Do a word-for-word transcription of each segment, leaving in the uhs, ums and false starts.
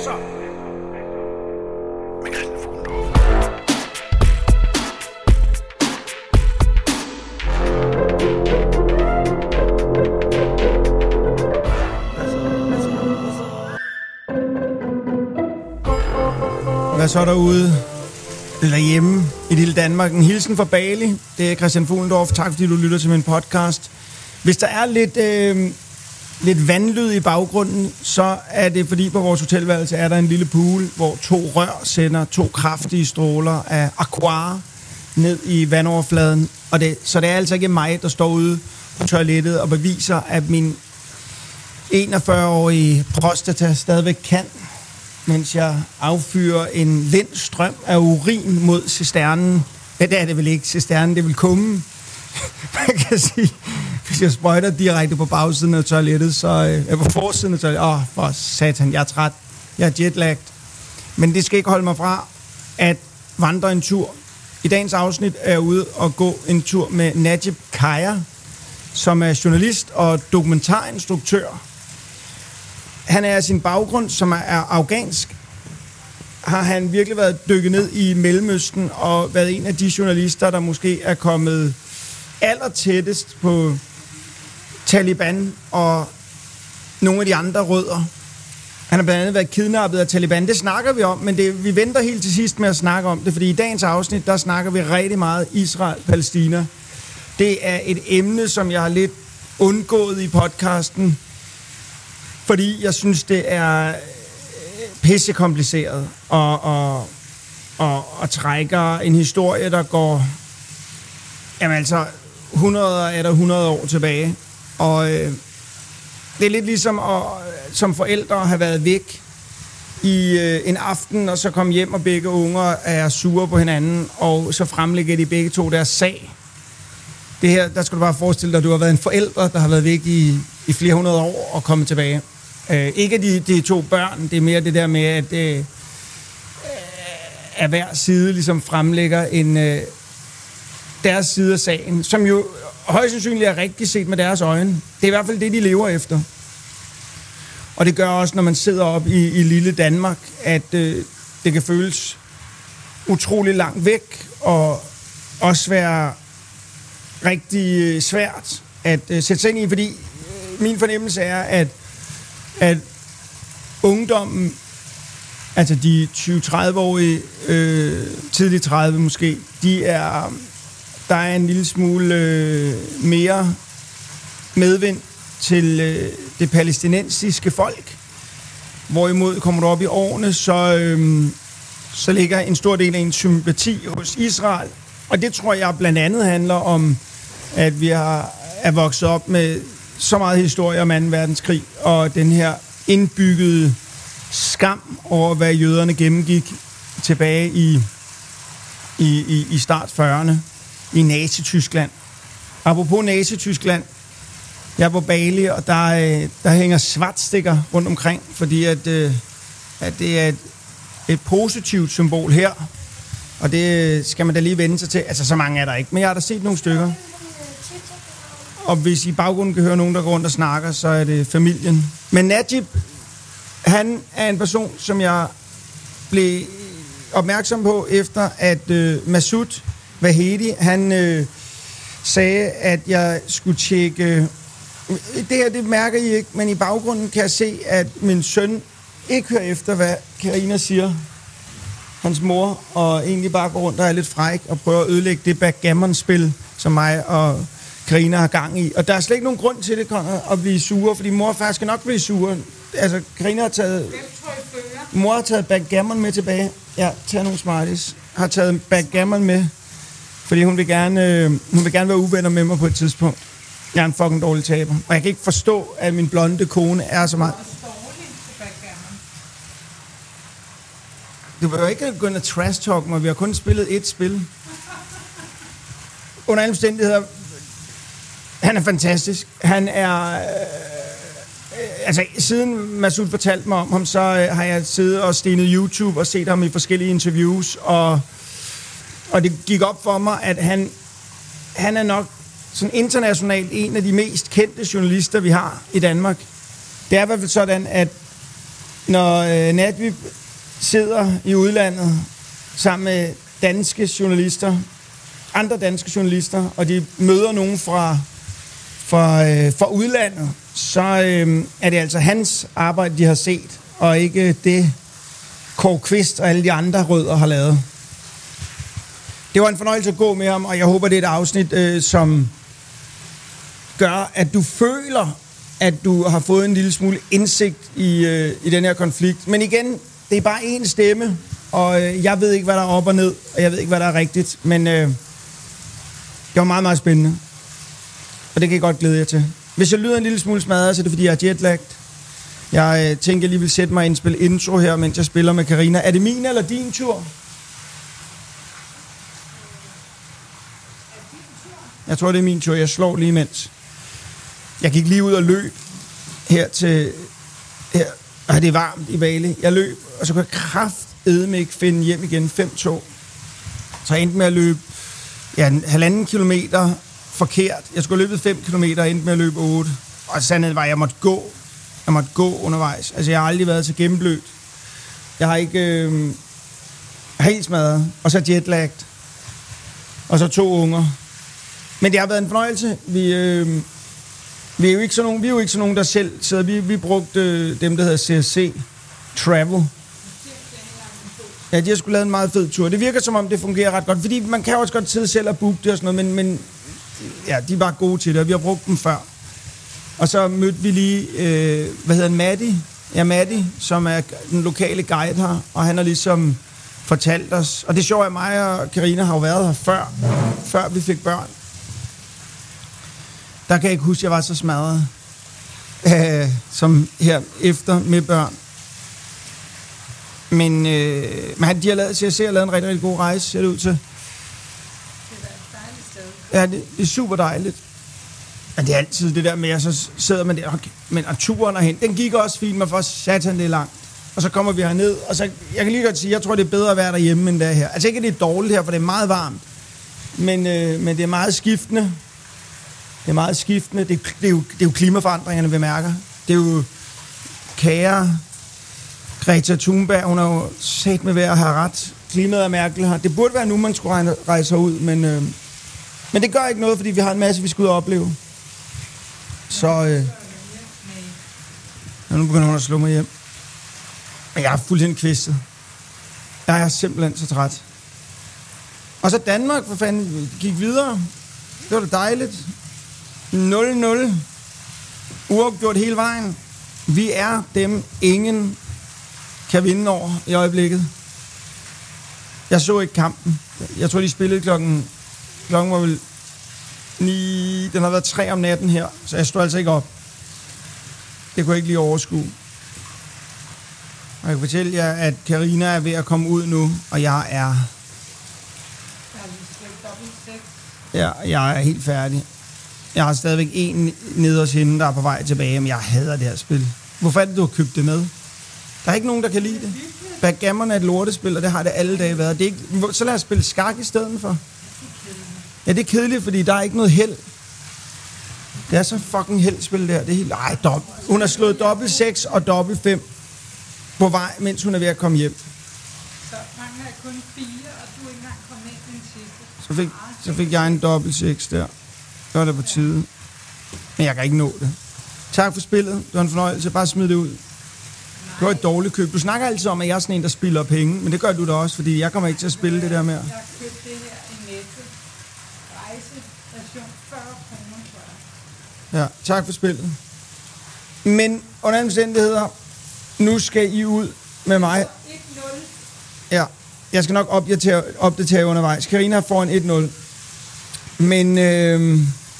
så? Med Christian Fuglendorff. Hvad så derude? Eller hjemme i lille Danmark. En hilsen fra Bali. Det er Christian Fuglendorff. Tak fordi du lytter til min podcast. Hvis der er lidt, øh, lidt vandlyd i baggrunden, så er det fordi på vores hotelværelse er der en lille pool, hvor to rør sender to kraftige stråler af aqua ned i vandoverfladen. Og det, så det er altså ikke mig, der står ude på toilettet og beviser, at min enogfyrre-årige prostata stadigvæk kan, mens jeg affyrer en lind strøm af urin mod cisternen. Ja, det er det vel ikke. Cisternen, det vil kummen. Man kan sige, hvis jeg sprøjter direkte på bagsiden af toilettet, så øh, på forsiden af toilettet, åh, for satan, jeg er træt. Jeg er jetlagt. Men det skal ikke holde mig fra at vandre en tur. I dagens afsnit er jeg ude og gå en tur med Najib Khaja, som er journalist og dokumentarinstruktør. Han er af sin baggrund, som er afghansk, har han virkelig været dykket ned i Mellemøsten og været en af de journalister, der måske er kommet allertættest på Taliban og nogle af de andre rødder. Han har blandt andet været kidnappet af Taliban. Det snakker vi om, men det, vi venter helt til sidst med at snakke om det, fordi i dagens afsnit, der snakker vi rigtig meget Israel-Palæstina. Det er et emne, som jeg har lidt undgået i podcasten, fordi jeg synes, det er pissekompliceret og, og, og, og trækker en historie, der går jamen altså hundrede eller hundrede år tilbage. Og øh, det er lidt ligesom at, som forældre have været væk i øh, en aften, og så komme hjem, og begge unger er sure på hinanden, og så fremlægger de begge to deres sag. Det her, der skal du bare forestille dig, at du har været en forælder, der har været væk i, i flere hundrede år og kommet tilbage. Øh, ikke de, de to børn, det er mere det der med, at øh, at hver side ligesom fremlægger en, øh, deres side af sagen, som jo højst sandsynligt er rigtig set med deres øjne. Det er i hvert fald det, de lever efter. Og det gør også, når man sidder op i, i lille Danmark, at øh, det kan føles utrolig langt væk, og også være rigtig svært at øh, sætte sig ind i, fordi øh, min fornemmelse er, at at ungdommen, altså de tyve til tredive-årige, øh, tidligt tredive måske, de er, der er en lille smule øh, mere medvind til øh, det palæstinensiske folk. Hvorimod kommer du op i årene, så, øh, så ligger en stor del af en sympati hos Israel. Og det tror jeg blandt andet handler om, at vi har, er vokset op med så meget historie om anden verdenskrig, og den her indbyggede skam over, hvad jøderne gennemgik tilbage i, i, i, i start fyrrerne i Nazi-Tyskland. Apropos Nazi-Tyskland, jeg er på Bali, og der, der hænger svartstikker rundt omkring, fordi at, at det er et, et positivt symbol her, og det skal man da lige vende sig til. Altså, så mange er der ikke, men jeg har da set nogle stykker. Og hvis I baggrunden kan høre nogen, der går rundt og snakker, så er det familien. Men Najib, han er en person, som jeg blev opmærksom på, efter at øh, Masoud Vahedi, han øh, sagde, at jeg skulle tjekke. Det her, det mærker I ikke, men i baggrunden kan jeg se, at min søn ikke hører efter, hvad Karina siger. Hans mor, og egentlig bare går rundt og er lidt fræk og prøver at ødelægge det backgammon-spil, som mig og Karina har gang i. Og der er slet ikke nogen grund til det, Conrad, at blive sure, fordi mor og far skal nok blive sure. Altså, Karina har taget... Mor har taget backgammon med tilbage. Ja, tager nogle Smarties. Har taget backgammon med, fordi hun vil gerne, øh, hun vil gerne være uvenner med mig på et tidspunkt. Jeg er en fucking dårlig taber. Og jeg kan ikke forstå, at min blonde kone er så meget... Du vil jo ikke begynde at trash-talk mig. Vi har kun spillet ét spil. Under alle omstændigheder... Han er fantastisk. Han er... Øh, altså, siden Masoud fortalte mig om ham, så øh, har jeg siddet og stenet YouTube og set ham i forskellige interviews, og, og det gik op for mig, at han, han er nok sådan internationalt en af de mest kendte journalister, vi har i Danmark. Det er i hvert fald sådan, at når øh, Najib sidder i udlandet sammen med danske journalister, andre danske journalister, og de møder nogen fra, fra, øh, fra udlandet, så øh, er det altså hans arbejde, de har set, og ikke det Kåre Kvist og alle de andre rødder har lavet. Det var en fornøjelse at gå med ham, og jeg håber, det er et afsnit, øh, som gør, at du føler, at du har fået en lille smule indsigt i, øh, i den her konflikt. Men igen, det er bare én stemme, og øh, jeg ved ikke, hvad der er op og ned, og jeg ved ikke, hvad der er rigtigt, men øh, det var meget, meget spændende. Og det kan jeg godt glæde jer til. Hvis jeg lyder en lille smule smadret, så er det, fordi jeg er jetlagt. Jeg øh, tænker, jeg lige vil sætte mig og indspille intro her, mens jeg spiller med Karina. Er det min eller din tur? Jeg tror, det er min tur. Jeg slår lige imens. Jeg gik lige ud og løb her til... Her. Og det er varmt i Bali. Jeg løb, og så kunne jeg kraftedme ikke finde hjem igen fem to. Så jeg endte med at løbe ja, en halvanden kilometer forkert. Jeg skulle have løbet fem kilometer, og endte med at løbe otte. Og sandheden var, at jeg måtte gå. Jeg måtte gå undervejs. Altså, jeg har aldrig været så gennemblødt. Jeg har ikke... Øh, helt smadret. Og så jetlagt. Og så to unger. Men det har været en fornøjelse. Vi, øh, vi, er jo ikke sådan nogen, vi er jo ikke sådan nogen, der selv sidder. Vi, vi brugte øh, dem, der hedder C S C Travel. Ja, de har sgu lavet en meget fed tur. Det virker som om, det fungerer ret godt. Fordi man kan jo også godt sidde selv og booke det og sådan noget, men, men ja, de er bare gode til det, og vi har brugt dem før. Og så mødte vi lige, øh, hvad hedder han, Matti? Ja, Matti, som er den lokale guide her, og han har ligesom fortalt os. Og det er sjovt, at mig og Karina har jo været her før, før vi fik børn. Der kan jeg ikke huske, at jeg var så smadret, øh, som her efter med børn. Men, øh, men de har lavet, C S C har lavet en rigtig, rigtig god rejse, ser det ud til. Det er et dejligt sted. Ja, det, det er super dejligt. Men det er altid det der med, at så sidder man der, okay, men og turen herhen, den gik også fint, men for satan, det er langt. Og så kommer vi herned, og så, jeg kan lige godt sige, jeg tror, det er bedre at være derhjemme, end der her. Altså ikke, at det er dårligt her, for det er meget varmt, men, øh, men det er meget skiftende. Det er meget skiftende. Det, det, er, jo, det er jo klimaforandringerne, vi mærker. Det er jo kære Greta Thunberg, hun har jo sat med ved at have ret. Klimaet er mærkeligt her. Det burde være nu, man skulle rejse ud, men, øh, men det gør ikke noget, fordi vi har en masse, vi skal ud og opleve. Så øh, ja, nu begynder hun at slå mig hjem. Men jeg er fuldstændig kvistet. Jeg er simpelthen så træt. Og så Danmark, for fanden, gik videre. Det var da dejligt. nul nul. Uafgjort hele vejen. Vi er dem, ingen kan vinde over i øjeblikket. Jeg så ikke kampen. Jeg tror, de spillede klokken... Klokken var vel... ni... Den har været tre om natten her, så jeg stod altså ikke op. Det kunne jeg ikke lige overskue. Og jeg kan fortælle jer, at Karina er ved at komme ud nu, og jeg er... Ja, jeg er helt færdig. Jeg har stadigvæk en nede hos hende, der er på vej tilbage, men jeg hader det her spil. Hvorfor er det, du har købt det med? Der er ikke nogen, der kan lide det. Backgammon er et lortespil, og det har det alle dage været. Det er ikke... Så lad os spille skak i stedet for. Ja, det er kedeligt, fordi der er ikke noget held. Det er så fucking heldspil der. Det er helt... Ej, dobbelt. Hun har slået dobbelt seks og dobbelt fem på vej, mens hun er ved at komme hjem. Så mangler jeg kun fire, og du er ikke engang kommet ind den sidste. Så fik, så fik jeg en dobbelt seks der. Det var det på tide. Men jeg kan ikke nå det. Tak for spillet. Det var en fornøjelse. Bare smid det ud. Det var et dårligt køb. Du snakker altid om, at jeg er sådan en, der spiller penge. Men det gør du da også, fordi jeg kommer ikke til at spille det der mere. Jeg har købt det her i Netto. Rejseversion fyrre kroner, tror jeg. Ja, tak for spillet. Men under omstændigheder, nu skal I ud med mig. et nul. Ja, jeg skal nok opdatere, opdatere undervejs. Karina får en et nul. Men øh,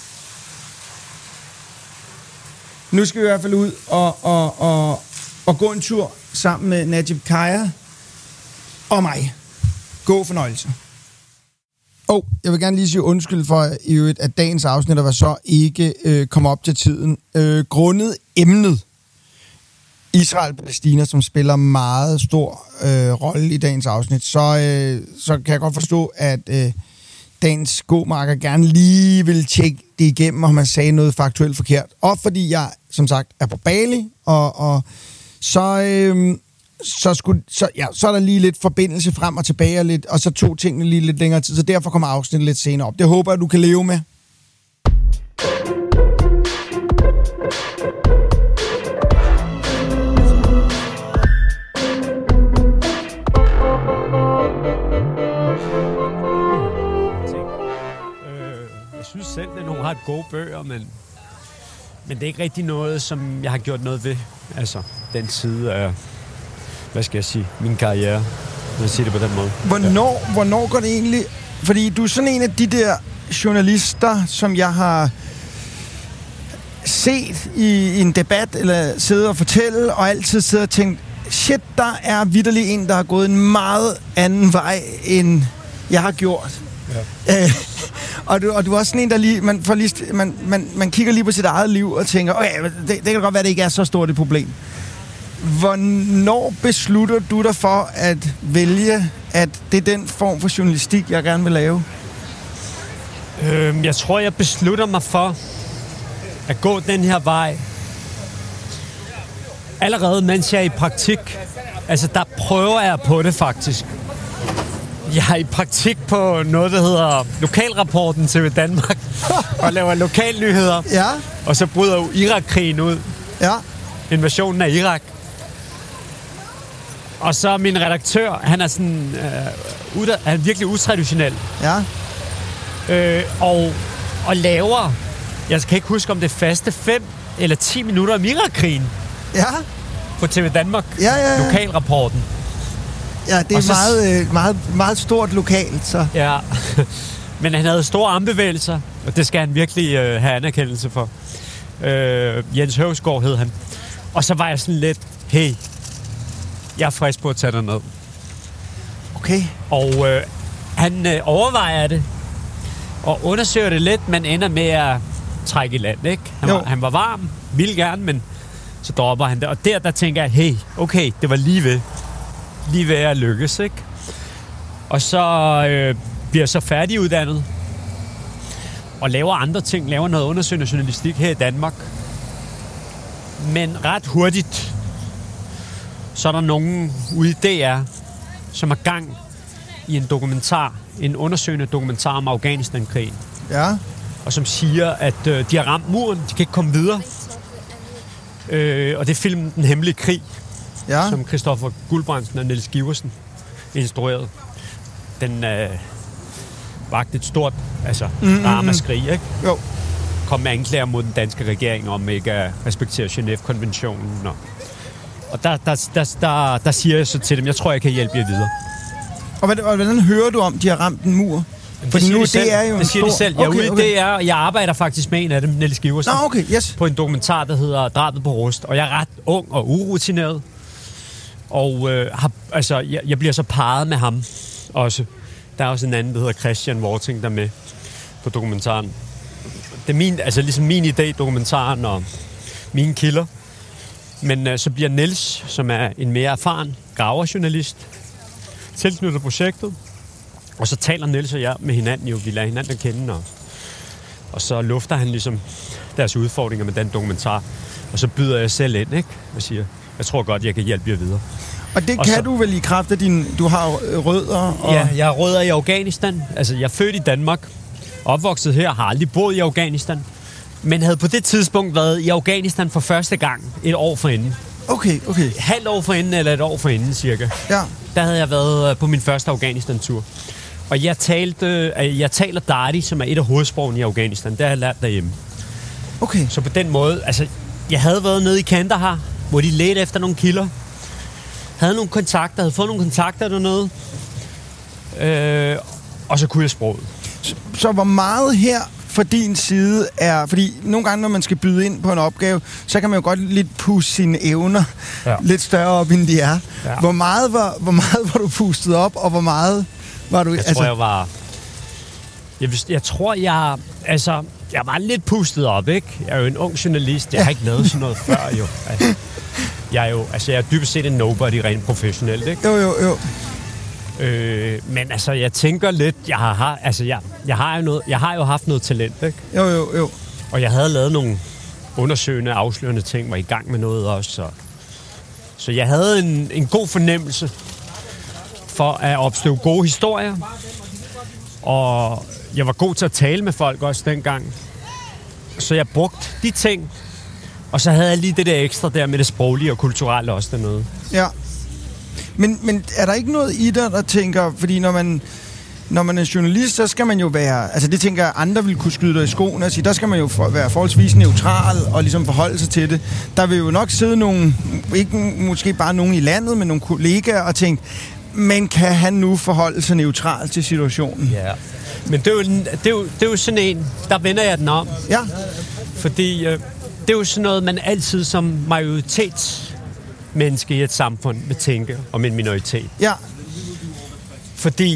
nu skal vi i hvert fald ud og, og, og, og gå en tur sammen med Najib Khaja og mig. God fornøjelse. Og oh, jeg vil gerne lige sige undskyld for, i øvrigt, at dagens afsnit var så ikke øh, kom op til tiden. Øh, grundet emnet Israel-Palæstina, som spiller meget stor øh, rolle i dagens afsnit, så, øh, så kan jeg godt forstå, at øh, dagens godmarker gerne lige vil tjekke det igennem, om man sagde noget faktuelt forkert. Og fordi jeg, som sagt, er på Bali, og, og så, øh, så, skulle, så, ja, så er der lige lidt forbindelse frem og tilbage, og, lidt, og så tog tingene lige lidt længere tid, så derfor kommer afsnittet lidt senere op. Det håber jeg, du kan leve med. Jeg synes selv, at nogle ret gode bøger, men, men det er ikke rigtig noget, som jeg har gjort noget ved. Altså, den side af, hvad skal jeg sige, min karriere. Jeg siger det på den måde. Hvornår, ja. hvornår går det egentlig? Fordi du er sådan en af de der journalister, som jeg har set i, i en debat, eller sidde og fortælle, og altid sidde og tænkt, shit, der er vitterlig en, der har gået en meget anden vej, end jeg har gjort. Ja. Øh, og, du, og du er også sådan en, der lige, man, får lige, man, man, man kigger lige på sit eget liv og tænker, okay, det, det kan godt være, det ikke er så stort et problem. Hvornår beslutter du dig for at vælge, at det er den form for journalistik, jeg gerne vil lave? Øhm, jeg tror, jeg beslutter mig for at gå den her vej. Allerede mens jeg er i praktik. Altså, der prøver jeg på det faktisk. Jeg er i praktik på noget, der hedder Lokalrapporten T V Danmark, og laver lokalnyheder. Ja. Og så bryder jo Irak-krigen ud. Ja. Invasionen af Irak. Og så min redaktør, han er sådan, øh, ud, han er virkelig utraditionel. Ja. Øh, og, og laver, jeg kan ikke huske om det faste, fem eller ti minutter om Irak-krigen. Ja. På T V Danmark. Ja, ja, ja. Lokalrapporten. Ja, det er så, meget, meget, meget stort lokalt, så. Ja, men han havde store armbevægelser, og det skal han virkelig øh, have anerkendelse for. Øh, Jens Høvsgaard hed han. Og så var jeg sådan lidt, hey, jeg er frisk på at tage dig ned. Okay. Og øh, han øh, overvejer det, og undersøger det lidt, men ender med at trække i land, ikke? Han var, han var varm, ville gerne, men så dropper han det. Og der, der tænker jeg, hey, okay, det var lige ved. Lige ved at lykkes, ikke? Og så øh, bliver jeg så færdiguddannet og laver andre ting, laver noget undersøgende journalistik her i Danmark. Men ret hurtigt, så er der nogen ude i D R, som er gang i en dokumentar, en undersøgende dokumentar om Afghanistan-krigen. Ja. Og som siger, at øh, de har ramt muren, de kan ikke komme videre. Øh, og det er filmen Den Hemmelige Krig. Ja. Som Christoffer Guldbrandsen og Niels Giversen instruerede. Den øh, vagte et stort altså, mm-hmm. ramaskrig, ikke? Jo. Kom med anklager mod den danske regering om ikke at respektere Genève-konventionen. Og, og der, der, der, der, der siger jeg så til dem, jeg tror, jeg kan hjælpe jer videre. Og hvordan hører du om, de har ramt en mur? For nu, de det er jo det siger stor... de selv. Jeg er okay, ude i okay. D R, og jeg arbejder faktisk med en af dem, Niels Giversen. Nå, okay, yes. På en dokumentar, der hedder Drabet på Rust. Og jeg er ret ung og urutineret. Og øh, har, altså, jeg, jeg bliver så parret med ham også. Der er også en anden, der hedder Christian Worting, der er med på dokumentaren. Det er min, altså ligesom min idé, dokumentaren og mine kilder. Men øh, så bliver Niels, som er en mere erfaren graverjournalist, tilknyttet projektet. Og så taler Niels og jeg med hinanden jo. Vi lader hinanden at kende. Og, og så lufter han ligesom deres udfordringer med den dokumentar. Og så byder jeg selv ind, ikke? Og siger, jeg tror godt, jeg kan hjælpe jer videre. Og det og kan så, du vel i kraft af din... Du har rødder og... Ja, jeg har rødder i Afghanistan. Altså, jeg er født i Danmark. Opvokset her, har aldrig boet i Afghanistan. Men havde på det tidspunkt været i Afghanistan for første gang et år forinden. Okay, okay. Halvt år forinden, eller et år forinden, cirka. Ja. Der havde jeg været på min første Afghanistan-tur. Og jeg, talte, jeg taler Dari, som er et af hovedsprogene i Afghanistan. Det har jeg lært derhjemme. Okay. Så på den måde, altså, jeg havde været nede i Kandahar, hvor de ledte efter nogle kilder. Havde nogle kontakter, havde fået nogle kontakter dernede. Øh, og så kunne jeg sproget. Så, så hvor meget her fra din side er... Fordi nogle gange, når man skal byde ind på en opgave, så kan man jo godt lidt puste sine evner ja. lidt større op, end de er. Ja. Hvor, meget var, hvor meget var du pustet op, og hvor meget var du... Jeg altså... tror, jeg var... Jeg, jeg tror, jeg... Altså, jeg var lidt pustet op, ikke? Jeg er jo en ung journalist. Jeg ja. har ikke lavet sådan noget før, jo. Altså, jeg er jo... Altså, jeg er dybest set en nobody rent professionelt, ikke? Jo, jo, jo. Øh, men altså, jeg tænker lidt... Jeg har, altså, jeg, jeg, har jo noget, jeg har jo haft noget talent, ikke? Jo, jo, jo. Og jeg havde lavet nogle undersøgende, afslørende ting, var i gang med noget også, så... Så jeg havde en, en god fornemmelse for at opstøve gode historier. Og jeg var god til at tale med folk også dengang. Så jeg brugte de ting. Og så havde jeg lige det der ekstra der med det sproglige og kulturelle også dernede. Ja. Men, men er der ikke noget i dig, der tænker... Fordi når man... Når man er journalist, så skal man jo være... Altså det tænker jeg, andre vil kunne skyde dig i skoene og sige, der skal man jo for, være forholdsvis neutral og ligesom forholde sig til det. Der vil jo nok sidde nogle, ikke måske bare nogen i landet, men nogle kollegaer og tænke, men kan han nu forholde sig neutralt til situationen? Ja, men det er jo, det er jo, det er jo sådan en, der vender jeg den om. Ja. Fordi øh, det er jo sådan noget, man altid som majoritetsmenneske i et samfund vil tænke om en minoritet. Ja. Fordi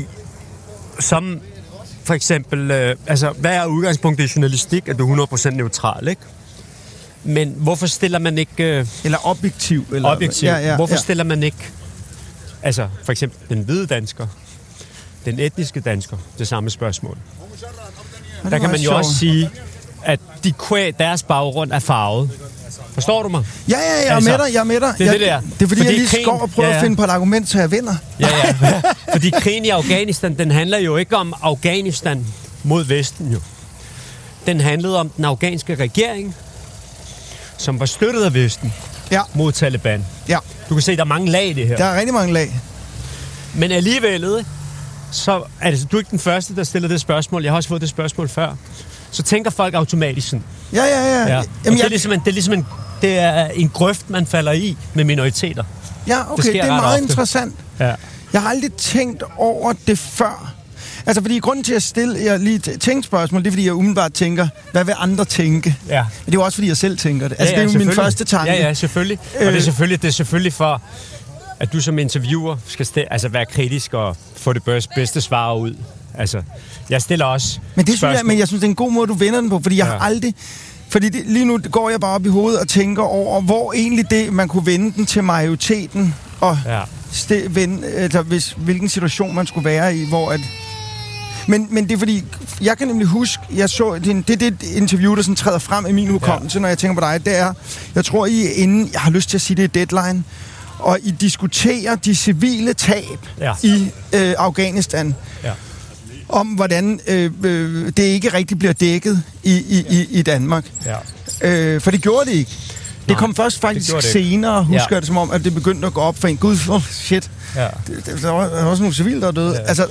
som for eksempel, øh, altså, hvad er udgangspunktet i journalistik? At du er hundrede procent neutral, ikke? Men hvorfor stiller man ikke... Øh, eller objektiv. Eller, objektiv. Ja, ja, hvorfor ja. stiller man ikke... Altså, for eksempel den hvide dansker, den etniske dansker, det samme spørgsmål. Ja, der kan man jo sjovt. også sige, at de kvæg, deres baggrund er farvet. Forstår du mig? Ja, ja, jeg er altså, med dig, jeg er med dig. Det er jeg, det der. Det er fordi, fordi jeg lige krigen, går og prøver ja, ja. at finde på et argument, så jeg vinder. Ja, ja. Fordi krigen i Afghanistan, den handler jo ikke om Afghanistan mod Vesten, jo. Den handlede om den afghanske regering, som var støttet af Vesten ja. mod Taliban. Ja. Du kan se, der er mange lag i det her. Der er rigtig mange lag. Men alligevel, så er det, du er ikke den første, der stiller det spørgsmål. Jeg har også fået det spørgsmål før. Så tænker folk automatisk sådan. Ja, ja, ja. ja. Jamen, det, jeg... er ligesom en, det er ligesom en, det er en grøft, man falder i med minoriteter. Ja, okay, det, det er meget ofte. Interessant. Ja. Jeg har aldrig tænkt over det før. Altså, fordi grunden til at stille jeg lige tænke spørgsmål, det er, fordi jeg umiddelbart tænker, hvad vil andre tænke? Ja. Men det er jo også, fordi jeg selv tænker det. Altså, ja, ja, det er jo min første tanke. Ja, ja, selvfølgelig. Øh... Og det er selvfølgelig, det er selvfølgelig for, at du som interviewer skal stille, altså være kritisk og få det bedste svar ud. Altså, jeg stiller også men det synes jeg, men jeg synes, det er en god måde, du vender den på, fordi jeg ja. har aldrig... Fordi det, lige nu går jeg bare op i hovedet og tænker over, hvor egentlig det, man kunne vende den til majoriteten, og ja. st- vende, altså, hvis, hvilken situation man skulle være i, hvor at... Men, men det er fordi, jeg kan nemlig huske, jeg så, det, det, det interview, der sådan træder frem i min hukommelse, ja. når jeg tænker på dig, det er, jeg tror, I er inde, jeg har lyst til at sige, det er Deadline, og I diskuterer de civile tab ja. i øh, Afghanistan. Ja. Om hvordan øh, øh, det ikke rigtig bliver dækket i, i, i Danmark. Ja. Øh, for det gjorde det ikke. Det Nej, kom først faktisk det senere, husker ja. jeg det som om, at det begyndte at gå op for en. Gud, oh, shit. Ja. Det, det, der, var, der var også nogle civile, der døde. Ja. Altså,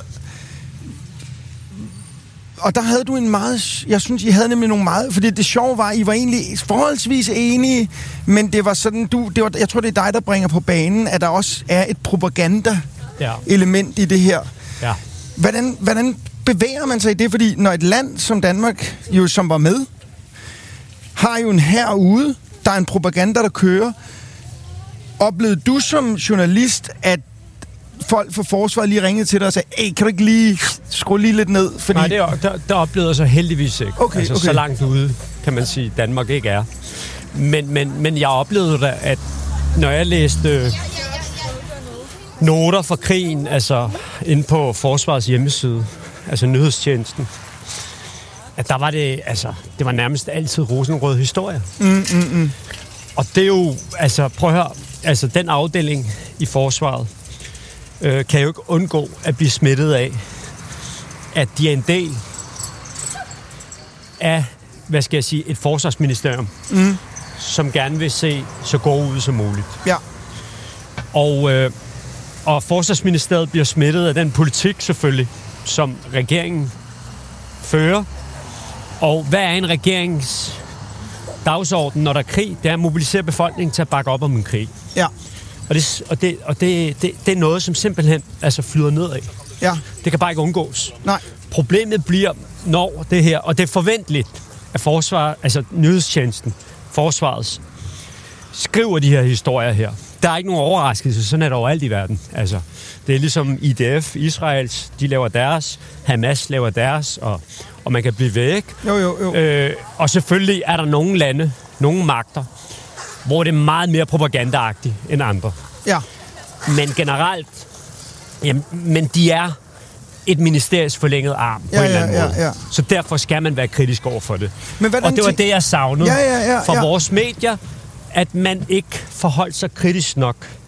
og der havde du en meget... Jeg synes, I havde nemlig nogle meget... Fordi det sjove var, I var egentlig forholdsvis enige, men det var sådan... Du, det var, jeg tror, det er dig, der bringer på banen, at der også er et propaganda-element ja. i det her. Ja. Hvordan, hvordan bevæger man sig i det? Fordi når et land som Danmark, jo som var med, har jo en herude, der er en propaganda, der kører. Oplevede du som journalist, at folk fra forsvaret lige ringede til dig og sagde, hey, kan du ikke lige skrue lige lidt ned? Fordi... Nej, det, der, der oplevede jeg så heldigvis ikke. Okay, altså, okay. Så langt ude, kan man sige, Danmark ikke er. Men, men, men jeg oplevede da, at når jeg læste noter fra krigen, altså inde på Forsvarets hjemmeside, altså nyhedstjenesten, at der var det, altså, det var nærmest altid rosenrød historie. Mm, mm, mm. Og det er jo, altså, prøv at høre, altså, den afdeling i Forsvaret, øh, kan jo ikke undgå at blive smittet af, at de er en del af, hvad skal jeg sige, et forsvarsministerium, mm. som gerne vil se så god ud som muligt. Ja. Og, øh, og forsvarsministeriet bliver smittet af den politik selvfølgelig, som regeringen fører. Og hvad er en regerings dagsorden, når der er krig? Det er at mobilisere befolkningen til at bakke op om en krig. Ja. Og det, og det, og det, det, det er noget, som simpelthen altså flyder nedad. Ja. Det kan bare ikke undgås. Nej. Problemet bliver, når det her, og det er forventeligt, at forsvar, altså nyhedstjenesten, forsvarets, skriver de her historier her. Der er ikke nogen overraskelse, sådan er det overalt i verden. Altså, det er ligesom I D F, Israels, de laver deres, Hamas laver deres, og, og man kan blive væk. Jo, jo, jo. Øh, og selvfølgelig er der nogle lande, nogle magter, hvor det er meget mere propagandaagtigt end andre. Ja. Men generelt, jamen, men de er et ministeriets forlængede arm på ja, en eller ja, anden måde. Ja, ja. Så derfor skal man være kritisk over for det. Men og det var det, jeg savnede ja, ja, ja, fra ja. vores medier, at man ikke forholdt sig kritisk nok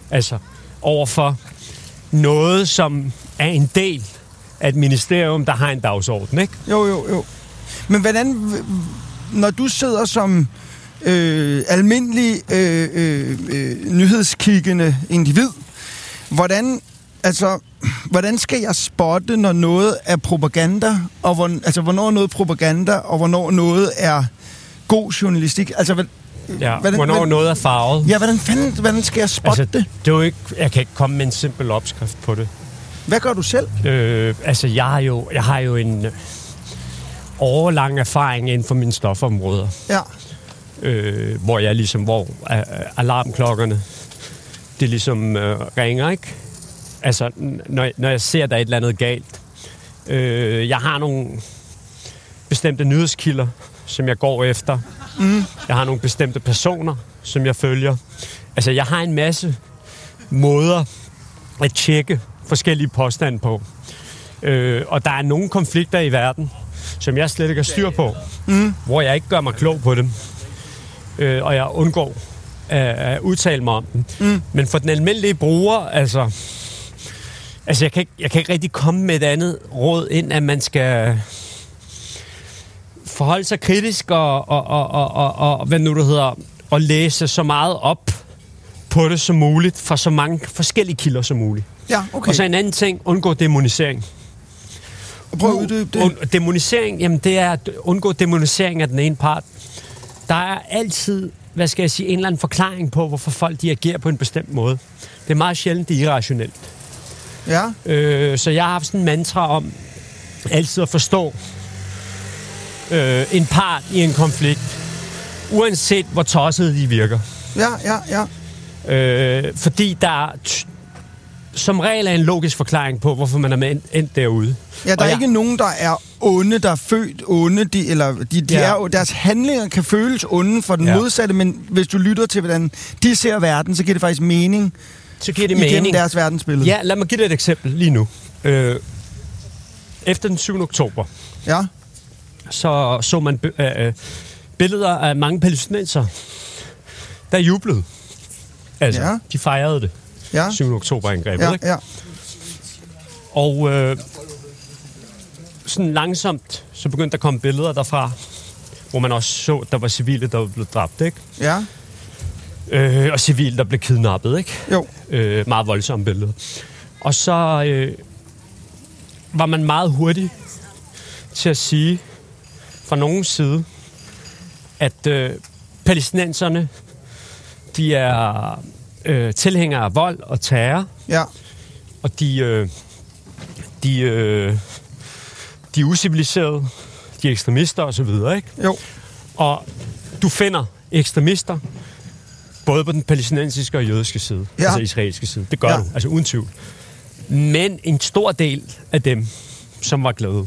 Altså, overfor noget, som er en del af et ministerium, der har en dagsorden, ikke? Jo, jo, jo. Men hvordan, når du sidder som øh, almindelig øh, øh, øh, nyhedskiggende individ, hvordan, altså, hvordan skal jeg spotte, når noget er propaganda, og hvor, altså, hvornår er noget propaganda, og hvornår noget er god journalistik? Altså, hvad, ja, hvordan, hvornår hvordan, noget er farvet. Ja, hvordan, fanden, hvordan skal jeg spotte altså, det? det er jo ikke, jeg kan ikke komme med en simpel opskrift på det. Hvad gør du selv? Øh, altså, jeg har jo, jeg har jo en øh, årelang erfaring inden for mine stofområder. Ja. Øh, hvor jeg ligesom, hvor øh, alarmklokkerne, det ligesom øh, ringer, ikke? Altså, når, når jeg ser, der er et eller andet galt. Øh, jeg har nogle bestemte nyhedskilder, som jeg går efter. Mm. Jeg har nogle bestemte personer, som jeg følger. Altså, jeg har en masse måder at tjekke forskellige påstande på. Øh, og der er nogle konflikter i verden, som jeg slet ikke har styr på, mm. hvor jeg ikke gør mig klog på dem. Øh, og jeg undgår at, at udtale mig om dem. Mm. Men for den almindelige bruger, altså... Altså, jeg kan, ikke, jeg kan ikke rigtig komme med et andet råd, ind at man skal forholde sig kritisk og, og, og, og, og, og hvad nu det hedder, og læse så meget op på det som muligt, fra så mange forskellige kilder som muligt. Ja, okay. Og så en anden ting, undgå dæmonisering. Prøv at uddybe det. Dæmonisering, jamen det er at undgå dæmonisering af den ene part. Der er altid, hvad skal jeg sige, en eller anden forklaring på, hvorfor folk de agerer på en bestemt måde. Det er meget sjældent, det er irrationelt. Ja. Øh, så jeg har haft sådan en mantra om altid at forstå øh, en part i en konflikt, uanset hvor tosset de virker. Ja, ja, ja. Øh, fordi der t- som regel er en logisk forklaring på, hvorfor man er endt derude. Ja, der og er jeg... ikke nogen, der er onde, der er født onde, de, eller de, de ja. er, deres handlinger kan føles onde for den ja. modsatte, men hvis du lytter til, hvordan de ser verden, så giver det faktisk mening. Så giver det igennem mening. Deres verdensbillede. Ja, lad mig give dig et eksempel lige nu. Øh, efter den syvende oktober, ja. så så man b- øh, billeder af mange palæstinenser, der jublede. Altså, ja. de fejrede det. Ja. syvende oktober-angrebet, ja, ikke? Ja. Og øh, sådan langsomt, så begyndte der at komme billeder derfra, hvor man også så, at der var civile, der var blevet dræbt, ikke? Ja. Øh, og civile, der blev kidnappet, ikke? Jo. Øh, meget voldsomme billeder. Og så øh, var man meget hurtig til at sige fra nogens side, at øh, palæstinenserne, de er øh, tilhængere af vold og terror. Ja. Og de, øh, de, øh, de er usiviliserede, de er ekstremister og så videre, ikke? Jo. Og du finder ekstremister både på den palæstinensiske og jødiske side, ja. altså israelske side. Det gør ja. du, altså uden tvivl. Men en stor del af dem, som var glade,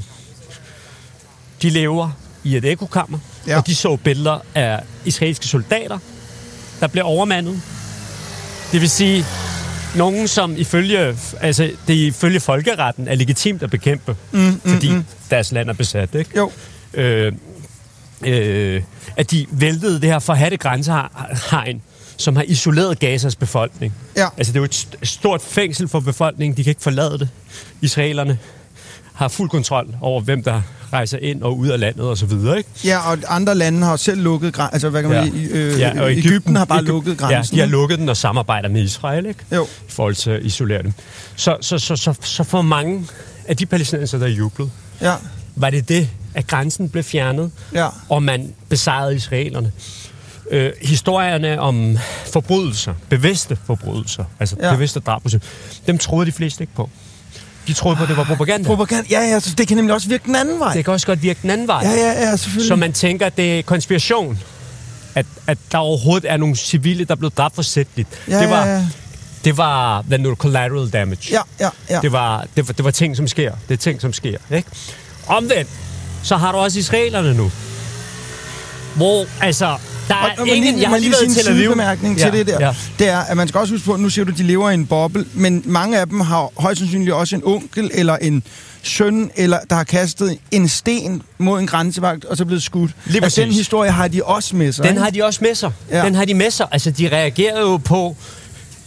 de lever i et ekokammer, ja. og de så billeder af israelske soldater, der blev overmandet. Det vil sige, nogen, som ifølge, altså, det ifølge folkeretten er legitimt at bekæmpe, mm, mm, fordi mm. deres land er besat, ikke? Jo. Øh, øh, at de væltede det her forhatte grænsehegn, som har isoleret Gazas befolkning. Ja. Altså, det er jo et stort fængsel for befolkningen. De kan ikke forlade det. Israelerne har fuld kontrol over, hvem der rejser ind og ud af landet og så videre, ikke? Ja, og andre lande har selv lukket grænsen. Altså, hvad kan man ja. øh, ja, og Egypten, Egypten har bare Egypten, lukket grænsen. Ja, de har lukket den og samarbejder med Israel, ikke? Jo. I forhold til at isolere dem. Så, så, så, så, så for mange af de palæstinenser, der jublede, ja. var det det, at grænsen blev fjernet, ja. og man besejrede israelerne. Øh, historierne om forbrydelser, bevidste forbrydelser, altså ja. bevidste drab, dem troede de fleste ikke på. De troede på, at det var propaganda. Propaganda, ja, ja, så det kan nemlig også virke den anden vej. Det kan også godt virke den anden vej. Ja, ja, ja, selvfølgelig. Så man tænker, at det er konspiration, at, at der overhovedet er nogle civile, der er blevet dræbt forsætligt. Ja, det var, ja, ja. Det var, hvad nu, collateral damage. Ja, ja, ja. Det var, det, var, det var ting, som sker. Det er ting, som sker, ikke? Omvendt, så har du også israelerne nu. Hvor, altså, der er og, ingen... lige, jeg har lige været til Tel Aviv. Bemærkning ja, til det der. Ja. Det er, at man skal også huske på, at nu siger du, at de lever i en boble, men mange af dem har højst sandsynligt også en onkel eller en søn, eller der har kastet en sten mod en grænsevagt, og så blevet skudt. Lige altså, den historie har de også med sig. Den ikke? har de også med sig. Ja. Den har de med sig. Altså, de reagerer jo på,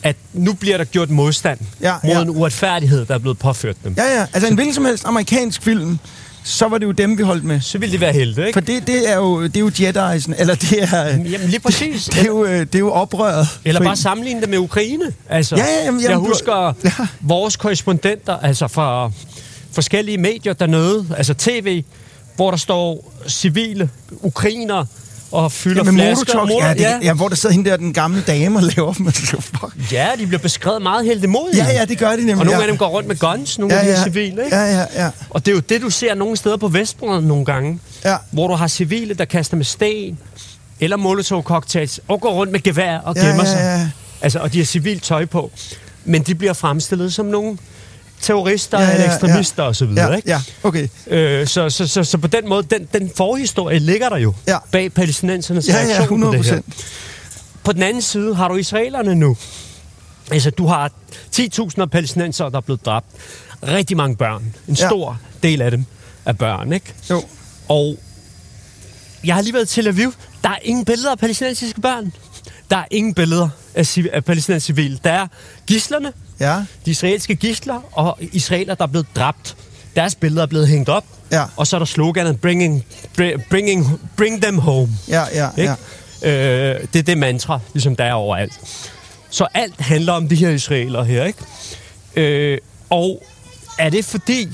at nu bliver der gjort modstand ja, mod ja. en uretfærdighed, der er blevet påført dem. Ja, ja. Altså en hvilken som helst amerikansk film, så var det jo dem, vi holdt med. Så ville det være helte, ikke? For det, det er jo, det er jo Jedi'sen, eller det er... Jamen lige præcis. Det er jo, det er jo oprøret. Eller bare sammenligne det med Ukraine. Altså, ja, ja, jamen, jeg husker ja. vores korrespondenter, altså fra forskellige medier dernede, altså tv, hvor der står civile ukrainere og fylder ja, flasker. Motor, ja, det, ja. ja, hvor der sidder hende der, den gamle dame, og laver dem. Ja, de bliver beskrevet meget heldemodigt. Ja, ja, det gør de nemlig. Og nogle ja. af dem går rundt med guns, nogle ja, af de ja. civile, ikke? Ja, ja, ja. Og det er jo det, du ser nogle steder på Vestbredden nogle gange, ja. hvor du har civile, der kaster med sten, eller molotov-cocktails, og går rundt med gevær og gemmer ja, ja, ja. sig. Altså, og de har civilt tøj på. Men de bliver fremstillet som nogle terrorister ja, ja, eller ekstremister ja. og så videre, ja, ikke? Ja, okay. Øh, så, så, så, så på den måde, den, den forhistorie ligger der jo ja. bag palæstinensernes ja, reaktion ja, hundrede procent. på det her. På den anden side har du israelerne nu. Altså, du har ti tusinder palæstinenser, der er blevet dræbt. Rigtig mange børn. En ja. stor del af dem er børn, ikke? Jo. Og jeg har lige været i Tel Aviv. Der er ingen billeder af palæstinensiske børn. Der er ingen billeder af, civ- af palæstinensiske civile. Der er gidslerne, ja. de israelske gidsler og israeler, der er blevet dræbt. Deres billeder er blevet hængt op, ja. og så er der sloganet bringing, bringing, bring them home. Ja, ja, ikke? ja. Øh, det er det mantra, ligesom der er overalt. Så alt handler om de her israelere her, ikke? Øh, og er det fordi,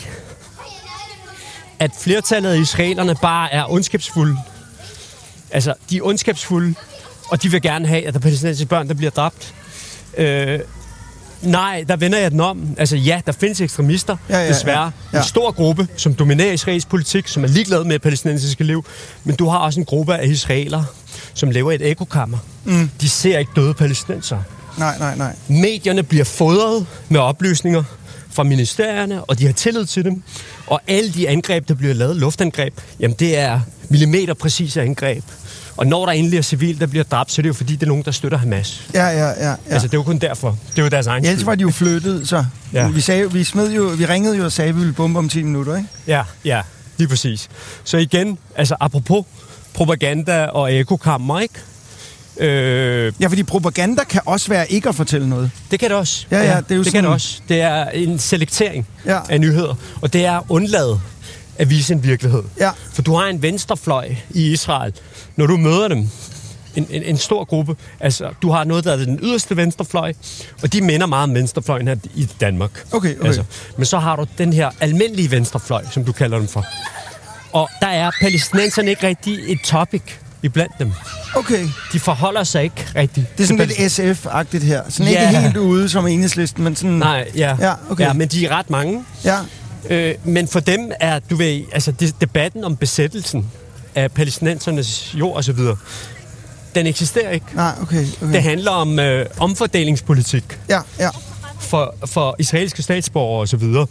at flertallet af israelerne bare er ondskabsfulde? Altså, de er ondskabsfulde, og de vil gerne have, at der er palæstinensiske børn, der bliver dræbt. Øh, nej, der vender jeg den om. Altså ja, der findes ekstremister, ja, ja, desværre. Ja, ja. En stor gruppe, som dominerer israelsk politik, som er ligeglade med palæstinensiske liv. Men du har også en gruppe af israelere, som lever i et ekokammer. Mm. De ser ikke døde palæstinensere. Nej, nej, nej. Medierne bliver fodret med oplysninger fra ministerierne, og de har tillid til dem. Og alle de angreb, der bliver lavet, luftangreb, jamen det er millimeter præcise angreb. Og når der endelig er civil, der bliver dræbt, så er det jo fordi, det er nogen, der støtter Hamas. Ja, ja, ja. ja. Altså, det er jo kun derfor. Det er jo deres egen ja, ellers var de jo flyttet, så. Ja. Vi, sagde, vi, smed jo, vi ringede jo og sagde, at vi ville bombe om ti minutter, ikke? Ja, ja, lige præcis. Så igen, altså apropos propaganda og ekokammer, ikke? Øh, ja, fordi propaganda kan også være ikke at fortælle noget. Det kan det også. Ja, ja, det er jo det sådan... kan det også. Det er en selektering ja. af nyheder, og det er undladet at vise en virkelighed. Ja. For du har en venstrefløj i Israel. Når du møder dem, en, en, en stor gruppe, altså du har noget, der er den yderste venstrefløj, og de minder meget om venstrefløjen her i Danmark. Okay, okay. Altså, men så har du den her almindelige venstrefløj, som du kalder dem for. Og der er palæstinenserne ikke rigtig et topic iblandt dem. Okay. De forholder sig ikke rigtigt. Det er sådan lidt S F-agtigt her. Sådan ja. ikke helt ude som Enhedslisten, men sådan... Nej, ja. Ja, okay. Ja, men de er ret mange. Ja. Øh, men for dem er, du ved, altså debatten om besættelsen af palæstinensernes jord og så videre, den eksisterer ikke. Nej, okay. okay. Det handler om øh, omfordelingspolitik. Ja, ja. For, for israelske statsborgere og så videre.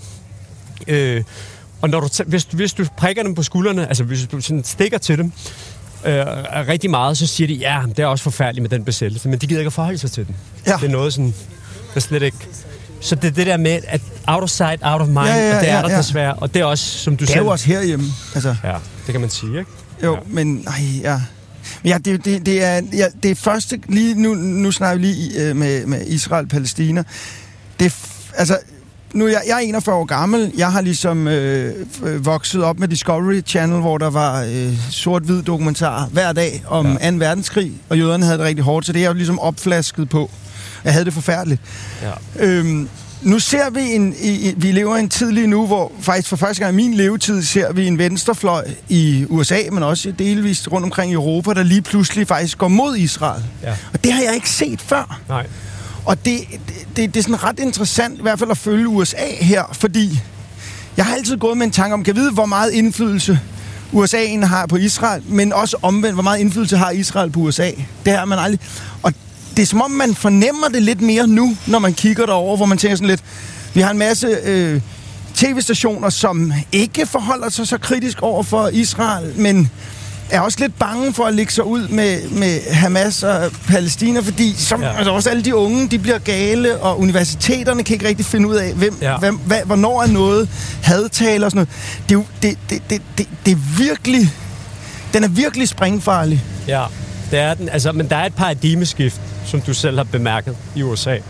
Øh, og når du t- hvis, hvis du prikker dem på skuldrene, altså hvis du sådan stikker til dem, øh, rigtig meget, så siger de, ja, det er også forfærdeligt med den besættelse, men de gider ikke at forholde sig til den. Ja. Det er noget sådan, der slet ikke... Så det er det der med, at out of sight, out of mind, ja, ja, og det er ja, der ja. desværre, og det er også, som du selv... Det er selv... jo også herhjemme, altså... Ja, det kan man sige, ikke? Jo, ja. men... Nej, ja... Ja, det, det, det, er, ja, det er første... Lige nu, nu snakker vi lige med, med Israel-Palæstina. Det er... Altså... Nu jeg, jeg er enogfyrre år gammel. Jeg har ligesom øh, vokset op med Discovery Channel, hvor der var øh, sort-hvid dokumentar hver dag om ja. anden verdenskrig, og jøderne havde det rigtig hårdt, så det er jeg jo ligesom opflasket på. Jeg havde det forfærdeligt. Ja. Øhm, nu ser vi en... I, vi lever i en tid lige nu, hvor faktisk for første gang i min levetid ser vi en venstrefløj i U S A, men også delvist rundt omkring i Europa, der lige pludselig faktisk går mod Israel. Ja. Og det har jeg ikke set før. Nej. Og det, det, det er sådan ret interessant, i hvert fald at følge U S A her, fordi jeg har altid gået med en tanke om, kan jeg vide, hvor meget indflydelse U S A'en har på Israel, men også omvendt, hvor meget indflydelse har Israel på U S A. Det har man aldrig... Og det er som om, man fornemmer det lidt mere nu, når man kigger derover, hvor man tænker sådan lidt, vi har en masse øh, tv-stationer, som ikke forholder sig så kritisk over for Israel, men er også lidt bange for at lægge sig ud med, med Hamas og Palæstina, fordi som, ja. altså også alle de unge, de bliver gale, og universiteterne kan ikke rigtig finde ud af, hvem, ja. hvem, hvad, hvornår er noget hadtale og sådan noget. Det er jo, det, det, det, det, det er virkelig, den er virkelig springfarlig. Ja, det er den. Altså, men der er et paradigmeskift, som du selv har bemærket i U S A.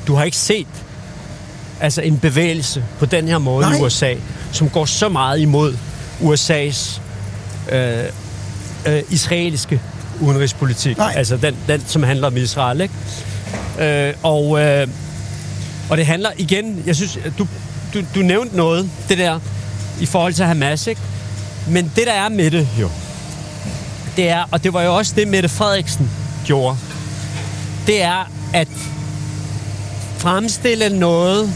du har ikke set altså en bevægelse på den her måde Nej. i U S A, som går så meget imod U S A's øh, øh, israeliske udenrigspolitik. Nej. Altså den, den, som handler om Israel, ikke? Øh, og, øh, og det handler igen, jeg synes, du, du, du nævnte noget, det der, i forhold til Hamas, ikke? Men det, der er med det, jo, det er, og det var jo også det, Mette Frederiksen gjorde, det er at fremstille noget,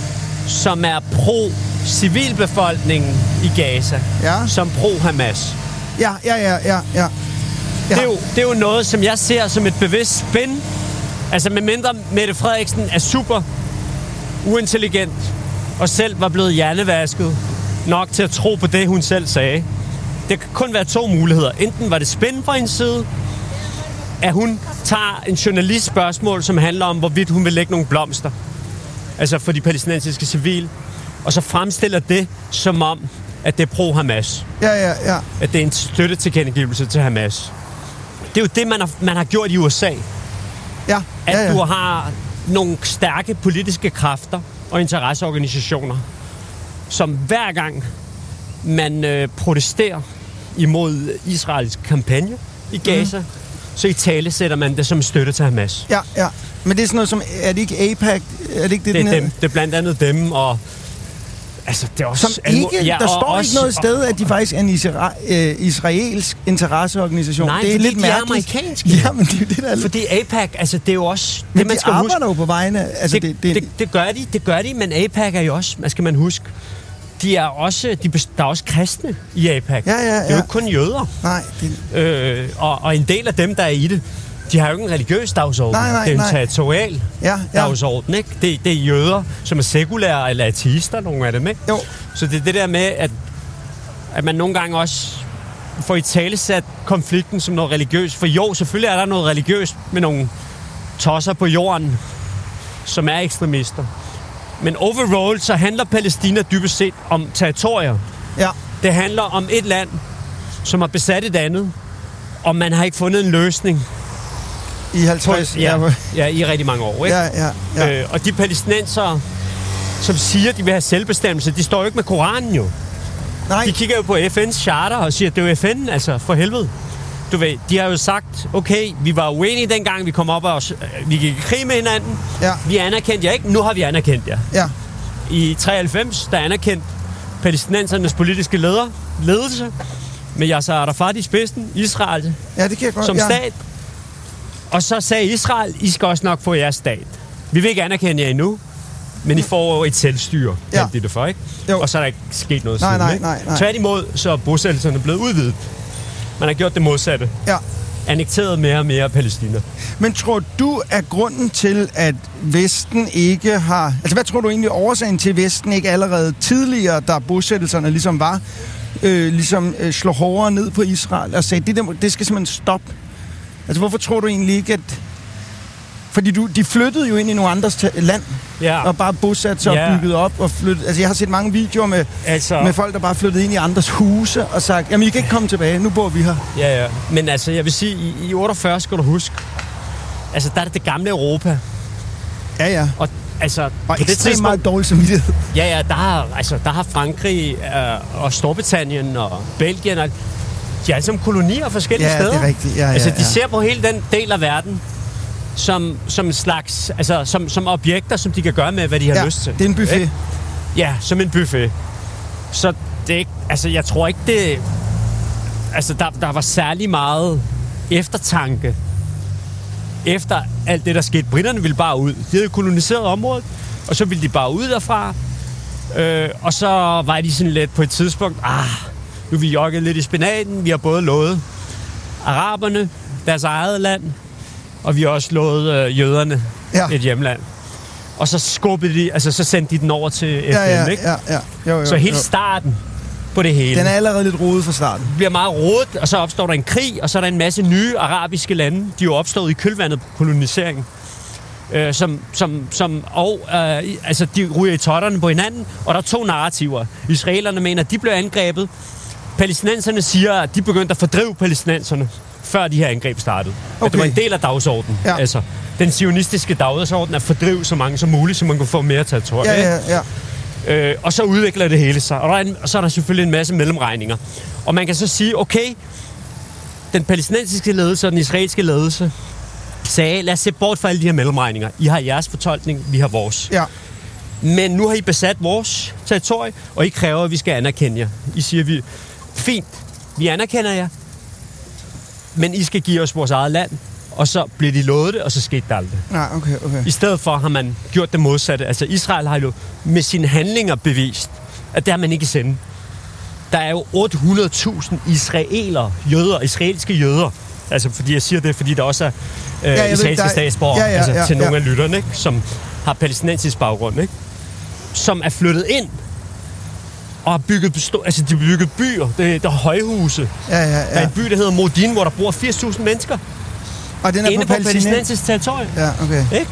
som er pro-civilbefolkningen i Gaza, ja. som pro-Hamas. Ja, ja, ja, ja, ja. Det er, jo, det er jo noget, som jeg ser som et bevidst spin. Altså, medmindre Mette Frederiksen er super uintelligent og selv var blevet hjernevasket nok til at tro på det, hun selv sagde. Det kan kun være to muligheder. Enten var det spin fra en side, at hun tager en journalist spørgsmål, som handler om, hvorvidt hun vil lægge nogle blomster. Altså for de palæstinensiske civil. Og så fremstiller det som om, at det er pro-Hamas. Ja, ja, ja. At det er en støttetilkendegivelse til Hamas. Det er jo det, man har, man har gjort i U S A. Ja, at ja, ja. du har nogle stærke politiske kræfter og interesseorganisationer, som hver gang man øh, protesterer imod Israels kampagne i Gaza, mm. så i tale sætter man det som støtte til Hamas. Ja, ja. Men det er sådan noget som, er det ikke A I P A C? Er det ikke det, det, er den dem, det er blandt andet dem, og altså, det er også... Som ikke, ja, der står også, ikke noget sted, at de faktisk er en isra- øh, israelsk interesseorganisation. Nej, det er lidt de mærkeligt. er amerikanske. Ja, men det er det, der er lidt... Fordi A P A C, altså det er jo også... Men det, man de skal arbejder huske. jo på vegne... Altså, det, det, det, det, det, gør de, det gør de, men A P A C er jo også, hvad skal man huske, de er også, de, der er også kristne i A P A C. Ja, ja, ja. Det er jo ikke kun jøder. Nej. Det... Øh, og, og en del af dem, der er i det, de har jo ikke en religiøs dagsorden. Nej, nej, det er en nej. territorial ja, ja. dagsorden, ikke? Det, det er jøder, som er sekulære eller ateister, nogle af dem, ikke? Jo. Så det er det der med, at, at man nogle gange også får i talesat konflikten som noget religiøst. For jo, selvfølgelig er der noget religiøst med nogle tosser på jorden, som er ekstremister. Men overall, så handler Palæstina dybest set om territorier. Ja. Det handler om et land, som har besat et andet, og man har ikke fundet en løsning. I halvtreds? Ja, ja, i rigtig mange år, ikke? Ja, ja, ja. Øh, og de palæstinensere, som siger, de vil have selvbestemmelse, de står jo ikke med Koranen jo. Nej. De kigger jo på F N's charter og siger, at det er jo F N, altså for helvede. Du ved, de har jo sagt, okay, vi var uenige dengang, vi kom op og øh, vi gik i krig med hinanden. Ja. Vi anerkendte jer ikke, nu har vi anerkendt jer. Ja. I treoghalvfems, der anerkendte palæstinensernes politiske leder, ledelse med Yasser Arafat i spidsen, Israel ja, det kan jeg godt, som ja. stat. Og så sagde Israel, I skal også nok få jeres stat. Vi vil ikke anerkende jer endnu, men I får jo et selvstyre, ja. kaldte de det for, ikke? Jo. Og så er der ikke sket noget nej, siden, nej, ikke? nej, nej. Tværtimod, så er bosættelserne blevet udvidet. Man har gjort det modsatte. Ja. Annekteret mere og mere Palæstina. Men tror du, at grunden til, at Vesten ikke har... Altså, hvad tror du egentlig årsagen til, at Vesten ikke allerede tidligere, da bosættelserne ligesom var, øh, ligesom øh, slog hårdere ned på Israel og sagde, det, der, det skal simpelthen stoppe? Altså, hvorfor tror du egentlig ikke, at... Fordi du, de flyttede jo ind i nogle andres land, ja. og bare bosat sig ja. og bygget op og flyttet. Altså, jeg har set mange videoer med, altså... med folk, der bare flyttede ind i andres huse og sagt, jamen, I kan ikke komme tilbage, nu bor vi her. Ja, ja. Men altså, jeg vil sige, i, i otteogfyrre skal du huske, altså, der er det det gamle Europa. Ja, ja. Og altså... Og ekstremt meget dårlig samvittighed. Ja, ja, der har, altså, der har Frankrig øh, og Storbritannien og Belgien, og de er alle sammen kolonier forskellige ja, steder. Ja, det er rigtigt. Ja, altså, ja, de ja. ser på hele den del af verden som, som en slags, altså, som, som objekter, som de kan gøre med, hvad de har ja, lyst til. det er en buffet. Ikke? Ja, som en buffet. Så det er ikke, altså, jeg tror ikke, det... Altså, der, der var særlig meget eftertanke efter alt det, der skete. Briterne ville bare ud. De havde koloniseret området, og så ville de bare ud derfra. Øh, og så var de sådan lidt på et tidspunkt, ah, nu er vi jogget lidt i spinaten. Vi har både lovet araberne deres eget land, og vi har også lovet øh, jøderne ja. et hjemland. Og så skubbede de, altså så sendte de den over til F N, ja, ja, ikke? Ja, ja. Jo, jo, så hele jo. starten på det hele. Den er allerede lidt rodet fra starten. Det bliver meget rodet, og så opstår der en krig, og så er der en masse nye arabiske lande. De er jo opstået i kølvandet på kolonisering. Øh, som, som, som, og øh, altså, de ryger i totterne på hinanden, og der er to narrativer. Israelerne mener, at de blev angrebet. Palæstinenserne siger, at de begyndte at fordrive palæstinenserne før de her angreb startede. Okay. At det var en del af dagsordenen. Ja. Altså, den zionistiske dagsorden er at fordrive så mange som muligt, så man kan få mere territorium. Ja, ja, ja. Øh, og så udvikler det hele sig. Og, der er en, og så er der selvfølgelig en masse mellemregninger. Og man kan så sige, okay, den palæstinensiske ledelse og den israelske ledelse sagde, lad os se bort fra alle de her mellemregninger. I har jeres fortolkning, vi har vores. Ja. Men nu har I besat vores territorie, og I kræver, at vi skal anerkende jer. I siger, vi, fint, vi anerkender jer, men I skal give os vores eget land. Og så blev de lovet det, og så skete det aldrig. Nej, okay, okay. I stedet for har man gjort det modsatte. Altså Israel har jo med sine handlinger bevist, at det har man ikke sendt. Der er jo otte hundrede tusind israelere, jøder, israelske jøder. Altså fordi jeg siger det, fordi der også er øh, ja, israelske statsborgere, ja, ja, altså, ja, til ja. nogle af lytterne, ikke, som har palæstinensisk baggrund, ikke, som er flyttet ind og har bygget, bestå- altså de har bygget byer, det, der er højhuse. Ja, ja, ja. Der er en by, der hedder Modin, hvor der bor firs tusind mennesker. Og den er inde på, på palæstinensisk territorium. Ja, okay. Ikke?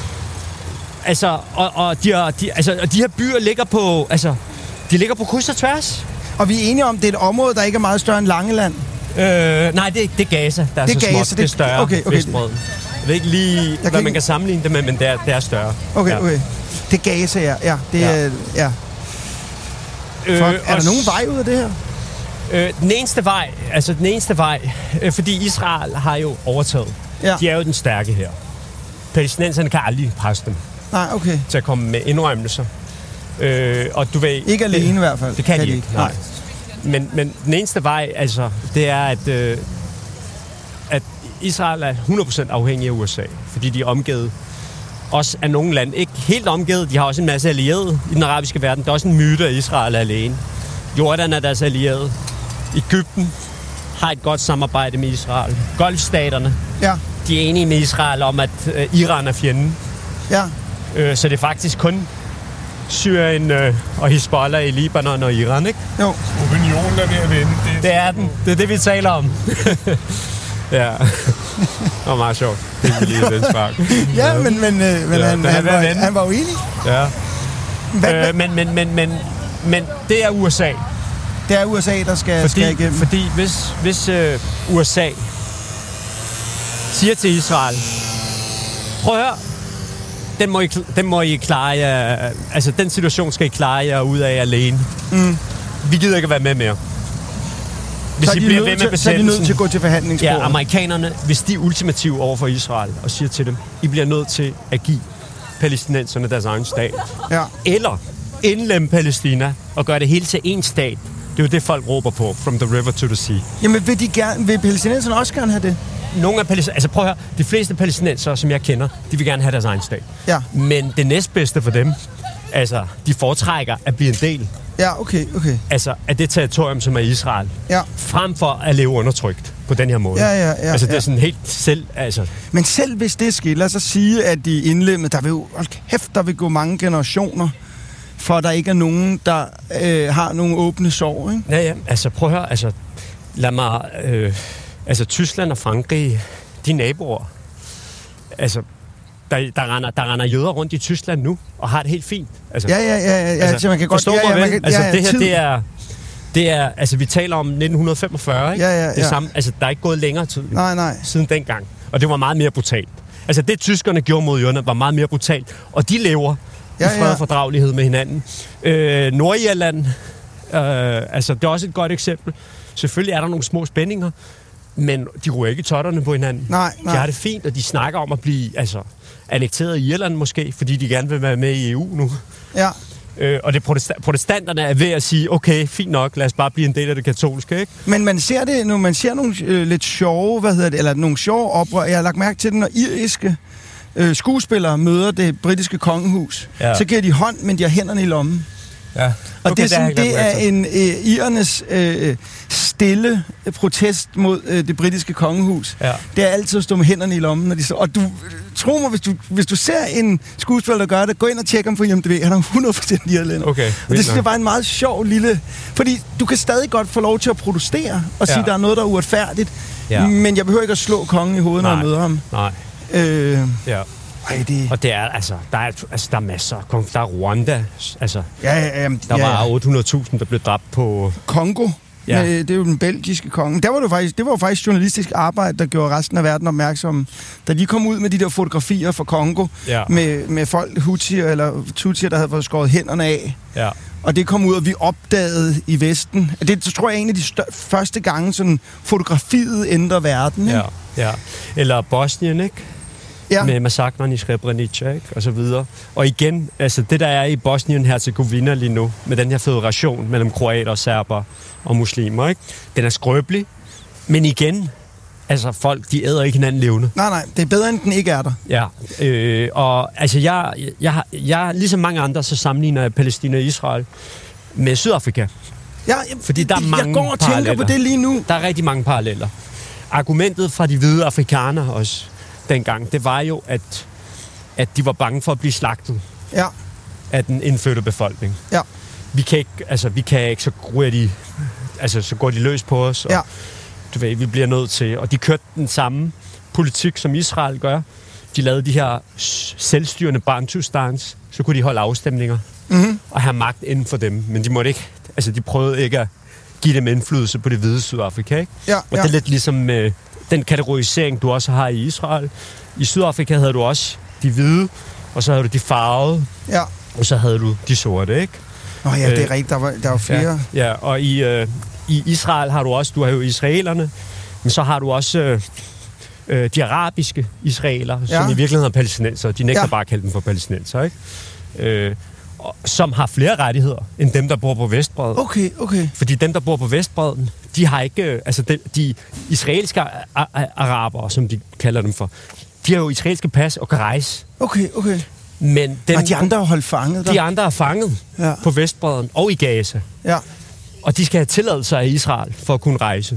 Altså, og, og, de, er, de, altså, og de her byer ligger på, altså, de ligger på kryds og tværs. Og vi er enige om, det er et område, der ikke er meget større end Langeland. Øh, nej, det, det er Gaza, der er det er så Gaza, småt. det, det er større. Okay, okay. Vestbred. Jeg ved ikke lige, jeg hvad kan man kan sammenligne det med, men det er, det er større. Okay, ja. okay. Det er Gaza, ja. ja, det ja. Er, ja. Øh, For, er der nogen vej ud af det her? Øh, den eneste vej, altså den eneste vej, øh, fordi Israel har jo overtaget. Ja. De er jo den stærke her. Palæstinenserne kan aldrig presse dem. Nej, okay. Til at komme med indrømmelser. Øh, og du ved... Ikke alene i hvert fald. Det kan, kan de de ikke, nej. nej. Men, men den eneste vej, altså, det er, at, øh, at Israel er hundrede procent afhængig af U S A. Fordi de er omgivet også af nogle lande. Ikke helt omgivet, de har også en masse allierede i den arabiske verden. Der er også en myte, at Israel er alene. Jordan er deres allierede. Egypten har et godt samarbejde med Israel. Golfstaterne, ja. de er enige med Israel om, at øh, Iran er fjenden. Ja. Øh, så det er faktisk kun Syrien øh, og Hezbollah i Libanon og Iran, ikke? Jo. Opinionen er ved at vende. Det, det er den. Det er det, vi taler om. Ja. Det var meget sjovt. Det er lige den spark. Ja, men, men, øh, men ja, han, han, var, han var uenig. Ja. Hvad, øh, men, men, men, men, men det er U S A. Det er U S A, der skal, fordi, skal igennem. Fordi hvis, hvis øh, U S A siger til Israel, prøv at høre, den må I, den må I klare jer, altså den situation skal I klare jer ud af alene. Mm. Vi gider ikke at være med mere. Hvis så, I de bliver ved med til, så er de nødt til at gå til forhandlingsbordet. Ja, amerikanerne, hvis de er ultimative over for Israel og siger til dem, I bliver nødt til at give palæstinenserne deres egen stat. Ja. Eller indlemme Palæstina og gøre det hele til én stat. Det er jo det, folk råber på, from the river to the sea. Jamen, vil, de gerne, vil palæstinenserne også gerne have det? Nogle af palæstinenserne, altså prøv at høre, de fleste palæstinensere, som jeg kender, de vil gerne have deres egen stat. Ja. Men det næstbedste for dem, altså, de foretrækker at blive en del. Ja, okay, okay. Altså, af det territorium, som er Israel. Ja. Frem for at leve undertrykt på den her måde. Ja, ja, ja. Altså, det er ja. sådan helt selv, altså... Men selv hvis det sker, lad os så sige, at de indlemmet, der vil jo, hold kæft, der vil gå mange generationer, for der ikke er nogen, der øh, har nogle åbne sår, ikke? Ja, ja. Altså, prøv at høre, altså, lad mig... Øh, altså, Tyskland og Frankrig, de naboer, altså... Der, der, render, der render jøder rundt i Tyskland nu, og har det helt fint. Altså, ja, ja, ja, ja, altså, man kan godt... Forstå ja, ja, mig man vel? kan, Altså, ja, ja, det her, tid. det er... Det er, altså, vi taler om nitten femogfyrre, ikke? Ja, ja, ja. Det samme, altså, der er ikke gået længere tid nej, nej. siden dengang. Og det var meget mere brutalt. Altså, det tyskerne gjorde mod jøderne, var meget mere brutalt. Og de lever ja, i fred og fordragelighed med hinanden. Øh, Nordirland, øh, altså, det er også et godt eksempel. Selvfølgelig er der nogle små spændinger, men de ruer ikke totterne på hinanden. Nej, nej. De har det fint, og de snakker om at blive, altså, annekteret i Irland måske, fordi de gerne vil være med i E U nu. Ja. Øh, og det protestant- protestanterne er ved at sige, okay, fint nok, lad os bare blive en del af det katolske, ikke? Men man ser det, når man ser nogle øh, lidt sjove, hvad hedder det, eller nogle sjove oprør. Jeg har lagt mærke til det, når iriske øh, skuespillere møder det britiske kongehus. Ja. Så giver de hånd, men de har hænderne i lommen. Ja. Og okay, det er, sådan, det er en øh, irernes øh, stille protest mod øh, det britiske kongehus. Ja. Det er altid at stå med hænderne i lommen. Når de så, og du, tro mig, hvis du, hvis du ser en skuespiller, der gør det, gå ind og tjek ham på I M D B. Han er hundrede procent irlænder. Okay, og det synes jeg var en meget sjov lille... Fordi du kan stadig godt få lov til at protestere og sige, ja. at der er noget, der er uretfærdigt. Ja. Men jeg behøver ikke at slå kongen i hovedet, når jeg møder ham. Nej. Øh, ja. Ej, det... Og det er, altså, der er, altså, der er masser. Der er Rwanda, altså. Ja, ja, ja, der ja, var ja. otte hundrede tusind, der blev dræbt på... Kongo. Ja. Med, det er jo den belgiske konge. Der var det, faktisk, det var jo faktisk journalistisk arbejde, der gjorde resten af verden opmærksom. Da de kom ud med de der fotografier fra Kongo, ja. med, med folk, Hutsier eller Tutsier, der havde fået skåret hænderne af. Ja. Og det kom ud, og vi opdagede i Vesten. Det tror jeg er en af de stør- første gange, sådan fotografiet ændrer verden. Ikke? Ja, ja. Eller Bosnien, ikke? Ja. Med massakren i Srebrenica, ikke? Og så videre. Og igen, altså det der er i Bosnien-Herzegovina lige nu, med den her federation mellem kroater, serber og muslimer, ikke? Den er skrøbelig, men igen, altså folk, de æder ikke hinanden levende. Nej, nej, det er bedre, end den ikke er der. Ja, øh, og altså jeg, jeg, jeg, ligesom mange andre, så sammenligner jeg Palæstina og Israel med Sydafrika. Ja, jeg, fordi der er mange jeg går og tænker på det lige nu. Der er rigtig mange paralleller. Argumentet fra de hvide afrikanere også dengang, det var jo, at, at de var bange for at blive slagtet ja. af den indfødte befolkning. Ja. Vi kan ikke, altså vi kan ikke, så går de, altså så går de løs på os. Og, ja. Du ved, vi bliver nødt til, og de kørte den samme politik, som Israel gør. De lavede de her selvstyrende Bantustans, så kunne de holde afstemninger mm-hmm. og have magt inden for dem, men de måtte ikke, altså de prøvede ikke at give dem indflydelse på det hvide Sydafrika, ikke? Ja, og ja. det er lidt ligesom øh, den kategorisering, du også har i Israel. I Sydafrika havde du også de hvide, og så havde du de farvede, ja. og så havde du de sorte, ikke? Nå ja, det er rigtigt, der var, der var flere. Ja, ja, og i, øh, i Israel har du også, du har jo israelerne, men så har du også øh, øh, de arabiske israeler, ja. som i virkeligheden er palæstinenser. De nægter ja. bare at kalde dem for palæstinenser, ikke? Øh, og, som har flere rettigheder end dem, der bor på Vestbredden. Okay, okay. Fordi dem, der bor på Vestbredden, de har ikke, øh, altså de, de israelske arabere, som de kalder dem for, de har jo israelske pas og kan rejse. Okay, okay. Men dem, og de andre er holdt fanget der? De andre er fanget ja. på Vestbredden og i Gaza. Ja. Og de skal have tilladelse af Israel for at kunne rejse.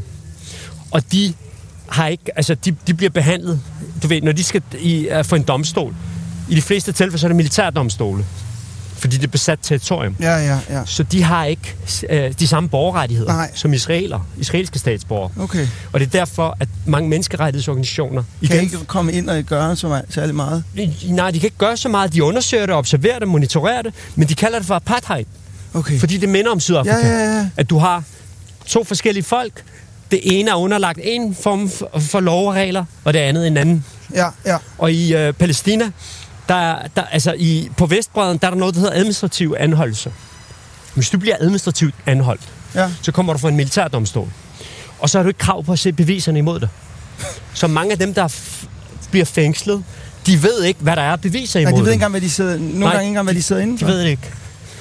Og de har ikke, altså de, de bliver behandlet, du ved, når de skal i, uh, få en domstol. I de fleste tilfælde, så er det militærdomstole. Fordi det er besat territorium. Ja, ja, ja. Så de har ikke uh, de samme borgerrettigheder Nej. som israeler, israelske statsborgere. Okay. Og det er derfor, at mange menneskerettighedsorganisationer kan igen, ikke komme ind og gøre så særlig meget? Nej, de kan ikke gøre så meget. De undersøger det, observerer det, monitorerer det, men de kalder det for apartheid. Okay. Fordi det minder om Sydafrika. Ja, ja, ja. At du har to forskellige folk. Det ene er underlagt en form for, for lov og regler, og det andet en anden. Ja, ja. Og i øh, Palæstina, der, der, altså i, på Vestbredden, der er der noget, der hedder administrativ anholdelse. Hvis du bliver administrativt anholdt, ja. så kommer du for en militærdomstol. Og så har du ikke krav på at se beviserne imod dig. Så mange af dem, der f- bliver fængslet, de ved ikke, hvad der er beviser imod dem. Nej, de ved ikke engang, hvad de sidder, nogle Nej, gange ikke engang, hvad de sidder inde for. De ved det ikke.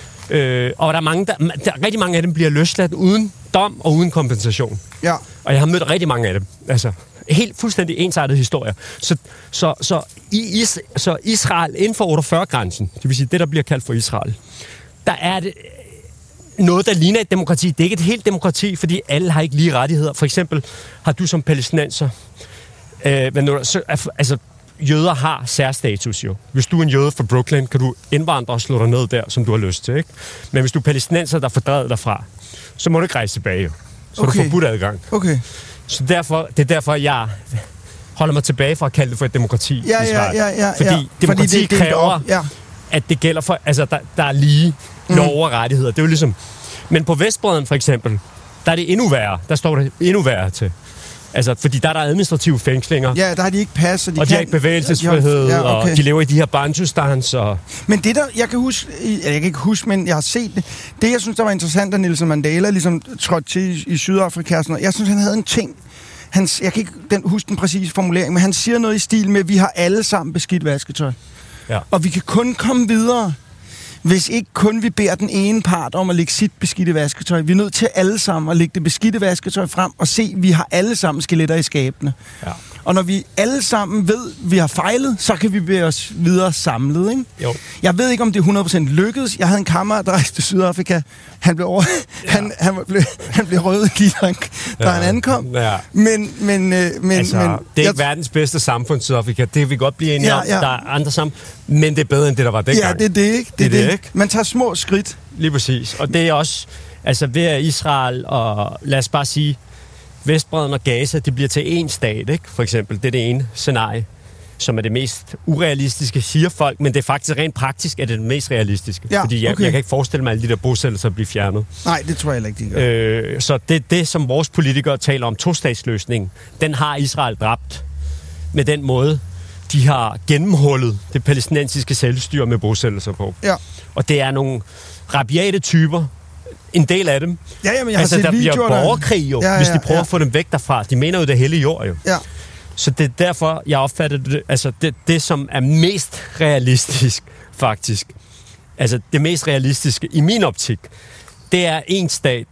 Øh, og der er, mange, der, der, rigtig mange af dem bliver løsladt uden dom og uden kompensation. Ja. Og jeg har mødt rigtig mange af dem. Altså, helt fuldstændig ensartede historier. Så, så, så, i is, så Israel inden for otteogfyrre-grænsen, det vil sige det, der bliver kaldt for Israel, der er det noget, der ligner et demokrati. Det er ikke et helt demokrati, fordi alle har ikke lige rettigheder. For eksempel har du som palæstinenser, øh, nu, så, altså, jøder har særstatus jo. Hvis du er en jøde fra Brooklyn, kan du indvandre og slå dig ned der, som du har lyst til, ikke? Men hvis du er palæstinenser, der er fordrevet derfra, så må du ikke rejse tilbage, jo. Så okay. er du forbudt adgang. Okay. Så derfor, det er derfor, jeg holder mig tilbage fra at kalde det for et demokrati. Ja, ja, ja, ja. Fordi ja. demokrati Fordi det, kræver, ja. at det gælder for, altså der, der er lige mm. lov og rettigheder. Det er jo ligesom, men på Vestbredden for eksempel, der er det endnu værre. Der står det endnu værre til. Altså, fordi der er der administrative fængslinger. Ja, der har de ikke pas. Og de, og de kan, har ikke bevægelsesfrihed, ja, okay. og de lever i de her Bantustans. Og men det der, jeg kan huske, jeg kan ikke huske, men jeg har set det. Det, jeg synes, der var interessant, da Nelson Mandela ligesom trådte til i, i Sydafrika. Og jeg synes, han havde en ting. Han, jeg kan ikke den, huske den præcise formulering, men han siger noget i stil med, at vi har alle sammen beskidt vasketøj. Ja. Og vi kan kun komme videre, hvis ikke kun vi beder den ene part om at lægge sit beskidte vasketøj. Vi er nødt til alle sammen at lægge det beskidte vasketøj frem og se, at vi har alle sammen skeletter i skabene. Ja. Og når vi alle sammen ved, at vi har fejlet, så kan vi bevæge os videre samlet, ikke? Jo. Jeg ved ikke, om det er hundrede procent lykkedes. Jeg havde en kammerat, der rejste til Sydafrika. Han blev, over... ja. han, han blev, han blev røvet lige, da ja. han ankom. Ja. Men, men, men, altså, men, det er jeg... ikke verdens bedste samfund, Sydafrika. Det kan vi godt blive enige ja, om. Ja. Der er andre sammen. Men det er bedre, end det, der var dengang. Ja, det er det, ikke? Det, det er det, det. ikke? Man tager små skridt. Lige præcis. Og det er også, altså ved at Israel og, lad os bare sige, Vestbredden og Gaza, det bliver til én stat, ikke? For eksempel, det er det ene scenarie. som er det mest urealistiske, siger folk, men det er faktisk rent praktisk, at det er det mest realistiske. Ja, fordi jeg, okay. jeg kan ikke forestille mig, at alle de der bosættelser bliver fjernet. Nej, det tror jeg heller ikke, de gør. Øh, så det det, som vores politikere taler om, tostatsløsning, den har Israel dræbt med den måde, de har gennemhullet det palæstinensiske selvstyre med bosættelser på. Ja. Og det er nogle rabiate typer, en del af dem. Ja, jamen, jeg har altså, set der videoer, bliver borgerkrig jo, ja, ja, hvis de prøver ja. at få dem væk derfra. De mener jo, det er hellige jord jo. Ja. Så det er derfor, jeg opfatter det, altså det, det som er mest realistisk, faktisk. Altså det mest realistiske i min optik, det er en stat,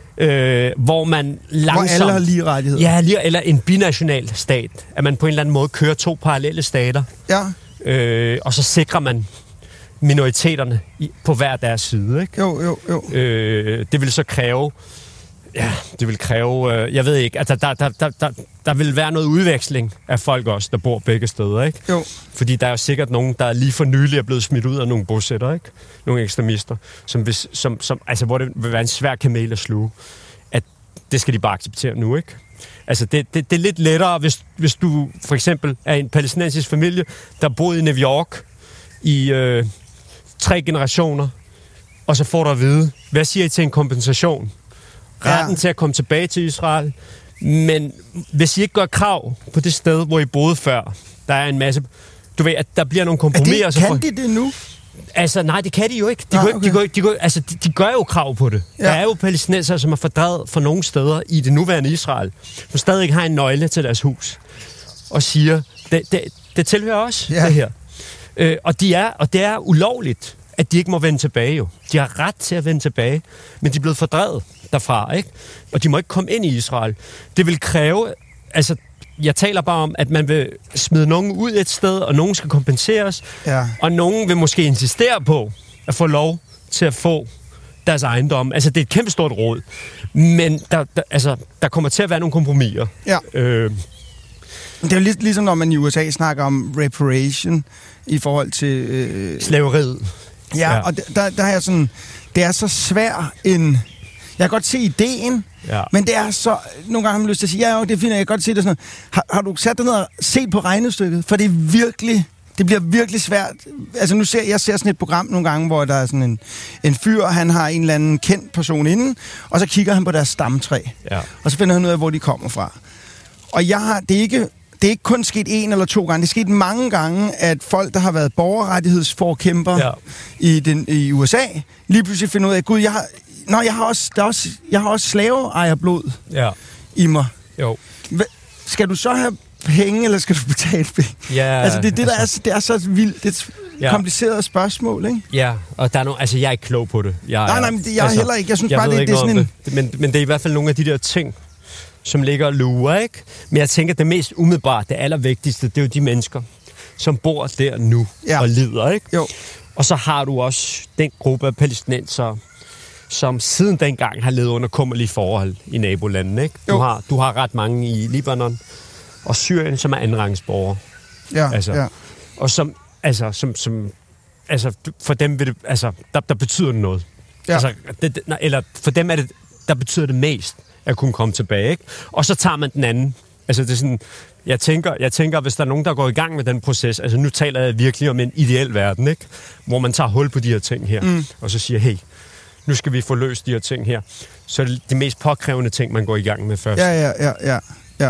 øh, hvor man langsomt... Hvor alle har lige rettigheder. Ja, lige, eller en binational stat. At man på en eller anden måde kører to parallelle stater. Ja. Øh, og så sikrer man minoriteterne i, på hver deres side, ikke? Jo, jo, jo. Øh, det vil så kræve... Ja, det vil kræve... Øh, jeg ved ikke, altså der, der, der, der, der vil være noget udveksling af folk også, der bor begge steder, ikke? Jo. Fordi der er jo sikkert nogen, der lige for nylig er blevet smidt ud af nogle bosætter, ikke? Nogle ekstremister, som, hvis, som, som, altså, hvor det vil være en svær kamel at sluge. At det skal de bare acceptere nu, ikke? Altså, det, det, det er lidt lettere, hvis, hvis du for eksempel er en palæstinensisk familie, der boede i New York i øh, tre generationer, og så får du at vide, hvad siger I til en kompensation? Retten ja. til at komme tilbage til Israel, men hvis I ikke gør krav på det sted, hvor I boede før, der er en masse... Du ved, at der bliver nogle kompromiser... Det, kan for, de det nu? Altså, nej, det kan de jo ikke. De, nej, går, okay. de, går, de, går, altså, de, de gør jo krav på det. Ja. Der er jo palæstinenser, som er fordrevet fra nogle steder i det nuværende Israel, som stadig ikke har en nøgle til deres hus, og siger, det, det, det tilhører os, ja. det her. Øh, og, de er, og det er ulovligt, at de ikke må vende tilbage jo. De har ret til at vende tilbage, men de er blevet fordrevet derfra, ikke? Og de må ikke komme ind i Israel. Det vil kræve... Altså, jeg taler bare om, at man vil smide nogen ud et sted, og nogen skal kompenseres, ja. og nogen vil måske insistere på at få lov til at få deres ejendom. Altså, det er et kæmpe stort råd. Men der, der, altså, der kommer til at være nogle kompromiser. Ja. Øh, det er jo lidt ligesom, når man i U S A snakker om reparation i forhold til... Øh... Slaveriet. Ja, ja. Og der, der er jeg sådan... Det er så svært en... Jeg kan godt se ideen, ja. men det er så... Nogle gange har man lyst til at sige, ja, jo, det er fint, jeg kan godt se det sådan. Har, har du sat dig ned og set på regnestykket? For det er virkelig... Det bliver virkelig svært. Altså nu ser jeg ser sådan et program nogle gange, hvor der er sådan en, en fyr, han har en eller anden kendt person inden, og så kigger han på deres stamtræ. Ja. Og så finder han ud af, hvor de kommer fra. Og jeg har... Det er ikke... Det er ikke kun sket en eller to gange. Det er sket mange gange, at folk, der har været borgerrettighedsforkæmper ja. i, den, i U S A, lige pludselig finder ud af, gud, jeg har, nå, jeg har også, der er også, jeg har også slaveejerblod ja. i mig. Jo. Hva, skal du så have penge, eller skal du betale penge? Ja, altså, det, det, der altså, er, det er så vildt. Det er et ja. kompliceret spørgsmål, ikke? Ja, og der er no, altså, jeg er ikke klog på det. Jeg, nej, nej, men det, jeg altså, er heller ikke. Jeg synes jeg bare, det, det er sådan en... Det. Men, men det er i hvert fald nogle af de der ting, som ligger og lurer, ikke? Men jeg tænker, det mest umiddelbart, det allervigtigste, det er jo de mennesker, som bor der nu ja. og lider, ikke? Jo. Og så har du også den gruppe af palæstinensere, som siden dengang har levet under kummerlige forhold i nabolandene, ikke? Du har, du har ret mange i Libanon og Syrien, som er andenrangsborgere. Ja, altså, ja. Og som, altså, som, som, altså, for dem vil det, altså, der, der betyder det noget. Ja. Altså, det, eller for dem er det, der betyder det mest at kunne komme tilbage, ikke? Og så tager man den anden. Altså, det er sådan, jeg tænker, jeg tænker, hvis der er nogen, der går i gang med den proces, altså nu taler jeg virkelig om en ideel verden, ikke? Hvor man tager hul på de her ting her, mm. og så siger, hey, nu skal vi få løst de her ting her. Så er det de mest påkrævende ting, man går i gang med først. Ja, ja, ja, ja, ja.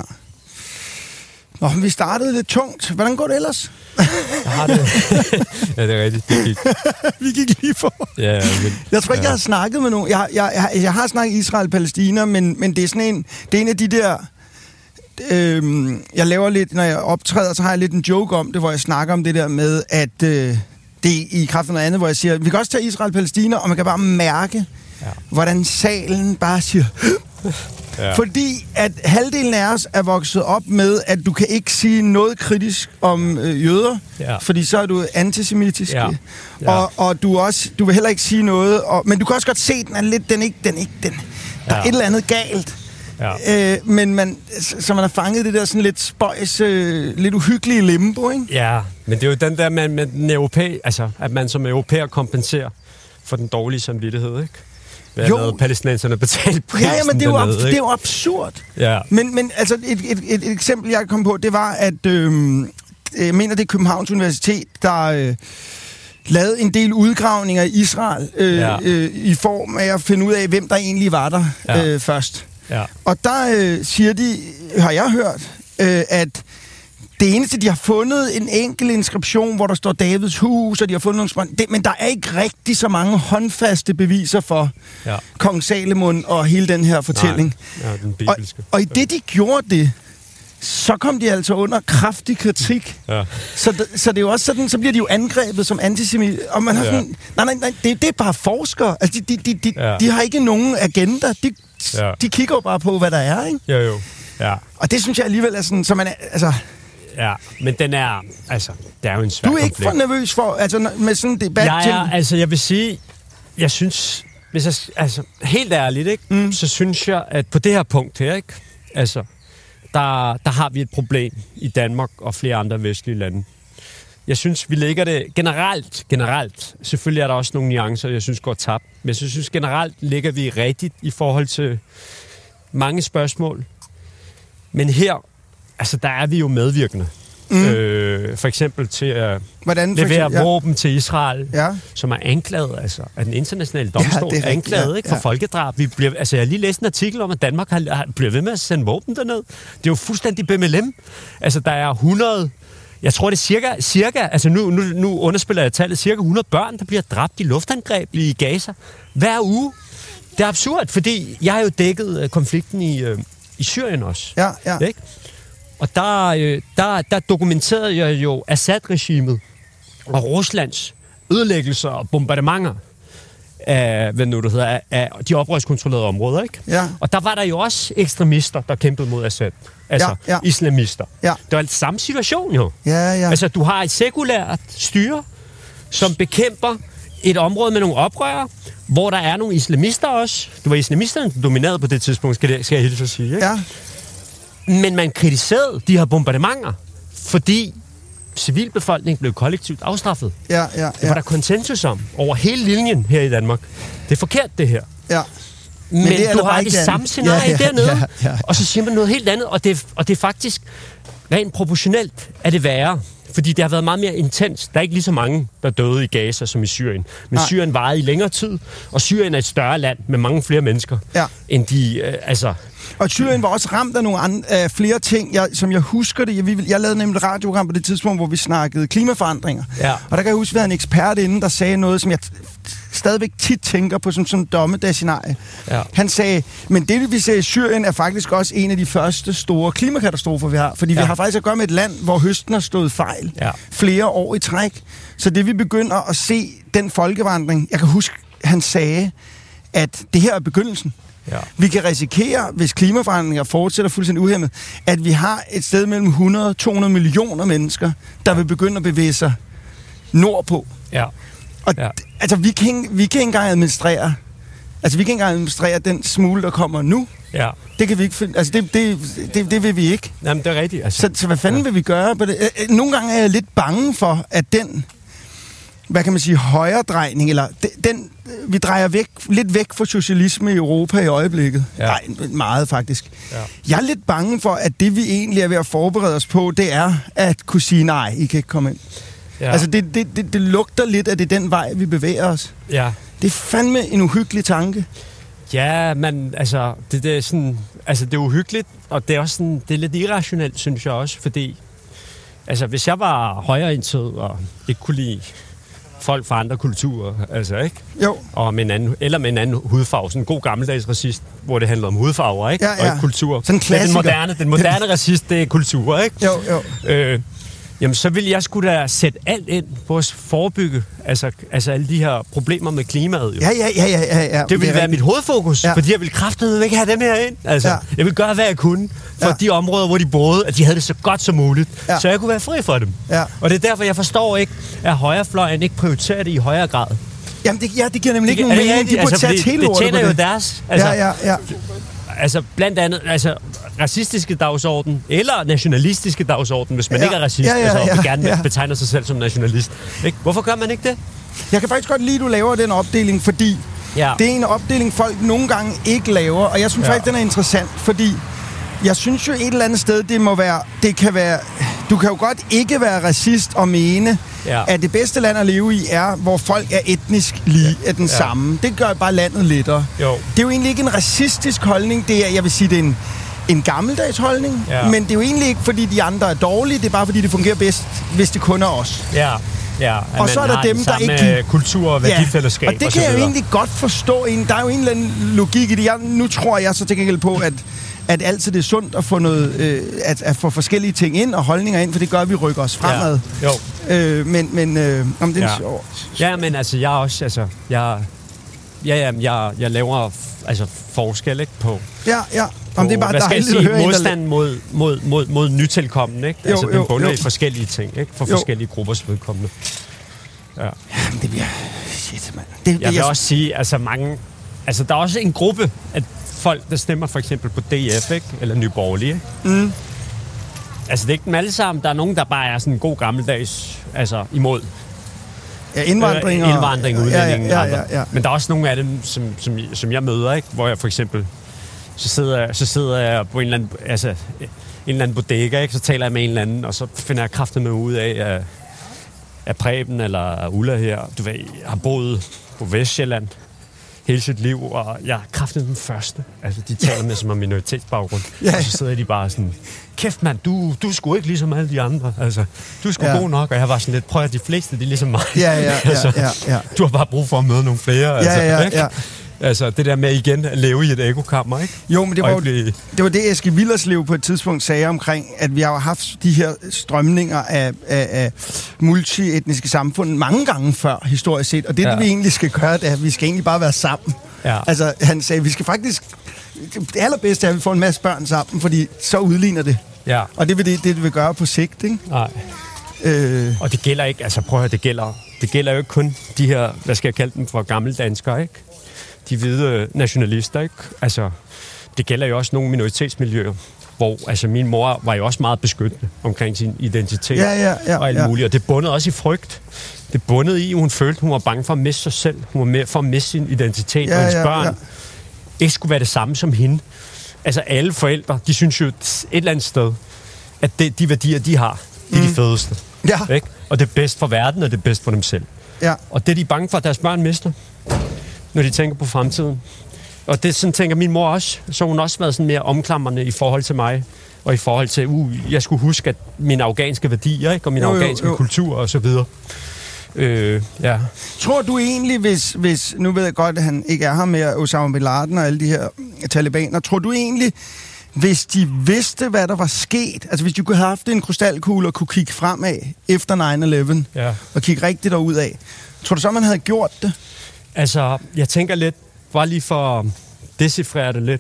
Nå, vi startede lidt tungt. Hvordan går det ellers? Jeg har det. Ja, det er rigtigt. Det gik. Vi gik lige for. Ja, men, jeg tror ikke, ja. jeg har snakket med nogen. Jeg, jeg, jeg, jeg har snakket Israel-Palæstina, men, men det er sådan en... Det er en af de der... Øh, jeg laver lidt... Når jeg optræder, så har jeg lidt en joke om det, hvor jeg snakker om det der med, at... Øh, det er i kraft af noget andet, hvor jeg siger, vi kan også tage Israel-Palæstina, og man kan bare mærke, ja. hvordan salen bare siger... Ja. Fordi at halvdelen af os er vokset op med, at du kan ikke sige noget kritisk om øh, jøder, ja. fordi så er du antisemitisk. Ja. Ja. Og, og du også, du vil heller ikke sige noget, og, men du kan også godt se, den er lidt, den ikke, den ikke, den, der ja. er et eller andet galt. Ja. Øh, men man, så man har fanget det der sådan lidt spøjs, øh, lidt uhyggelige limbo, ikke? Ja, men det er jo den der med, med den europæ, altså at man som europæer kompenserer for den dårlige samvittighed, ikke? Hvad jo. Noget palæstinenserne betalt prisen ja, ja, men det er, jo dernede, ab- det er jo absurd. Ja. Men, men altså, et, et, et, et eksempel, jeg kom på, det var, at øhm, jeg mener, det er Københavns Universitet, der øh, lavede en del udgravninger i Israel, øh, ja. øh, i form af at finde ud af, hvem der egentlig var der ja. øh, først. Ja. Og der øh, siger de, har jeg hørt, øh, at det eneste, de har fundet en enkelt inskription, hvor der står Davids hus, og de har fundet nogle det, men der er ikke rigtig så mange håndfaste beviser for ja. kong Salomon og hele den her fortælling. Nej. Ja, den bibelske. Og, og i det, de gjorde det, så kom de altså under kraftig kritik. Ja. Så, det, så det er jo også sådan, så bliver de jo angrebet som antisemit. Og man har sådan, ja. nej, nej, nej, det, det er bare forskere. Altså, de, de, de, de, ja. de har ikke nogen agenda. De, ja. de kigger jo bare på, hvad der er, ikke? Jo, jo. Ja. Og det synes jeg alligevel er sådan, så man er, altså... Ja, men den er, altså, det er jo en svær Du er ikke konflikt. for nervøs for, altså, med sådan en debat jeg til... er, altså, jeg vil sige, jeg synes, hvis jeg, altså, helt ærligt, ikke, mm. så synes jeg, at på det her punkt her, ikke, altså, der, der har vi et problem i Danmark og flere andre vestlige lande. Jeg synes, vi ligger det generelt, generelt, selvfølgelig er der også nogle nuancer, jeg synes går tabt, men jeg synes generelt ligger vi rigtigt i forhold til mange spørgsmål. Men her, altså der er vi jo medvirkende. Mm. Øh, for eksempel til at Hvordan, levere eksempel, ja. våben til Israel, ja. som er anklaget altså, af den internationale domstol, ja, er anklaget ja, ikke, for ja. folkedrab. Vi bliver, altså, jeg har lige læst en artikel om, at Danmark har, har, bliver ved med at sende våben derned. Det er jo fuldstændig B M L M. Altså, der er hundrede... Jeg tror, det er cirka... cirka altså, nu, nu, nu underspiller jeg tallet. Cirka hundrede børn, der bliver dræbt i luftangreb i Gaza hver uge. Det er absurd, fordi jeg har jo dækket konflikten i, øh, i Syrien også. Ja, ja. Ikke? Og der, øh, der, der dokumenterede jeg jo Assad-regimet og Ruslands ødelæggelser og bombardementer af, hvad nu det hedder, af, af de oprørskontrollerede områder, ikke? Ja. Og der var der jo også ekstremister, der kæmpede mod Assad. Altså ja, ja. islamister. Ja. Det var den samme situation jo. Ja, ja. Altså, du har et sekulært styre, som bekæmper et område med nogle oprørere, hvor der er nogle islamister også. Det var islamisterne, der dominerede på det tidspunkt, skal, det, skal jeg hilse at sige, ikke? Ja. Men man kritiserede de her bombardementer, fordi civilbefolkningen blev kollektivt afstraffet. Ja, ja, ja. Det var der konsensus om over hele linjen her i Danmark. Det er forkert, det her. Ja. Men, Men det du har det samme scenarie ja, ja, dernede, ja, ja, ja. og så siger man noget helt andet, og det, og det er faktisk rent proportionelt er det værre. Fordi det har været meget mere intens. Der er ikke lige så mange, der døde i Gaza som i Syrien. Men Nej. Syrien varede i længere tid, og Syrien er et større land med mange flere mennesker, ja. end de... Øh, altså... Og Syrien var også ramt af nogle andre, af flere ting, jeg, som jeg husker det. Jeg, jeg lavede nemlig et radioprogram på det tidspunkt, hvor vi snakkede klimaforandringer. Ja. Og der kan jeg huske, at vi havde en ekspert inde, der sagde noget, som jeg stadigvæk tit tænker på som sådan en dommedagsscenarie. Ja. Han sagde, men det vi ser i Syrien er faktisk også en af de første store klimakatastrofer, vi har. Fordi ja. vi har faktisk at gøre med et land, hvor høsten har stået fejl ja. flere år i træk. Så det vi begynder at se, den folkevandring, jeg kan huske, han sagde, at det her er begyndelsen. Ja. Vi kan risikere, hvis klimaforandringer fortsætter fuldstændig uhæmmet, at vi har et sted mellem hundrede og to hundrede millioner mennesker, der ja. vil begynde at bevæge sig nordpå. Ja. Og ja. d- altså, vi kan, ikke, vi kan ikke engang administrere, altså, vi kan ikke engang administrere den smule, der kommer nu. Ja. Det kan vi ikke finde, altså, det, det, det, det vil vi ikke. Jamen, det er rigtigt. Altså. Så, så hvad fanden ja. vil vi gøre på det? Nogle gange er jeg lidt bange for, at den, hvad kan man sige, højredrejning, eller den, vi drejer væk, lidt væk fra socialisme i Europa i øjeblikket. Ja. Nej, meget faktisk. Ja. Jeg er lidt bange for, at det vi egentlig er ved at forberede os på, det er at kunne sige, nej, I kan ikke komme ind. Ja. Altså, det, det, det, det lugter lidt, at det er den vej, vi bevæger os. Ja. Det er fandme en uhyggelig tanke. Ja, men altså, det, det er sådan, altså, det er uhyggeligt, og det er også sådan, det er lidt irrationelt, synes jeg også, fordi, altså, hvis jeg var højreorienteret og ikke kunne lide folk fra andre kulturer, altså, ikke? Jo. Og med en anden, eller med en anden hudfarve, sådan en god gammeldags racist, hvor det handler om hudfarver, ikke? Ja, ja. Og ikke kultur. Sådan en klassiker. Den moderne, den moderne racist, det er kultur, ikke? Jo, jo. Øh, Jamen, så vil jeg sgu da sætte alt ind på at forebygge altså, altså alle de her problemer med klimaet. Jo. Ja, ja, ja, ja, ja. Det vil det være mit hovedfokus, ja. fordi jeg vil kraftedeme ikke have dem her ind. Altså, ja. Jeg vil gøre, hvad jeg kunne for ja. de områder, hvor de boede, at de havde det så godt som muligt, ja. så jeg kunne være fri for dem. Ja. Og det er derfor, jeg forstår ikke, at højrefløjen ikke prioriterer det i højere grad. Jamen, det, ja, det giver nemlig ikke nogen mening. De burde altså, tage hele det ordet tjener på jo det. deres... Altså, ja, ja, ja. Altså, blandt andet... Altså, racistiske dagsorden, eller nationalistiske dagsorden, hvis man ja. ikke er racist, ja, ja, ja, altså, og gerne ja. betegner sig selv som nationalist. Ikke? Hvorfor gør man ikke det? Jeg kan faktisk godt lide, at du laver den opdeling, fordi ja. det er en opdeling, folk nogle gange ikke laver, og jeg synes ja. faktisk, den er interessant, fordi jeg synes jo et eller andet sted, det må være, det kan være, du kan jo godt ikke være racist og mene, ja. at det bedste land at leve i er, hvor folk er etnisk lige af den ja. samme. Det gør bare landet lettere. Jo. Det er jo egentlig ikke en racistisk holdning. Det er, jeg vil sige, det er en, en gammeldags holdning. Ja. Men det er jo egentlig ikke, fordi de andre er dårlige. Det er bare, fordi det fungerer bedst, hvis det kun er os. Ja. Ja, og så er der dem, der ikke... kultur og værdifællesskab ja, og det kan og jeg jo egentlig godt forstå. Der er jo en eller anden logik i det. Jeg, nu tror jeg så til gengæld på, at, at altid det er sundt at få, noget, øh, at, at få forskellige ting ind og holdninger ind, for det gør, at vi rykker os fremad. Ja. Jo. Øh, men men øh, om det er ja. sjovt. Ja, men altså, jeg også... Altså, jeg, ja, ja, jeg, jeg laver altså, forskel, ikke, på... Ja, ja. Om det er bare hvad skal jeg sige, modstand en, der... mod, mod, mod, mod nytilkommende, ikke? Jo, altså, den bunder jo. i forskellige ting, ikke? For jo. forskellige gruppers vedkommende. Ja. Jamen, det bliver... Shit, mand. Det, jeg vil jeg... også sige, altså mange... Altså, der er også en gruppe af folk, der stemmer for eksempel på D F, ikke? Eller Nye Borgerlige, ikke? Mm. Altså, det er ikke dem alle sammen. Der er nogen, der bare er sådan en god gammeldags, altså, imod. Ja, indvandring og... Øh, indvandring, udlænding ja, ja, ja, ja, ja. Men der er også nogle af dem, som, som, som jeg møder, ikke? Hvor jeg for eksempel... Så sidder, jeg, så sidder jeg på en eller anden, altså, en eller anden bodega, ikke? Så taler jeg med en eller anden, og så finder jeg kraftedeme ud af, at, at Preben eller Ulla her, du ved, har boet på Vestsjælland hele sit liv, og jeg er kraftedeme den første. Altså, de taler med som om minoritetsbaggrund. Ja. Og så sidder de bare sådan, kæft mand, du, du er sgu ikke ligesom alle de andre. Altså, du er sgu ja. god nok, og jeg var sådan lidt, prøv at de fleste, de er ligesom mig. Ja, ja, ja, altså, ja, ja. Du har bare brug for at møde nogle flere. Altså, ja, ja, ja. Altså, det der med igen at leve i et ekokammer, ikke? Jo, men det var, jo, blive... det var det, Eske Willerslev på et tidspunkt sagde omkring, at vi har haft de her strømninger af, af, af multietniske samfund mange gange før, historisk set. Og det, ja. det vi egentlig skal gøre, det er, at vi skal egentlig bare være sammen. Ja. Altså, han sagde, at vi skal faktisk... Det allerbedste er, at vi får en masse børn sammen, fordi så udligner det. Ja. Og det vil det, det vil gøre på sigt, ikke? Nej. Øh... Og det gælder ikke... Altså, prøv at høre, det gælder... Det gælder jo ikke kun de her, hvad skal jeg kalde dem, for gamle danskere, ikke? De hvide nationalister, ikke? Altså, det gælder jo også nogle minoritetsmiljøer, hvor altså, min mor var jo også meget beskyttende omkring sin identitet ja, ja, ja, og alt ja. muligt. Og det bundede også i frygt. Det bundede i, hun følte, hun var bange for at miste sig selv. Hun var med for at miste sin identitet, ja, og hendes ja, børn ja. ikke skulle være det samme som hende. Altså, alle forældre, de synes jo et eller andet sted, at det, de værdier, de har, det er mm. de fedeste. Ja. Ikke? Og det er bedst for verden, og det er bedst for dem selv. Ja. Og det er de bange for, at deres børn mister, når de tænker på fremtiden. Og det sådan tænker min mor også. Så hun også været sådan mere omklamrende i forhold til mig. Og i forhold til, uh, jeg skulle huske, at mine afghanske værdier, ikke? Og min jo, afghanske jo, jo. kultur og så videre. Øh, ja. Tror du egentlig, hvis, hvis... Nu ved jeg godt, at han ikke er her med Osama Bin Laden og alle de her talibaner. Tror du egentlig, hvis de vidste, hvad der var sket... Altså, hvis de kunne have haft en krystalkugle og kunne kigge fremad efter nine eleven ja. og kigge rigtigt derud af. Tror du så, man havde gjort det? Altså, jeg tænker lidt, bare lige for at decifrere det lidt.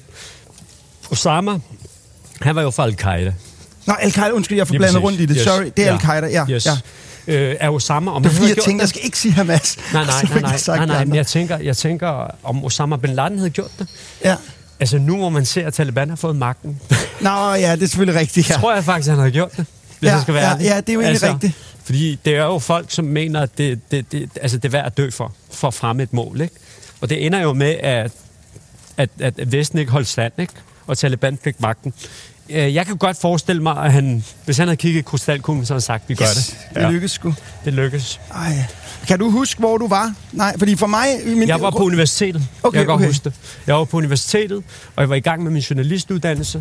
Osama, han var jo fra Al-Qaida. Nå, Al-Qaida, undskyld, jeg får blandet rundt i det. Yes. Sorry, det er ja. Al-Qaida, ja. Yes. ja. Øh, er Osama... Om det er fordi, jeg tænker, jeg skal ikke sige Hamas. Nej, nej, nej, nej, nej, nej, men jeg tænker, jeg tænker, om Osama Bin Laden havde gjort det. Ja. Altså, nu hvor man ser, at Taliban har fået magten. Nå, ja, det er selvfølgelig rigtigt, ja. Tror jeg faktisk, han havde gjort det, hvis ja, jeg skal være ærlig. Ja, det er jo egentlig altså, rigtigt. Fordi det er jo folk, som mener, at det, det, det, altså, det er værd at dø for, for at fremme et mål, ikke? Og det ender jo med, at, at, at Vesten ikke holdt stand, ikke? Og Taliban fik magten. Jeg kan godt forestille mig, at han, hvis han havde kigget i krystalkuglen, så havde han sagt, at vi gør yes, det. Ja. Det lykkes sgu. Det lykkes. Ej. Kan du huske, hvor du var? Nej, fordi for mig... Min... Jeg var på universitetet. Okay, jeg kan okay. godt huske det. Jeg var på universitetet, og jeg var i gang med min journalistuddannelse.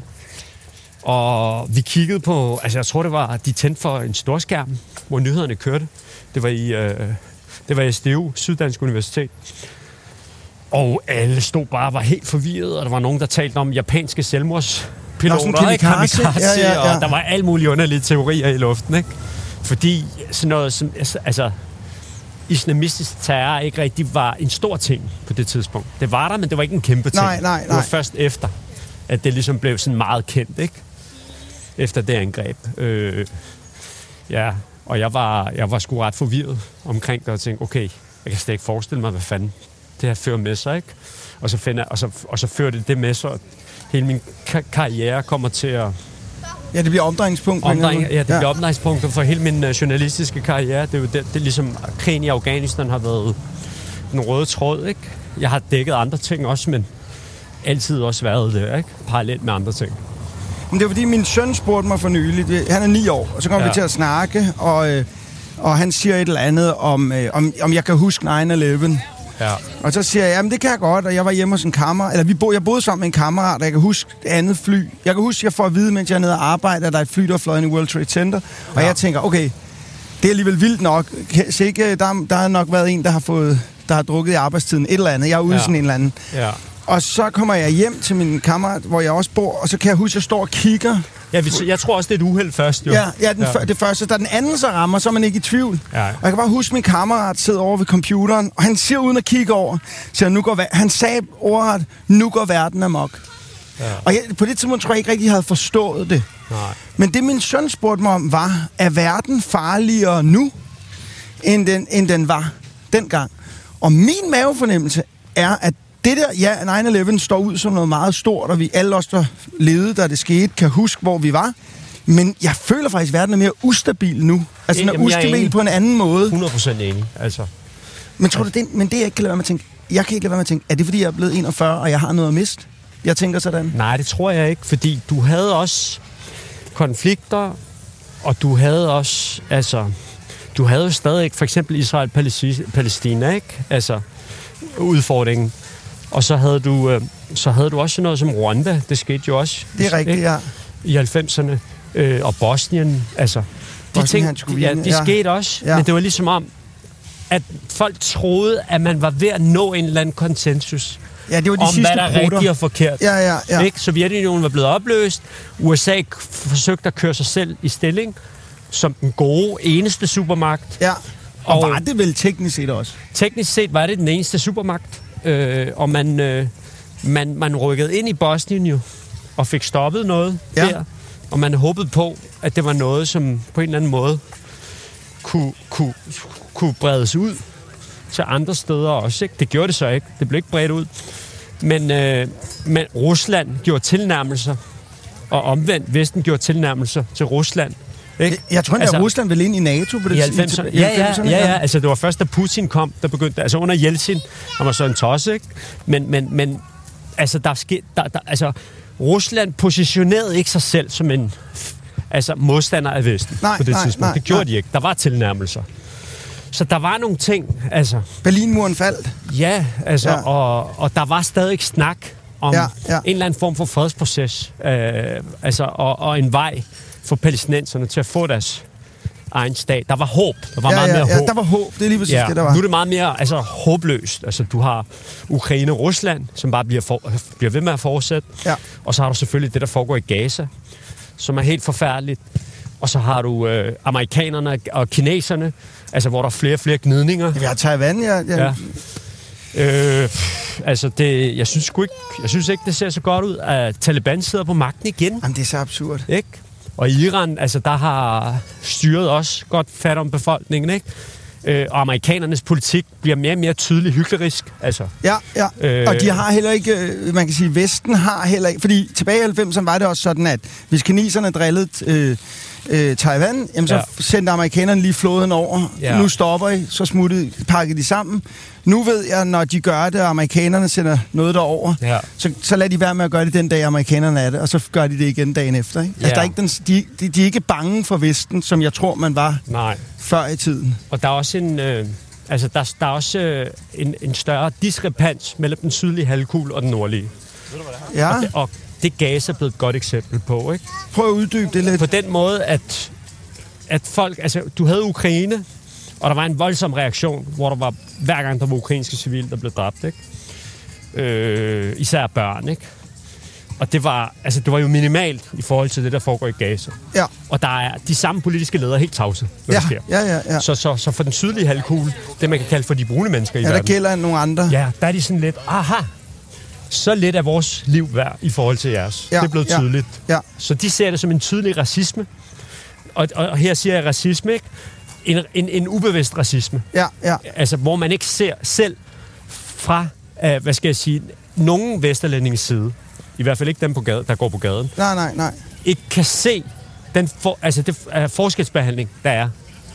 Og vi kiggede på... Altså, jeg tror, det var... De tændte for en storskærm, hvor nyhederne kørte. Det var i... Øh, det var i S D U, Syddansk Universitet. Og alle stod bare og var helt forvirret, og der var nogen, der talte om japanske selvmords... piloter, ikke? Kamikaze, ja, ja, ja. Og der var alle mulige underlige teorier i luften, ikke? Fordi sådan noget som, altså, islamistisk terror ikke rigtig var en stor ting på det tidspunkt. Det var der, men det var ikke en kæmpe ting. Nej, nej, nej. Det var først efter, at det ligesom blev sådan meget kendt, ikke? Efter det angreb. Øh, ja, og jeg var, jeg var sgu ret forvirret omkring det, og tænkte, okay, jeg kan slet ikke forestille mig, hvad fanden det her fører med sig, ikke? Og så, finder, og så, og så fører det det med sig, hele min kar- karriere kommer til at... Ja, det bliver omdrejningspunkt. Omdrejning, ja, det ja. bliver omdrejningspunkt for hele min uh, journalistiske karriere. Det er jo det, det er ligesom, krigen i Afghanistan har været den røde tråd, ikke? Jeg har dækket andre ting også, men altid også været det, ikke? Parallelt med andre ting. Men det var fordi, min søn spurgte mig for nylig. Han er ni år, og så kom ja. vi til at snakke, og, øh, og han siger et eller andet om, øh, om, om jeg kan huske nine eleven. Ja. Og så siger jeg, jamen det kan jeg godt, og jeg var hjemme hos en kammerat, eller vi bo, jeg boede sammen med en kammerat, og jeg kan huske det andet fly. Jeg kan huske, at jeg får at vide, mens jeg er nede og arbejder, at der er et fly, der er fløjet ind i World Trade Center, og ja. jeg tænker, okay, det er alligevel vildt nok. Så ikke, der, der har nok været en, der har fået, der har drukket i arbejdstiden, et eller andet. Jeg er ude ja. sådan en eller anden. Ja. Og så kommer jeg hjem til min kammerat, hvor jeg også bor, og så kan jeg huske, at jeg står og kigger. Ja, jeg tror også, det er et uheld først, jo. Ja, ja, den ja. F- det første. Da den anden så rammer, så er man ikke i tvivl. Ja. Og jeg kan bare huske, at min kammerat sidder over ved computeren, og han siger uden at kigge over, siger, nu går ver- han sagde ordret, nu går verden amok. Ja. Og jeg, på det tidspunkt tror jeg ikke rigtig, jeg havde forstået det. Nej. Men det, min søn spurgte mig om, var, er verden farligere nu, end den, end den var dengang? Og min mavefornemmelse er, at det der, ja, nine eleven står ud som noget meget stort, og vi alle os, der levede, da det skete, kan huske, hvor vi var. Men jeg føler faktisk, at verden er mere ustabil nu. Altså, den er ustabil på en anden måde. hundrede procent enig, altså. Men tror du, det, men det jeg ikke kan lade være med at tænke, jeg kan ikke lade være med at tænke, er det fordi, jeg er blevet enogfyrre, og jeg har noget at miste? Jeg tænker sådan. Nej, det tror jeg ikke, fordi du havde også konflikter, og du havde også, altså, du havde jo stadig for eksempel Israel-Palæstina, ikke? Altså, udfordringen. Og så havde du, øh, så havde du også noget som Rwanda. Det skete jo også. Det er rigtigt, ja. I halvfemserne. Øh, og Bosnien, altså. De ting, ja, det ja. skete også. Ja. Men det var ligesom om, at folk troede, at man var ved at nå en eller anden konsensus. Ja, det var de om sidste hvad der er rigtigt og forkert. Ja, ja, ja. Ikke? Sovjetunionen var blevet opløst. U S A forsøgte at køre sig selv i stilling som den gode, eneste supermagt. Ja, og, og var det vel teknisk set også? Teknisk set var det den eneste supermagt. Øh, og man, øh, man, man rykkede ind i Bosnien jo, og fik stoppet noget ja. der. Og man håbede på, at det var noget, som på en eller anden måde kunne, kunne, kunne bredes ud til andre steder også. Ikke? Det gjorde det så ikke. Det blev ikke bredt ud. Men, øh, men Rusland gjorde tilnærmelser, og omvendt Vesten gjorde tilnærmelser til Rusland. Ikke? Jeg, jeg tror, at altså, Rusland ville ind i NATO på det i halvfemserne. Ja, ja, ja, ja. Altså, det var først, da Putin kom, der begyndte... Altså, under Jeltsin, han var så en tosse, ikke? Men, men, men altså, der skete... Der, der, altså, Rusland positionerede ikke sig selv som en altså, modstander af Vesten nej, på det nej, tidspunkt. Nej, det gjorde nej. de ikke. Der var tilnærmelser. Så der var nogle ting, altså... Berlinmuren faldt. Ja, altså, ja. Og, og der var stadig snak om ja, ja. en eller anden form for fredsproces. Øh, altså, og, og en vej for palæstinenserne til at få deres egen stat. Der var håb. Der var ja, meget ja, mere ja, håb. der var håb. Det er lige præcis ja. det, der var. Nu er det meget mere altså, håbløst. Altså, du har Ukraine og Rusland, som bare bliver, for, bliver ved med at fortsætte. Ja. Og så har du selvfølgelig det, der foregår i Gaza, som er helt forfærdeligt. Og så har du øh, amerikanerne og kineserne, altså, hvor der er flere og flere gnidninger. Vi har Taiwan, ja. ja. ja. Øh, altså, det, jeg synes sgu ikke, jeg synes ikke, det ser så godt ud, at Taliban sidder på magten igen. Jamen, det er så absurd. Ikke? Og i Iran, altså, der har styret også godt fat om befolkningen, ikke? Øh, og amerikanernes politik bliver mere og mere tydelig hyklerisk, altså. Ja, ja. Øh, og de har heller ikke, man kan sige, Vesten har heller ikke, fordi tilbage i halvfemserne var det også sådan, at hvis kineserne drillede øh, øh, Taiwan, jamen så ja. sendte amerikanerne lige flåden over. Ja. Nu stopper I, så smuttede, pakkede de sammen. Nu ved jeg, når de gør det, og amerikanerne sender noget derover, ja. så, så lader de være med at gøre det den dag, amerikanerne er det, og så gør de det igen dagen efter. Ikke? Ja. Altså, der er ikke den, de, de, de er ikke bange for Vesten, som jeg tror, man var Nej. før i tiden. Og der er også en, øh, altså, der, der er også øh, en, en større diskrepans mellem den sydlige halvkugle og den nordlige. Ja. Og det, og det Gaza er blevet et godt eksempel på, ikke? Prøv at uddybe det lidt. På den måde, at, at folk... Altså, du havde Ukraine, og der var en voldsom reaktion, hvor der var, hver gang der var ukrainske civile, der blev dræbt, ikke? Øh, især børn, ikke? Og det var, altså, det var jo minimalt i forhold til det, der foregår i Gaza. Ja. Og der er de samme politiske ledere helt tavse, når ja. det sker. Ja, ja, ja. Så, så, så for den sydlige halvkugle, det man kan kalde for de brune mennesker i ja, verden. Ja, der gælder nogle andre. Ja, der er de sådan lidt, aha, så lidt af vores liv værd i forhold til jeres. Ja, det er blevet ja, tydeligt. Ja. Så de ser det som en tydelig racisme. Og, og her siger jeg racisme, ikke? En, en, en ubevidst racisme. Ja, ja. Altså, hvor man ikke ser selv fra, uh, hvad skal jeg sige, nogen vesterlændinges side, i hvert fald ikke dem, på gaden, der går på gaden, nej, nej, nej. ikke kan se den for, altså det, uh, forskelsbehandling, der er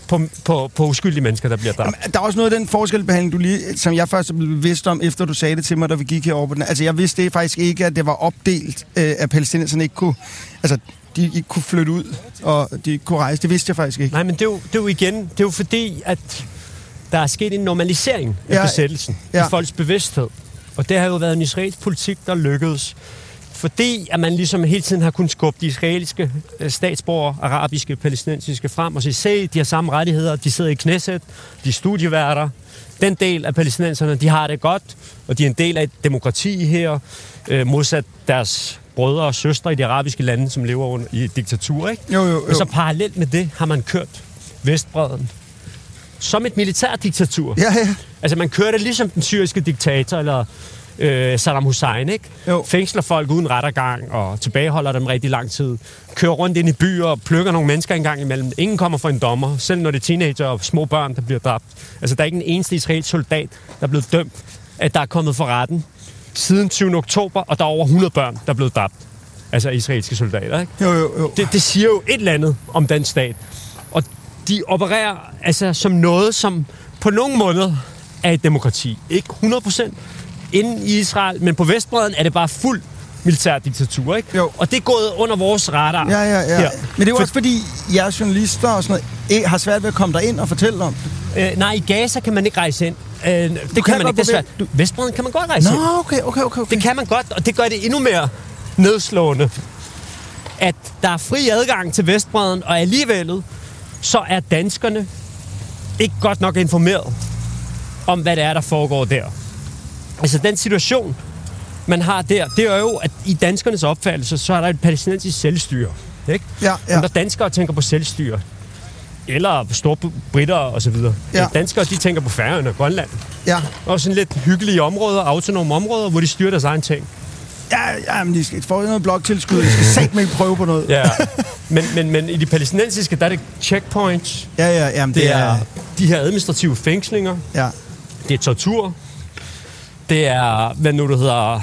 på, på, på uskyldige mennesker, der bliver dræbt. Jamen, der er også noget af den forskelsbehandling, du lige, som jeg først er blevet bevidst om, efter du sagde det til mig, da vi gik herover på den. Altså, jeg vidste det faktisk ikke, at det var opdelt, øh, at palæstinenserne ikke kunne... Altså, de ikke kunne flytte ud, og de ikke kunne rejse. Det vidste jeg faktisk ikke. Nej, men det er jo, det er jo igen... Det er jo fordi, at der er sket en normalisering af ja, besættelsen ja. i folks bevidsthed. Og det har jo været en israelsk politik, der lykkedes. Fordi at man ligesom hele tiden har kunnet skubbe de israelske statsborgere, arabiske, palæstinensiske frem og sige, se, de har samme rettigheder, de sidder i Knesset, de er studieværter. Den del af palæstinenserne, de har det godt, og de er en del af et demokrati her, øh, modsat deres brødre og søstre i de arabiske lande, som lever under, i et diktatur, ikke? Jo, jo, jo. Og så parallelt med det har man kørt Vestbredden som et militærdiktatur. Ja, ja. Altså, man kører det ligesom den syriske diktator, eller øh, Saddam Hussein, ikke? Jo. Fængsler folk uden rettergang, og tilbageholder dem rigtig lang tid. Kører rundt ind i byer og plukker nogle mennesker en gang imellem. Ingen kommer for en dommer, selv når det er teenager og små børn, der bliver dræbt. Altså, der er ikke en eneste israelsk soldat, der er blevet dømt, at der er kommet for retten siden tyvende oktober, og der er over hundrede børn, der er blevet dræbt. Altså, israelske soldater, ikke? Jo, jo, jo. Det, det siger jo et eller andet om den stat. Og de opererer altså som noget, som på nogle måder er et demokrati. Ikke hundrede procent inden i Israel, men på Vestbredden er det bare fuld militær diktatur, ikke? Jo. Og det er gået under vores radar. Ja, ja, ja. Her. Men det er jo For, også fordi, jeres journalister og sådan noget, har svært ved at komme derind og fortælle om det. øh, nej, i Gaza kan man ikke rejse ind. Øh, det kan, kan man godt ikke, det er svært. du- Vestbredden kan man godt rejse ind. Nå, okay, okay, okay. okay. Det kan man godt, og det gør det endnu mere nedslående, at der er fri adgang til Vestbredden, og alligevel så er danskerne ikke godt nok informeret om, hvad det er, der foregår der. Altså, den situation, man har der, det er jo, at i danskernes opfattelse, så er der et palæstinensisk selvstyre, ikke? Ja, ja. Når danskere tænker på selvstyre, eller store britter og så videre. Ja. Danskere, de tænker på Færøerne og Grønland. Ja, Og sådan lidt hyggelige områder, autonome områder, hvor de styrer deres egen ting. ja, ja, men de skal få noget bloktilskud. De skal satme ikke prøve på noget. Ja, men, men, men i de palæstinensiske, der er det checkpoints. Ja, ja, ja. Men Det er de her administrative fængslinger. Ja. Det er tortur. Det er, hvad nu det hedder,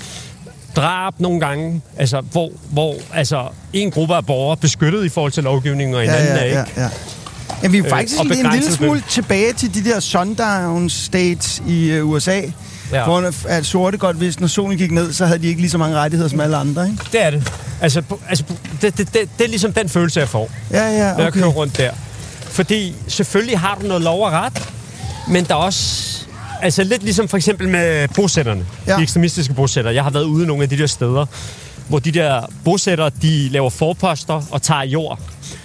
drab nogle gange. Altså, hvor, hvor altså, en gruppe af borgere er beskyttet i forhold til lovgivningen, og en Ja, anden er ja, ikke. ja, ja. Ja, vi er Øh, faktisk og lige en begrænset lille smule tilbage til de der sundown states i uh, U S A, Ja. hvor at sorte godt vidste, når solen gik ned, så havde de ikke lige så mange rettigheder som alle andre, ikke? Det er det. Altså, på- altså på- det, det, det, det er ligesom den følelse, jeg får, Ja, ja, når jeg okay. kører rundt der. Fordi selvfølgelig har du noget lov og ret, men der er også... Altså lidt ligesom for eksempel med bosætterne, Ja. de ekstremistiske bosættere. Jeg har været ude i nogle af de der steder, hvor de der bosættere, de laver forposter og tager jord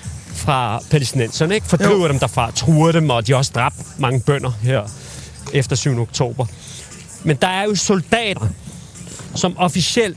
fra palæstinenserne, ikke? Fordriver Jo. dem derfra, truer dem, og de har også dræbt mange bønder her efter syvende oktober. Men der er jo soldater, som officielt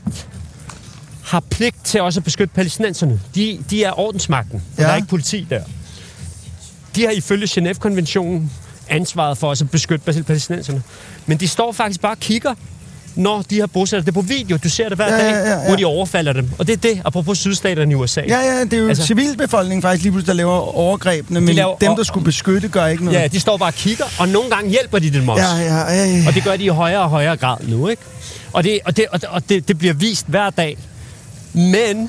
har pligt til også at beskytte palæstinenserne. De, de er ordensmagten, og Ja. der er ikke politi der. De har ifølge Genève-konventionen ansvaret for også at beskytte palæstinenserne. Men de står faktisk bare og kigger, når de har bosætter. Det er på video, du ser det hver Ja, dag, ja, ja, ja. hvor de overfalder dem. Og det er det, apropos sydstaterne i U S A. Ja, ja, det er jo altså, Altså- civilbefolkningen faktisk lige pludselig, der laver overgrebene, men laver dem, over- der skulle beskytte, gør ikke noget. Ja, de står bare og kigger, og nogle gange hjælper de dem også. ja, ja, ja, ja. Og det gør de i højere og højere grad nu, ikke? Og det, og det, og det, og det, det bliver vist hver dag. Men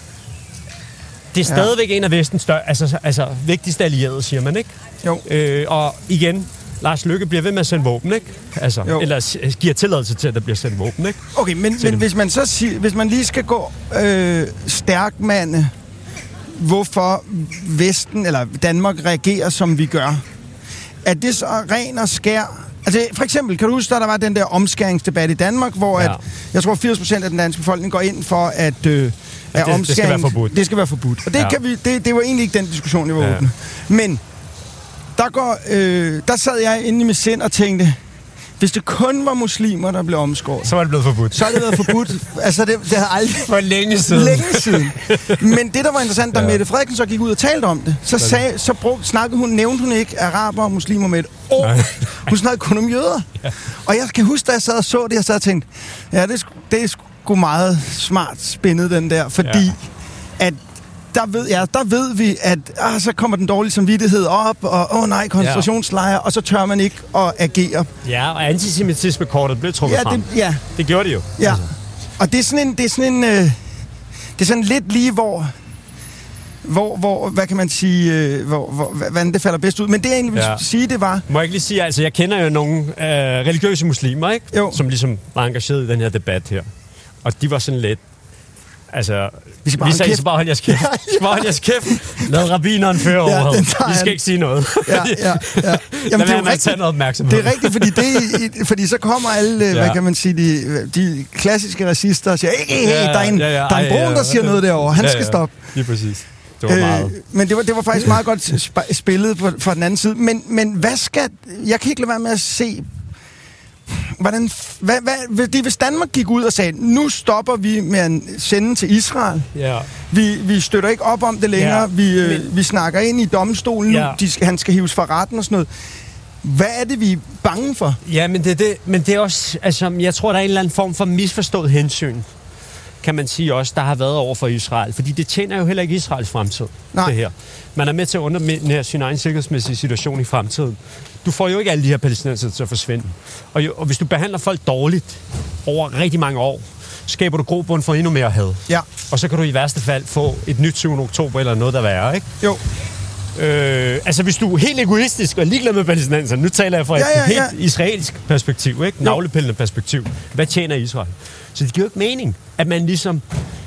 det er stadigvæk en af vestens større, altså, altså vigtigste allierede, siger man, ikke? Jo. Øh, og igen, Lars Løkke bliver ved med at sende våben, ikke? Altså, Jo. eller s- giver tilladelse til, at der bliver sendt våben, ikke? Okay, men, Til men dem. hvis man så siger, hvis man lige skal gå øh, stærk mande, hvorfor Vesten eller Danmark reagerer, som vi gør, er det så ren og skær? Altså for eksempel, kan du huske, at der var den der omskæringsdebat i Danmark, hvor Ja. at, jeg tror firs procent af den danske befolkning går ind for, at, øh, at det- det skal være forbudt. Det skal være forbudt. Og det, Ja. kan vi, det, det var egentlig ikke den diskussion, jeg var Ja. åbne. Men der, går, øh, der sad jeg inde i mit sind og tænkte, hvis det kun var muslimer, der blev omskåret, Så er det blevet forbudt. så har det været forbudt. Altså, det, det havde aldrig... For længe siden. Længe siden. Men det, der var interessant, da Ja. Mette Frederiksen så gik ud og talte om det, så, sagde, så brug, snakkede hun, nævnte hun ikke araber og muslimer med et ord. Nej. Hun snakkede kun om jøder. Ja. Og jeg kan huske, da jeg sad og så det, jeg sad og tænkte, ja, det er, sgu- det er sgu meget smart spændet, den der, fordi Ja. at der ved, ja, der ved vi, at ah, så kommer den dårlige samvittighed op, og åh oh, nej, koncentrationslejre, og så tør man ikke at agere. Ja, og antisemitisme-kortet blev trukket Ja, frem. det, ja, Det gjorde de jo. ja. Og det er sådan en, det er sådan en, øh, det er sådan lidt lige, hvor hvor, hvor, hvad kan man sige, øh, hvor, hvor, hvordan det falder bedst ud. Men det jeg egentlig vil ja. sige, det var... Må jeg ikke lige sige, altså jeg kender jo nogle øh, religiøse muslimer, ikke? Jo. Som ligesom var engageret i den her debat her. Og de var sådan lidt... Altså, vi skal bare, vi sagde, I skal bare holde jeres kæft. I skal bare holde jeres kæft. Lad rabbineren føre ja, over. I skal ikke sige noget. Ja, ja, ja. Jamen, det er rigtigt. Noget opmærksomhed. Det er rigtigt, fordi, det, fordi så kommer alle, ja. hvad kan man sige, de, de klassiske racister og siger, hey, hey, hey, der er en, ja, ja, der er en brun, der siger noget derovre. Han ja, ja. skal stoppe. Lige præcis. Det var meget. Øh, men det var, det var faktisk meget godt spillet på, fra den anden side. Men, men hvad skal... Jeg kan ikke lade være med at se... Hvordan, hvad, hvad, det, hvis Danmark gik ud og sagde, nu stopper vi med at sende til Israel. Ja. Vi, vi støtter ikke op om det længere. Ja, vi, øh, men... vi snakker ind i domstolen nu. Ja. De skal, han skal hives fra retten og sådan noget. Hvad er det, vi er bange for? Ja, men det er, det, men det er også... Altså, jeg tror, der er en eller anden form for misforstået hensyn, kan man sige også, der har været over for Israel. Fordi det tjener jo heller ikke Israels fremtid, Nej. det her. Man er med til at underminere sin egen sikkerhedsmæssige situation i fremtiden. Du får jo ikke alle de her palæstinenser til at forsvinde. Og, jo, og hvis du behandler folk dårligt over rigtig mange år, skaber du grobund for endnu mere had. Ja. Og så kan du i værste fald få et nyt syvende oktober eller noget, der værre, ikke? Jo. Øh, altså, hvis du er helt egoistisk og ligeglad med palæstinenser, nu taler jeg fra et ja, ja, ja. helt israelsk perspektiv, ikke? Navlepillende perspektiv. Hvad tjener Israel? Så det giver jo ikke mening, at man ligesom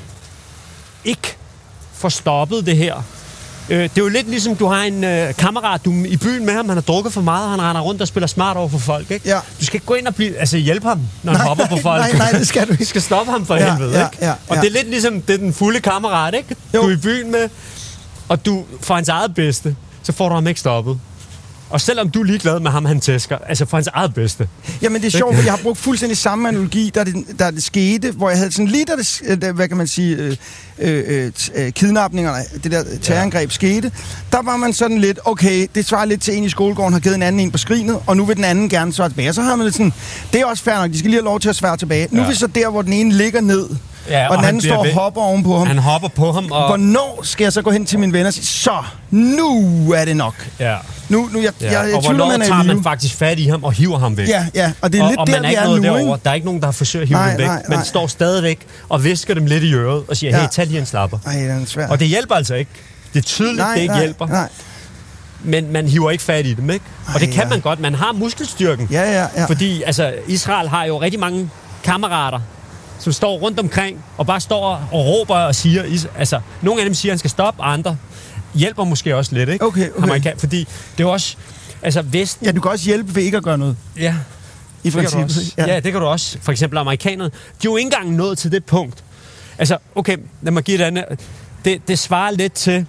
ikke får stoppet det her. Øh, det er jo lidt ligesom, du har en øh, kammerat du i byen med ham, han har drukket for meget, han render rundt og spiller smart over for folk, ikke? Ja. Du skal ikke gå ind og blive, altså hjælpe ham, når nej, han hopper på folk. Nej, nej, det skal du ikke. Du skal stoppe ham for ja, helvede, ja, ikke? Ja, ja. Og det er lidt ligesom, det er den fulde kammerat, ikke? Jo. Du er i byen med, og du for hans eget bedste, så får du ham ikke stoppet. Og selvom du er ligeglad med ham, han tæsker, altså for hans eget bedste. Jamen det er sjovt, for jeg har brugt fuldstændig samme analogi, da det, da det skete, hvor jeg havde sådan lige, da det, hvad kan man sige, øh, øh, øh, kidnapningerne, det der terrorangreb ja. skete, der var man sådan lidt, okay, det svarer lidt til en i skolegården, har givet en anden en på skrinet, og nu vil den anden gerne svare tilbage. Så har man lidt sådan, det er også fair nok, de skal lige have lov til at svare tilbage. Nu ja. er vi så der, hvor den ene ligger ned, ja, og, og den anden står og hopper ovenpå ham. Han hopper på ham. Og... Hvornår skal jeg så gå hen til mine venner og sige, så, nu er det nok. Ja. Nu, nu, jeg, ja. jeg, jeg og tvivler, hvornår man tager man faktisk fat i ham og hiver ham væk? Ja, ja, og det er og, lidt og der, man er vi er noget nu, derovre. ikke? Der er ikke nogen, der har forsøgt at hive nej, ham væk. Nej, nej. Man står stadigvæk og visker dem lidt i øret og siger, hey, ja. tag lige en slapper. Ej, det er svært. Og det hjælper altså ikke. Det er tydeligt, nej, det ikke nej, hjælper. Nej. Men man hiver ikke fat i dem, ikke? Ej, og det kan ja. man godt. Man har muskelstyrken. Ja, ja, ja. Fordi altså, Israel har jo rigtig mange kammerater, som står rundt omkring og bare står og råber og siger... Altså, nogle af dem siger, at han skal stoppe, andre hjælper måske også lidt, ikke? Okay, okay. Kan, fordi det er jo også... Altså, Vesten... Ja, du kan også hjælpe ved ikke at gøre noget. Ja. I princippet. Ja. ja, det kan du også. For eksempel amerikanerne. De er jo ikke engang nået til det punkt. Altså, okay, lad mig give et andet... Det, det svarer lidt til,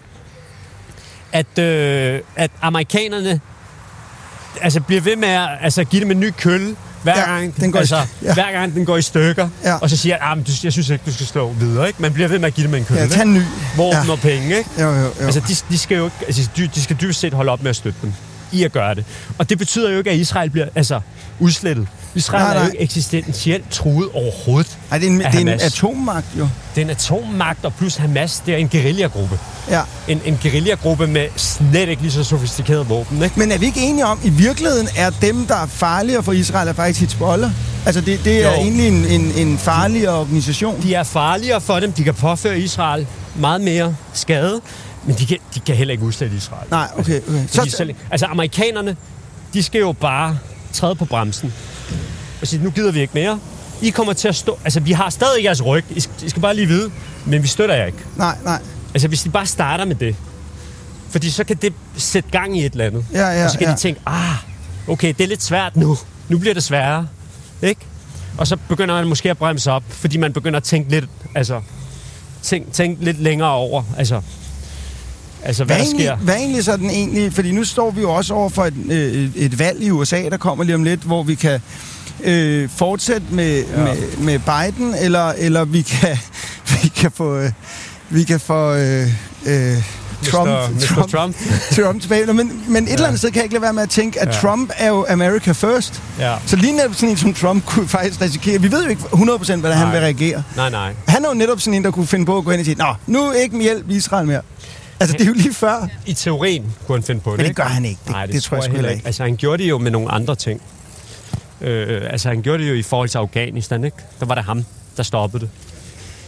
at, øh, at amerikanerne altså, bliver ved med at altså, give dem en ny kølle, hver, ja, gang, den går altså, i, ja. hver gang den går i stykker, ja. og så siger jeg, ah, jeg synes ikke, du skal slå videre. Ikke? Man bliver ved med at give dem en kølle. Ja, tag en ny. Våben ja. og penge. Ikke? Jo, jo, jo. Altså, de, de, skal jo, altså, de, de skal dybest set holde op med at støtte dem i at gøre det. Og det betyder jo ikke, at Israel bliver altså, udslettet. Israel nej, nej. er jo ikke eksistentielt truet overhovedet. Nej, det er en, det er en atommagt, jo. Det er en atommagt, og plus Hamas, det er en guerillagruppe. Ja. En, en guerillagruppe med slet ikke lige så sofistikerede våben, ikke? Men er vi ikke enige om, i virkeligheden er dem, der er farligere for Israel, er faktisk Hizbollah? Altså, det, det er jo. egentlig en, en, en farligere organisation. De er farligere for dem. De kan påføre Israel meget mere skade, men de kan, de kan heller ikke udslette Israel. Nej, okay, okay. Så, så, selv, altså, amerikanerne, de skal jo bare træde på bremsen og sige, nu gider vi ikke mere. I kommer til at stå... Altså, vi har stadig jeres ryg. I skal, I skal bare lige vide, men vi støtter jer ikke. Nej, nej. Altså, hvis de bare starter med det, fordi så kan det sætte gang i et eller andet. Ja, ja, og så kan ja. de tænke, ah, okay, det er lidt svært nu. Nu bliver det sværere. Ikke? Og så begynder man måske at bremse op, fordi man begynder at tænke lidt, altså, tænk, tænk lidt længere over, altså, altså hvad, hvad der sker. Hvad er egentlig sådan egentlig, fordi nu står vi jo også over for et, et, et valg i U S A, der kommer lige om lidt, hvor vi kan øh, fortsætte med, ja. med, med Biden, eller, eller vi kan, vi kan få, øh, vi kan få øh, øh, Trump, mister Trump, Trump, Trump tilbage. Men, men et ja. eller andet sted kan jeg ikke lade være med at tænke, at ja. Trump er jo America first. Ja. Så lige netop sådan en som Trump kunne faktisk risikere... Vi ved jo ikke hundrede procent, hvordan nej. han vil reagere. Nej, nej. Han er jo netop sådan en, der kunne finde på at gå ind og sige, nå, nu ikke med hjælp Israel mere. Altså, det er jo lige før. I teorien kunne han finde på det. Men det gør han ikke. Det, nej, det, det tror jeg, jeg heller ikke. Altså, han gjorde det jo med nogle andre ting. Øh, altså, han gjorde det jo i forhold til Afghanistan, ikke? Der var det ham, der stoppede det.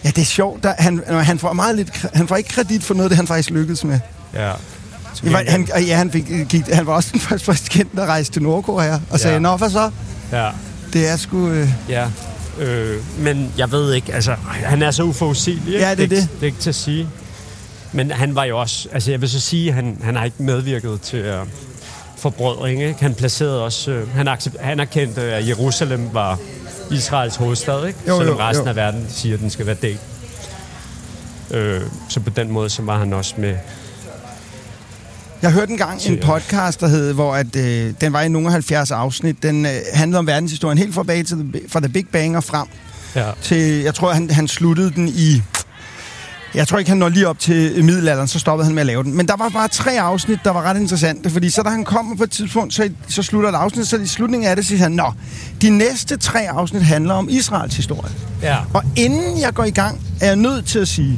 Ja, det er sjovt. Der, han, han, får meget lidt, han får ikke kredit for noget, det han faktisk lykkedes med. Ja. Var, han, ja, han, fik, gik, han var også den første præsident, der rejste til Nordkorea og sagde, ja. Nå, hvad så? Ja. Det er sgu... Øh... Ja, øh, men jeg ved ikke, altså, han er så uforudsigelig. Ja, det er det. Det, det er ikke til at sige. Men han var jo også, altså jeg vil så sige, han, han har ikke medvirket til øh, forbrødring, ikke? Han placerede også, øh, han, accept, han erkendte, at Jerusalem var Israels hovedstad, ikke? Jo, Selvom jo, resten jo. af verden siger, at den skal være delt. Øh, så på den måde, så var han også med. Jeg hørte engang en podcast, der hed, hvor at, øh, den var i nogle halvfjerds afsnit. Den øh, handlede om verdenshistorien helt fra, bag til the, fra The Big Bang og frem. Ja. Til, jeg tror, han, han sluttede den i... Jeg tror ikke, han når lige op til middelalderen, så stoppede han med at lave den. Men der var bare tre afsnit, der var ret interessante, fordi så da han kommer på et tidspunkt, så, så slutter et afsnit, så i slutningen af det siger han, nå, de næste tre afsnit handler om Israels historie. Ja. Og inden jeg går i gang, er jeg nødt til at sige,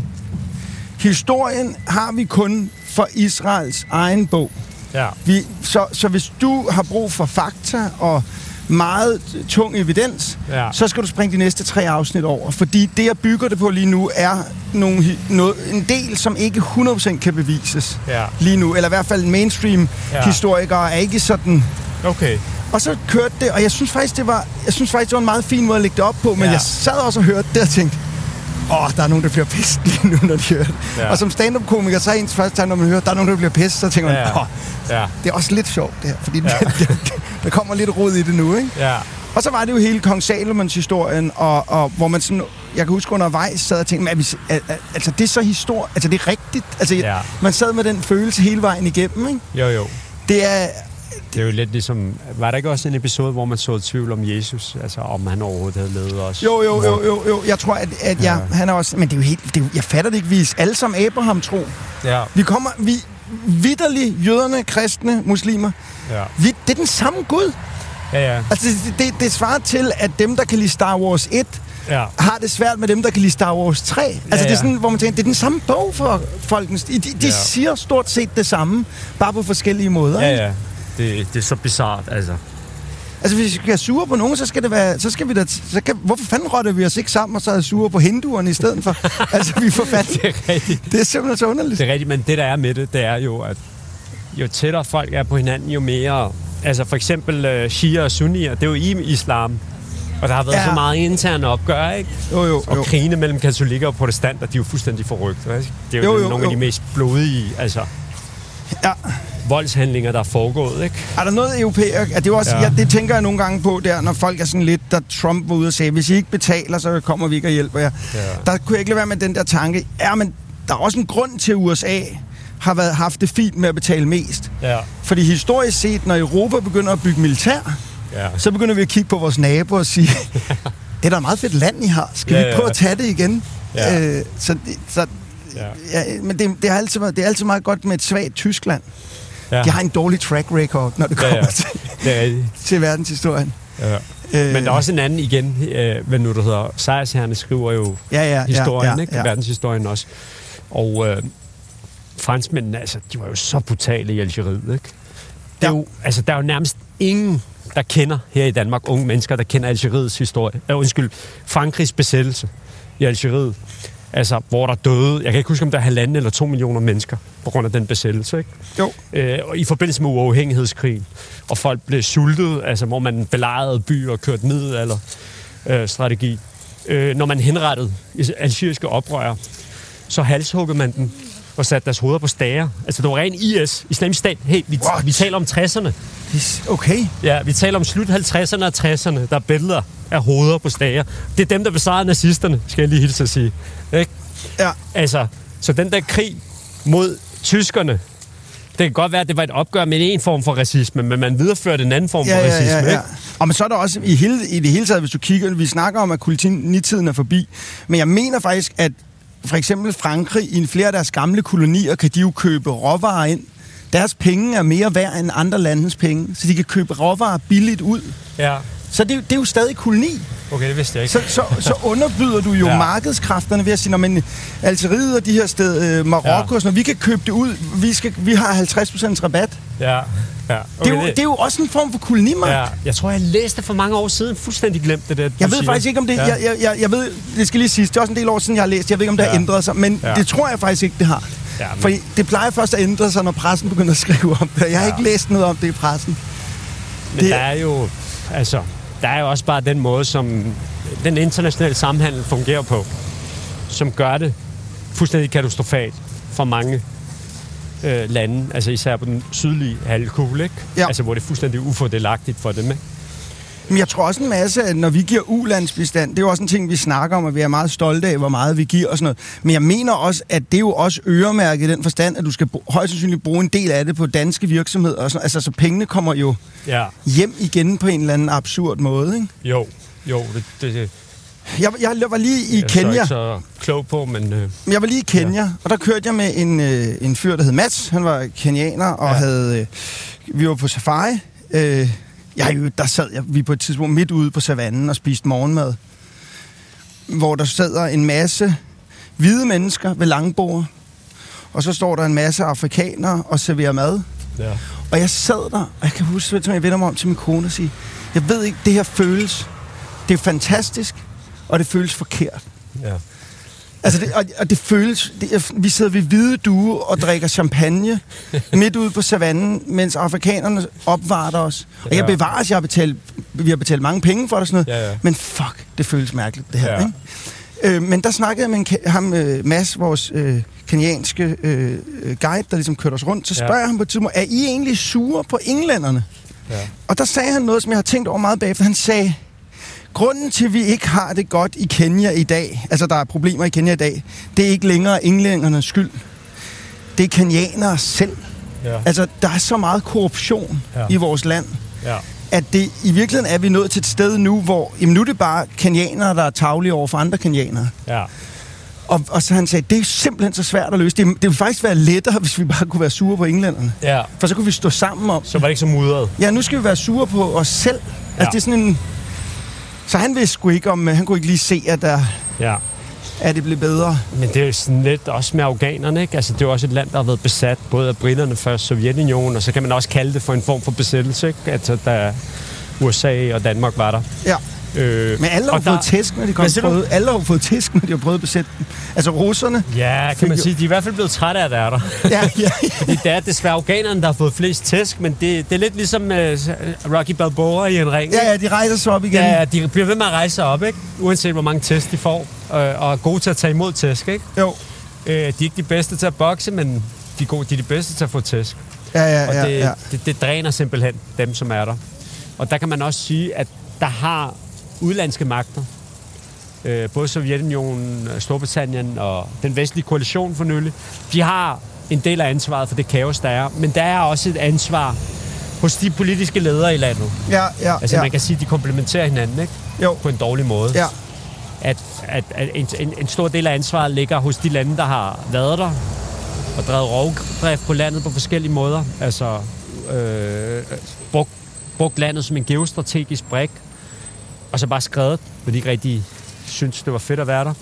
historien har vi kun for Israels egen bog. Ja. Vi, så, så hvis du har brug for fakta og meget tung evidens, ja. så skal du springe de næste tre afsnit over. Fordi det, jeg bygger det på lige nu, er nogle, noget, en del, som ikke hundrede procent kan bevises ja. lige nu. Eller i hvert fald mainstream-historikere er ikke sådan... Okay. Og så kørte det, og jeg synes faktisk, det var, jeg synes faktisk, det var en meget fin måde at lægge det op på, men ja. jeg sad også og hørte det og tænkte, åh, der er nogen, der bliver pist lige nu, når de hører det. Ja. Og som stand-up-komiker, så er ens første tegn, når man hører, der er nogen, der bliver pist, så tænker man, ja. åh, ja. det er også lidt sjovt det her, fordi ja. det, det, der kommer lidt rod i det nu, ikke? Ja. Og så var det jo hele Kong Salomons historien, og, og hvor man sådan, jeg kan huske undervejs, sad og tænkte, vi, altså det er så historie, altså det er rigtigt, altså ja. man sad med den følelse hele vejen igennem, ikke? Jo, jo. Det er... Det er jo lidt ligesom... Var der ikke også en episode, hvor man så tvivl om Jesus? Altså, om han overhovedet havde levet også? Jo, jo, jo, jo, jo. Jeg tror, at, at ja. jeg, han er også... Men det er jo helt... Det er jo, jeg fatter det ikke. Vi er alle sammen Abraham tro. Ja. Vi kommer... Vi vitterligt jøderne, kristne, muslimer. Ja. Vi, det er den samme Gud. Ja, ja. Altså, det, det, det svarer til, at dem, der kan lide Star Wars et, ja. har det svært med dem, der kan lide Star Wars tre. Altså, ja, ja. det er sådan, hvor man tænker, det er den samme bog for folkens. De, de ja. siger stort set det samme, bare på forskellige måder. Ja, ja. Det, det er så bizarrt, altså. Altså, hvis vi skal sure på nogen, så skal det være... Så skal vi da... Så kan, hvorfor fanden rotter vi os ikke sammen, og så er sure på hinduerne i stedet for? Altså, vi får fat. Det er rigtigt. Det er simpelthen så underligt. Det er rigtigt, men det, der er med det, det er jo, at jo tættere folk er på hinanden, jo mere... Altså, for eksempel uh, Shia og Sunnier, det er jo i islam. Og der har været ja. så meget interne opgør, ikke? Jo, jo, jo. Og krigene mellem katolikker og protestanter, de er jo fuldstændig forrygt. Det er jo, jo, jo nogle jo. af de mest blodige, altså... Ja. voldshandlinger, der er foregået, ikke? Er der noget europæer? Er det, også, ja. Ja, det tænker jeg nogle gange på der, når folk er sådan lidt, der Trump var ude og sagde, hvis I ikke betaler, så kommer vi ikke og hjælper jer. Ja. Der kunne jeg ikke lade være med den der tanke. Ja, men der er også en grund til, at U S A har været, haft det fint med at betale mest. Ja. Fordi historisk set, når Europa begynder at bygge militær, ja. så begynder vi at kigge på vores naboer og sige, det er da et meget fedt land, I har. Skal ja, vi prøve ja. at tage det igen? Ja. Øh, så så ja. Ja, men det, det, er altid, det er altid meget godt med et svagt Tyskland. Ja. De har en dårlig track record, når det kommer ja, ja. til, det til verdenshistorien. Ja. Øh, Men der er også en anden igen, øh, hvad nu der hedder, sejrsherrerne skriver jo ja, ja, historien, ja, ja, ikke? Ja. Verdenshistorien også. Og øh, franskmændene, altså, de var jo så brutale i Algeriet, ikke? Det er ja. jo, altså, der er jo nærmest ingen, der kender her i Danmark, unge mennesker, der kender Algeriets historie. Øh, undskyld, Frankrigs besættelse i Algeriet. Altså, hvor der døde, jeg kan ikke huske, om der er halvanden eller to millioner mennesker på grund af den besættelse, ikke? Jo. Øh, og i forbindelse med uafhængighedskrigen, og folk blev sultet, altså hvor man belejrede byer og kørte middelalder øh, strategi. Øh, når man henrettede algeriske oprørere, så halshuggede man dem og satte deres hoveder på stager. Altså, det var ren I S, Islamisk Stat. Hey, vi, vi taler om tresserne. Okay. Ja, vi taler om slut halvtredserne og tresserne. Der er billeder af hoveder på stager. Det er dem, der besejrede nazisterne, skal jeg lige hilse at sige. Ikke? Ja. Altså, så den der krig mod tyskerne, det kan godt være, at det var et opgør med en form for racisme, men man videreførte en anden form ja, for racisme, ja, ja, ja. ikke? Og men så er der også i, hele, i det hele taget, hvis du kigger, vi snakker om, at kolonitiden er forbi, men jeg mener faktisk, at for eksempel Frankrig, i flere af deres gamle kolonier, kan de jo købe råvarer ind. Deres penge er mere værd end andre landes penge, så de kan købe råvarer billigt ud. Ja. Så det, det er jo stadig koloni. Okay, det vidste jeg ikke. Så, så, så underbyder du jo ja. markedskræfterne ved at sige, når man Algeriet og de her steder, øh, Marokko, ja. når vi kan købe det ud, vi, skal, vi har halvtreds procent rabat. Ja. Ja, okay, det, er jo, det er jo også en form for kolonimagt. Ja, jeg tror, jeg læste for mange år siden. Fuldstændig glemt det der. Jeg ved siger. faktisk ikke, om det... Ja. Jeg, jeg, jeg, jeg ved, det skal lige siges, det er også en del år siden, jeg har læst. Jeg ved ikke, om det ja. har ændret sig, men ja. det tror jeg faktisk ikke, det har. Ja, men... For det plejer først at ændre sig, når pressen begynder at skrive om det. Jeg har ja. ikke læst noget om det i pressen. Men det... der er jo... Altså, der er jo også bare den måde, som den internationale samhandel fungerer på, som gør det fuldstændig katastrofalt for mange øh, lande, altså især på den sydlige halvkugle, ikke? Ja. Altså hvor det er fuldstændig ufordelagtigt for dem, ikke? Men jeg tror også en masse, at når vi giver ulandsbistand, det er jo også en ting, vi snakker om, og vi er meget stolte af, hvor meget vi giver og sådan noget. Men jeg mener også, at det er jo også øremærket i den forstand, at du skal højst sandsynligt bruge en del af det på danske virksomheder og sådan. Altså, så pengene kommer jo ja. hjem igen på en eller anden absurd måde, ikke? Jo, jo, det... det Jeg, jeg var lige i jeg Kenya. Jeg er ikke så klog på, men... Øh, jeg var lige i Kenya, ja. og der kørte jeg med en, øh, en fyr, der hed Mats. Han var kenianer, og ja. havde... Øh, vi var på safari. Øh, jeg, der sad jeg, vi på et tidspunkt midt ude på savannen og spiste morgenmad. Hvor der sidder en masse hvide mennesker ved langbord. Og så står der en masse afrikanere og serverer mad. Ja. Og jeg sad der, og jeg kan huske, at jeg vender mig om til min kone og siger, jeg ved ikke, det her føles... Det er fantastisk, og det føles forkert. Ja. Altså, det, og, og det føles... Det, vi sidder ved hvide due og drikker champagne midt ude på savannen, mens afrikanerne opvarter os. Og ja. jeg bevares, jeg har betalt, vi har betalt mange penge for det sådan noget, ja, ja. men fuck, det føles mærkeligt, det her. Ja. Ikke? Øh, men der snakkede jeg med en, ham, øh, Mads, vores øh, kenyanske øh, guide, der ligesom kørte os rundt. Så spørger ja. jeg ham på et tidspunkt, er I egentlig sure på englænderne? Ja. Og der sagde han noget, som jeg har tænkt over meget bagefter. Han sagde... Grunden til, at vi ikke har det godt i Kenya i dag, altså der er problemer i Kenya i dag, det er ikke længere englændernes skyld. Det er kenyanere selv. Ja. Altså, der er så meget korruption ja. i vores land, ja. at det i virkeligheden er vi nået til et sted nu, hvor jamen, nu er det bare kenyanere, der er tarvelige over for andre kenyanere. Ja. Og, og så han sagde, det er simpelthen så svært at løse. Det, det ville faktisk være lettere, hvis vi bare kunne være sure på englænderne. Ja. For så kunne vi stå sammen om... Så var det ikke så mudret. Ja, nu skal vi være sure på os selv. Ja. Altså, det er sådan en... Så han vidste sgu ikke om, han kunne ikke lige se, at, der, ja. at det blev bedre. Men det er jo sådan lidt også med afghanerne, ikke? Altså, det er jo også et land, der har været besat, både af briterne først, Sovjetunionen, og så kan man også kalde det for en form for besættelse, ikke? Altså, da U S A og Danmark var der. Ja. Øh, Men alle har fået der... tæsk, når de kom prøvet. Alle har fået tæsk, når de har prøvet at besætte dem. Altså russerne... Ja, kan man sige. De er i hvert fald blevet trætte af, at der er der. Ja, ja, ja. Fordi det er desværre afghanerne, der har fået flest tæsk, men det, det er lidt ligesom uh, Rocky Balboa i en ring. Ja, ja, de rejser sig op igen. Ja, de bliver ved med at rejse sig op, ikke? Uanset hvor mange tæsk de får. Øh, og er gode til at tage imod tæsk, ikke? Jo. Øh, de er ikke de bedste til at bokse, men de er, gode, de er de bedste til at få tæsk. Ja, ja, og det, det, ja. Det, det dræner simpelthen dem, som er der. Og der kan man også sige, at der har udlandske magter, øh, både Sovjetunionen, Storbritannien og den vestlige koalition for nylig, de har en del af ansvaret for det kaos, der er. Men der er også et ansvar hos de politiske ledere i landet. Ja, ja, altså, ja. Man kan sige, at de komplementerer hinanden, ikke? Jo. På en dårlig måde. Ja. At, at, at en, en, en stor del af ansvaret ligger hos de lande, der har været der og drevet rovdrift på landet på forskellige måder. Altså, øh, brugt, brugt landet som en geostrategisk brik, og så bare skrevet, fordi de ikke rigtig synes, det var fedt at være der.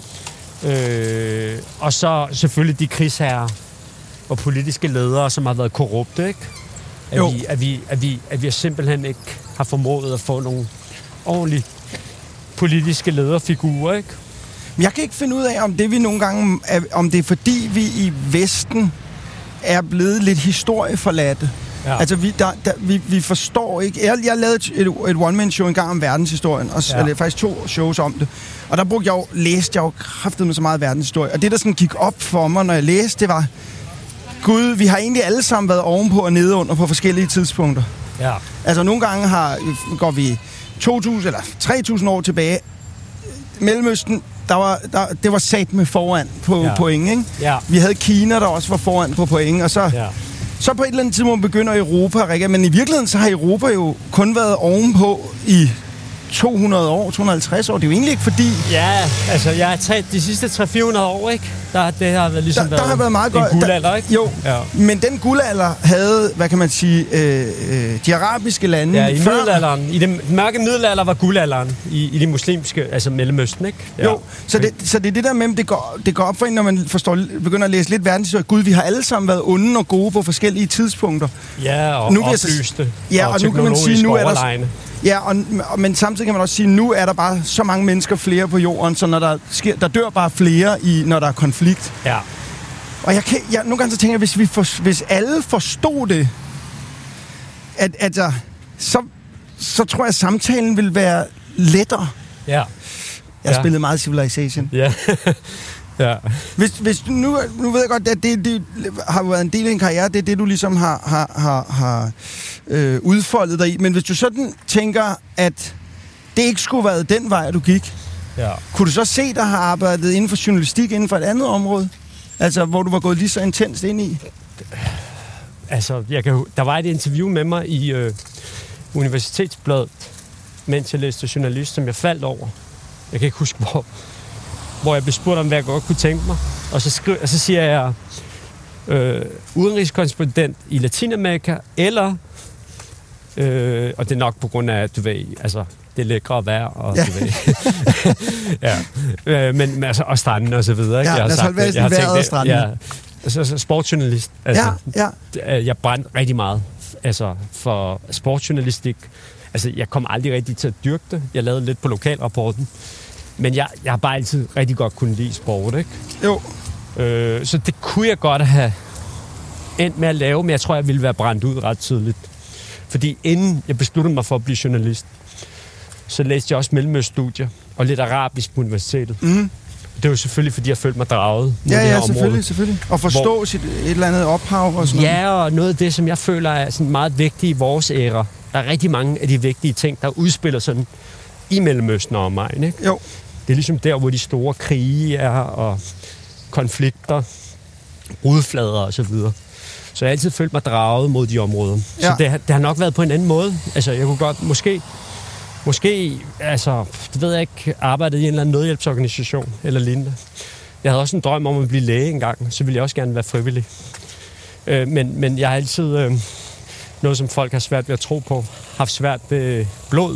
Øh, og så selvfølgelig de krigsherrer og politiske ledere, som har været korrupte, ikke? At vi, at, vi, at, vi, at vi simpelthen ikke har formået at få nogle ordentlige politiske lederfigurer, ikke? Men jeg kan ikke finde ud af, om det vi nogle gange, er, om det er fordi vi i Vesten er blevet lidt historieforladte. Ja. Altså, vi, der, der, vi, vi forstår ikke... Jeg, jeg lavede et, et, et one-man-show engang om verdenshistorien, og ja. Eller faktisk to shows om det. Og der brugte jeg jo, læste jeg jo kraftet med så meget verdenshistorie. Og det, der sådan gik op for mig, når jeg læste, det var... Gud, vi har egentlig alle sammen været ovenpå og nedenunder på forskellige tidspunkter. Ja. Altså, nogle gange har, går vi to tusind eller tre tusind år tilbage. Mellemøsten, der var, der, det var sat med foran på ja. point, ikke? Ja. Vi havde Kina, der også var foran på point, og så... Ja. Så på et eller andet tidspunkt begynder Europa at række, men i virkeligheden så har Europa jo kun været ovenpå i to hundrede år, to hundrede og halvtreds år. Det er jo egentlig ikke fordi... Ja, altså jeg har taget de sidste tre til fire hundrede år, ikke? Der, det har været ligesom der, der været, har været meget godt. en guldalder, ikke? Jo, ja. Men den guldalder havde, hvad kan man sige, øh, øh, de arabiske lande... Ja, i før... middelalderen. I den mørke middelalder var guldalderen i, i de muslimske, altså Mellemøsten, ikke? Ja. Jo, så det, så det er det der med, det går, det går op for en, når man forstår, begynder at læse lidt verdenshistorie. Gud, vi har alle sammen været onde og gode på forskellige tidspunkter. Ja, og nu oplyste, ja, og, og nu kan man sige, nu er der... overlegne. Ja, og, men samtidig kan man også sige, nu er der bare så mange mennesker flere på jorden, så når der sker, der dør bare flere, i, når der er konflikt. Ja. Og jeg kan, jeg, nogle gange så tænker jeg, hvis, vi for, hvis alle forstod det, at, at der, så, så tror jeg, at samtalen vil være lettere. Ja. Jeg har ja. spillet meget Civilization. Ja. ja. Hvis, hvis nu, nu ved jeg godt, at det, det har været en del af en karriere, det er det, du ligesom har, har, har, har øh, udfoldet dig i. Men hvis du sådan tænker, at det ikke skulle have været den vej, du gik, ja. kunne du så se dig have arbejdet inden for journalistik, inden for et andet område? Altså, hvor du var gået lige så intenst ind i? Altså, jeg kan, der var et interview med mig i øh, Universitetsbladet, mens jeg læste journalist, som jeg faldt over. Jeg kan ikke huske, hvor, hvor jeg blev spurgt om, hvad jeg godt kunne tænke mig. Og så, skriver, og så siger jeg, øh, udenrigskorrespondent i Latinamerika, eller, øh, og det er nok på grund af, du ved, altså, det er lækre at være, og ja. Du ved. ja. øh, men, men altså, og stranden og så videre. Ikke? Ja, jeg har lad os holde sagt, jeg har vejret og tænkt, stranden. ja, altså, så sportsjournalist. Altså, ja, ja. Jeg brændte rigtig meget altså, for sportsjournalistik. Altså, jeg kom aldrig rigtig til at dyrke det. Jeg lavede lidt på lokalrapporten. Men jeg, jeg har bare altid rigtig godt kunne lide sport, ikke? Jo. Øh, så det kunne jeg godt have endt med at lave, men jeg tror, jeg ville være brændt ud ret tidligt. Fordi inden jeg besluttede mig for at blive journalist, så læste jeg også mellemøststudier og lidt arabisk på universitetet. Mm. Det var selvfølgelig, fordi jeg følte mig draget. Ja, ja, selvfølgelig, selvfølgelig. Og forstå Hvor... sit et eller andet ophav og sådan noget. Ja, og noget af det, som jeg føler er sådan meget vigtigt i vores æra. Der er rigtig mange af de vigtige ting, der udspiller sådan i Mellemøsten og omegn, ikke? Jo. Det er ligesom der, hvor de store krige er, og konflikter, brudflader og så videre. Så jeg har altid følt mig draget mod de områder. Ja. Så det, det har nok været på en anden måde. Altså, jeg kunne godt, måske, måske, altså, det ved jeg ikke, arbejdet i en eller anden nødhjælpsorganisation eller lignende. Jeg havde også en drøm om at blive læge engang, så ville jeg også gerne være frivillig. Øh, men, men jeg har altid, øh, noget som folk har svært ved at tro på, haft svært ved blod.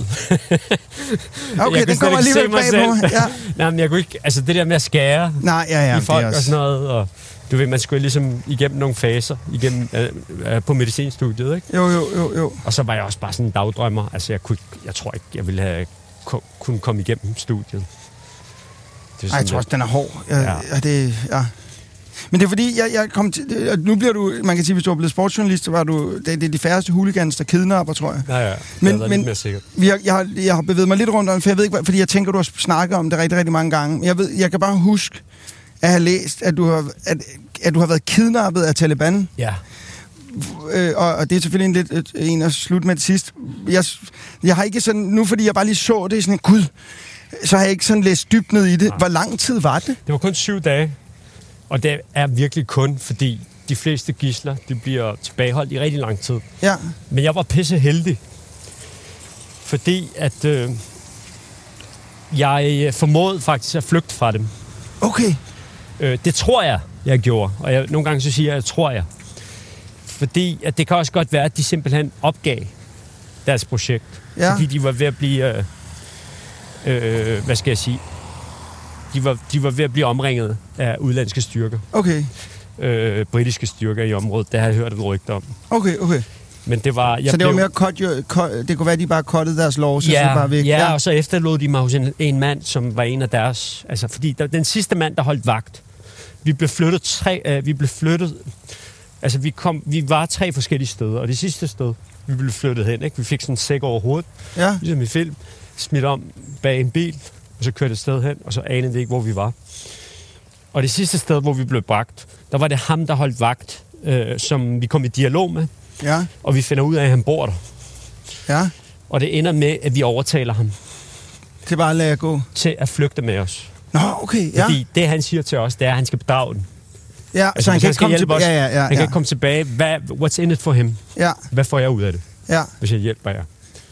Okay, den kommer alligevel bag på mig. Ja. Nej, men jeg kunne ikke, altså det der med at skære Nej, ja, ja, i folk det er også... og sådan noget, og du ved, man skulle ligesom igennem nogle faser igennem, øh, øh, på medicinstudiet, ikke? Jo, jo, jo, jo. Og så var jeg også bare sådan en dagdrømmer. Altså, jeg, kunne, jeg tror ikke, jeg ville have ku, kunne komme igennem studiet. Ej, jeg tror også, den er hård. Ja, ja. Ja, det, ja. Men det er fordi, jeg, jeg kom til... Nu bliver du... Man kan sige, hvis du var blevet sportsjournalist, så var du... Det, det er de færreste hooligans, der kidnapper, tror jeg. Ja, ja. Men, men, men lidt mere sikkert. Jeg, jeg, har, jeg har bevæget mig lidt rundt om, for jeg ved ikke, fordi jeg tænker, du har snakket om det rigtig, rigtig mange gange. Jeg ved, jeg kan bare huske at have læst, at du har, at, at du har været kidnappet af Taliban. Ja. Øh, og, og det er selvfølgelig en, lidt, en at slutte med det sidst. Jeg, jeg har ikke sådan... Nu, fordi jeg bare lige så det, sådan gud, så har jeg ikke sådan læst dybt ned i det. Hvor lang tid var det? Det var kun syv dage. Og det er virkelig kun, fordi de fleste gidsler, de bliver tilbageholdt i rigtig lang tid. Ja. Men jeg var pisse heldig. Fordi at øh, jeg formåede faktisk at flygte fra dem. Okay. Øh, det tror jeg, jeg gjorde. Og jeg, nogle gange så siger jeg, jeg tror jeg. Fordi at det kan også godt være, at de simpelthen opgav deres projekt. Ja. Fordi de var ved at blive... Øh, øh, hvad skal jeg sige? De var, de var ved at blive omringet af udlandske styrker. Okay. Øh, britiske styrker i området. Det har jeg hørt et rygte om. Okay, okay. Men det var... Jeg så det blev... var mere cut, jo, cut, det kunne være, at de bare cuttede deres lov, så ja, så bare væk. Ja, ja, og så efterlod de mig hos en, en mand, som var en af deres... Altså, fordi der, den sidste mand, der holdt vagt, vi blev flyttet tre... Øh, vi blev flyttet... Altså, vi, kom, vi var tre forskellige steder, og det sidste sted, vi blev flyttet hen, ikke? Vi fik sådan en sæk over hovedet, ja. Ligesom i film, smidt om bag en bil, og så kørte et sted hen, og så anede vi ikke, hvor vi var. Og det sidste sted, hvor vi blev bragt, der var det ham, der holdt vagt, øh, som vi kom i dialog med, ja. Og vi finder ud af, at han bor der. Ja. Og det ender med, at vi overtaler ham. Til bare at lade gå? Til at flygte med os. Nå, okay, ja. Fordi det, han siger til os, det er, at han skal bedrage den. Ja, altså, så han kan ikke komme tilbage. Os, ja, ja, ja, han kan ja. ikke komme tilbage. Hvad, what's in it for him? Ja. Hvad får jeg ud af det, ja. hvis jeg hjælper jer?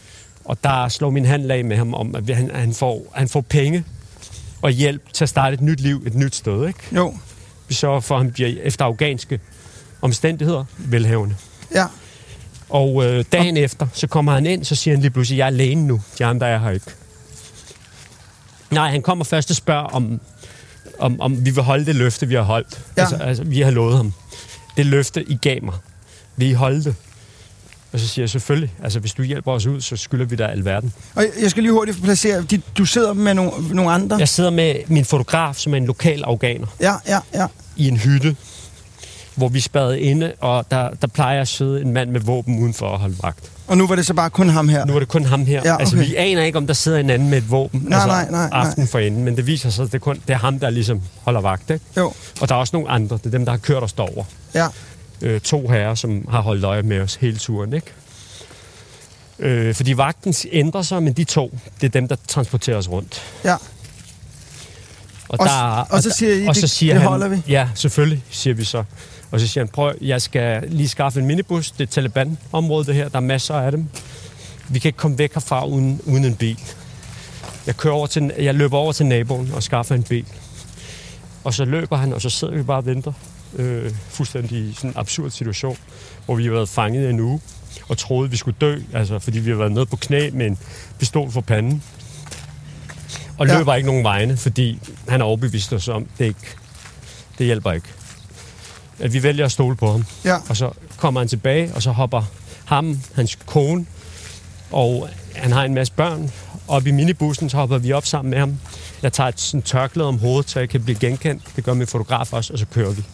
Og der slår min handlag med ham om, at han, han, får, han får penge og hjælp til at starte et nyt liv, et nyt sted, ikke? Jo. Vi sørger for, at han bliver efter afghanske omstændigheder velhavende. Ja. Og øh, dagen og... efter, så kommer han ind, så siger han lige pludselig, jeg er alene nu. De andre er her ikke. Nej, han kommer først og spørger, om, om, om vi vil holde det løfte, vi har holdt. Ja. Altså, altså, vi har lovet ham. Det løfte, I gav mig. Vil I holde det? Og så siger jeg selvfølgelig, altså hvis du hjælper os ud, så skylder vi dig alverden. Og jeg skal lige hurtigt placere, du sidder med nogle, nogle andre? Jeg sidder med min fotograf, som er en lokal afghaner. Ja, ja, ja. I en hytte, hvor vi spadede inde, og der, der plejer at sidde en mand med våben udenfor at holde vagt. Og nu var det så bare kun ham her? Nu var det kun ham her. Ja, okay. Altså vi aner ikke, om der sidder en anden med et våben nej, altså, nej, nej, aften nej. for enden, men det viser sig, at det er, kun, det er ham, der ligesom holder vagt, ikke? Jo. Og der er også nogle andre, det er dem, der har kørt os derover. Ja. Øh, to herrer, som har holdt øje med os hele turen, ikke? Øh, fordi vagten ændrer sig, men de to, det er dem, der transporterer os rundt. Ja. Og, og, der, og, og så siger I, og det, så siger det han, holder vi? Ja, selvfølgelig, siger vi så. Og så siger han, prøv, jeg skal lige skaffe en minibus. Det er Taliban-området det her, der er masser af dem. Vi kan ikke komme væk herfra uden, uden en bil. Jeg, kører over til, jeg løber over til naboen og skaffer en bil. Og så løber han, og så sidder vi bare og venter. Øh, fuldstændig i sådan en absurd situation, hvor vi har været fanget i en uge og troede, vi skulle dø, altså, fordi vi har været nede på knæ med en pistol for panden. Og ja. løber ikke nogen vegne, fordi han har overbevist os om, det ikke, det hjælper ikke. At vi vælger at stole på ham. Ja. Og så kommer han tilbage, og så hopper ham, hans kone, og han har en masse børn. Op i minibussen, så hopper vi op sammen med ham. Jeg tager et sådan tørklæde om hovedet, så jeg kan blive genkendt. Det gør min fotograf også, og så kører vi.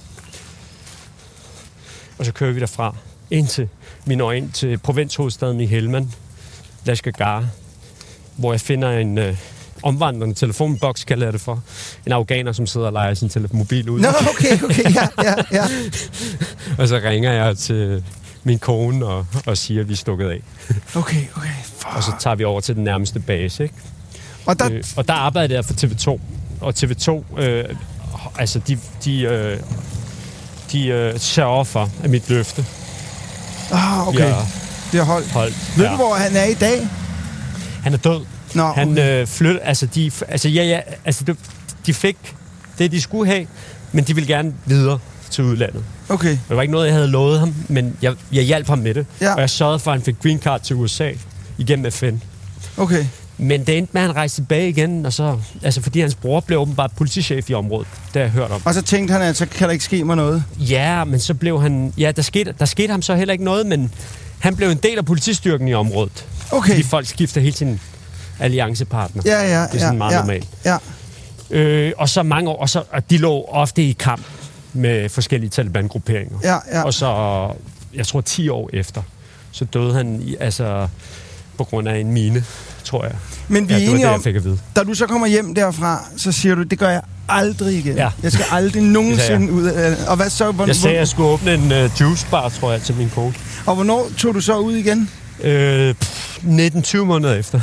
Og så kører vi derfra ind til, vi når ind til provinshovedstaden i Helmand, Lashkar, hvor jeg finder en øh, omvandrende telefonboks, kalder jeg det for. En afghaner, som sidder og leger sin mobil ud. Nå, okay, okay, ja, ja, ja. Og så ringer jeg til min kone og, og siger, at vi er stukket af. Okay, okay. Fuck. Og så tager vi over til den nærmeste base, ikke? Og der, øh, og der arbejdede jeg for T V to. Og T V to, øh, altså de, de, øh, de øh, sørger for, at mit løfte ah, okay. bliver det er holdt. holdt. Ved ja. du, hvor han er i dag? Han er død. Nå, okay. Han øh, flyttede, altså de, altså ja, ja, altså de, de fik det, de skulle have, men de ville gerne videre til udlandet. Okay. Det var ikke noget, jeg havde lovet ham, men jeg, jeg hjalp ham med det. Ja. Og jeg sørgede for, at han fik green card til U S A igennem F N. Okay. Men det endte med, at han rejste tilbage igen, og så, altså fordi hans bror blev åbenbart politichef i området. Det har jeg hørt om. Og så tænkte han, at så kan der ikke ske mig noget. Ja, men så blev han... Ja, der skete, der skete ham så heller ikke noget, men han blev en del af politistyrken i området. Okay. Fordi folk skifter hele sin alliancepartner. Ja, ja, det er sådan ja, meget ja, normalt. Ja. Øh, og så mange år, og, så, og de lå ofte i kamp med forskellige Taliban-grupperinger. Ja, ja. Og så, jeg tror ti år efter, så døde han i, altså på grund af en mine, tror jeg. Men vi ja, er det var enige det, om, jeg fik at vide. Da du så kommer hjem derfra, så siger du, det gør jeg aldrig igen. Ja. Jeg skal aldrig nogensinde ud af... Og hvad så? Hvor, jeg sagde, at jeg skulle åbne en uh, juicebar, tror jeg, til min kone. Og hvornår tog du så ud igen? Øh, nitten tyve måneder efter.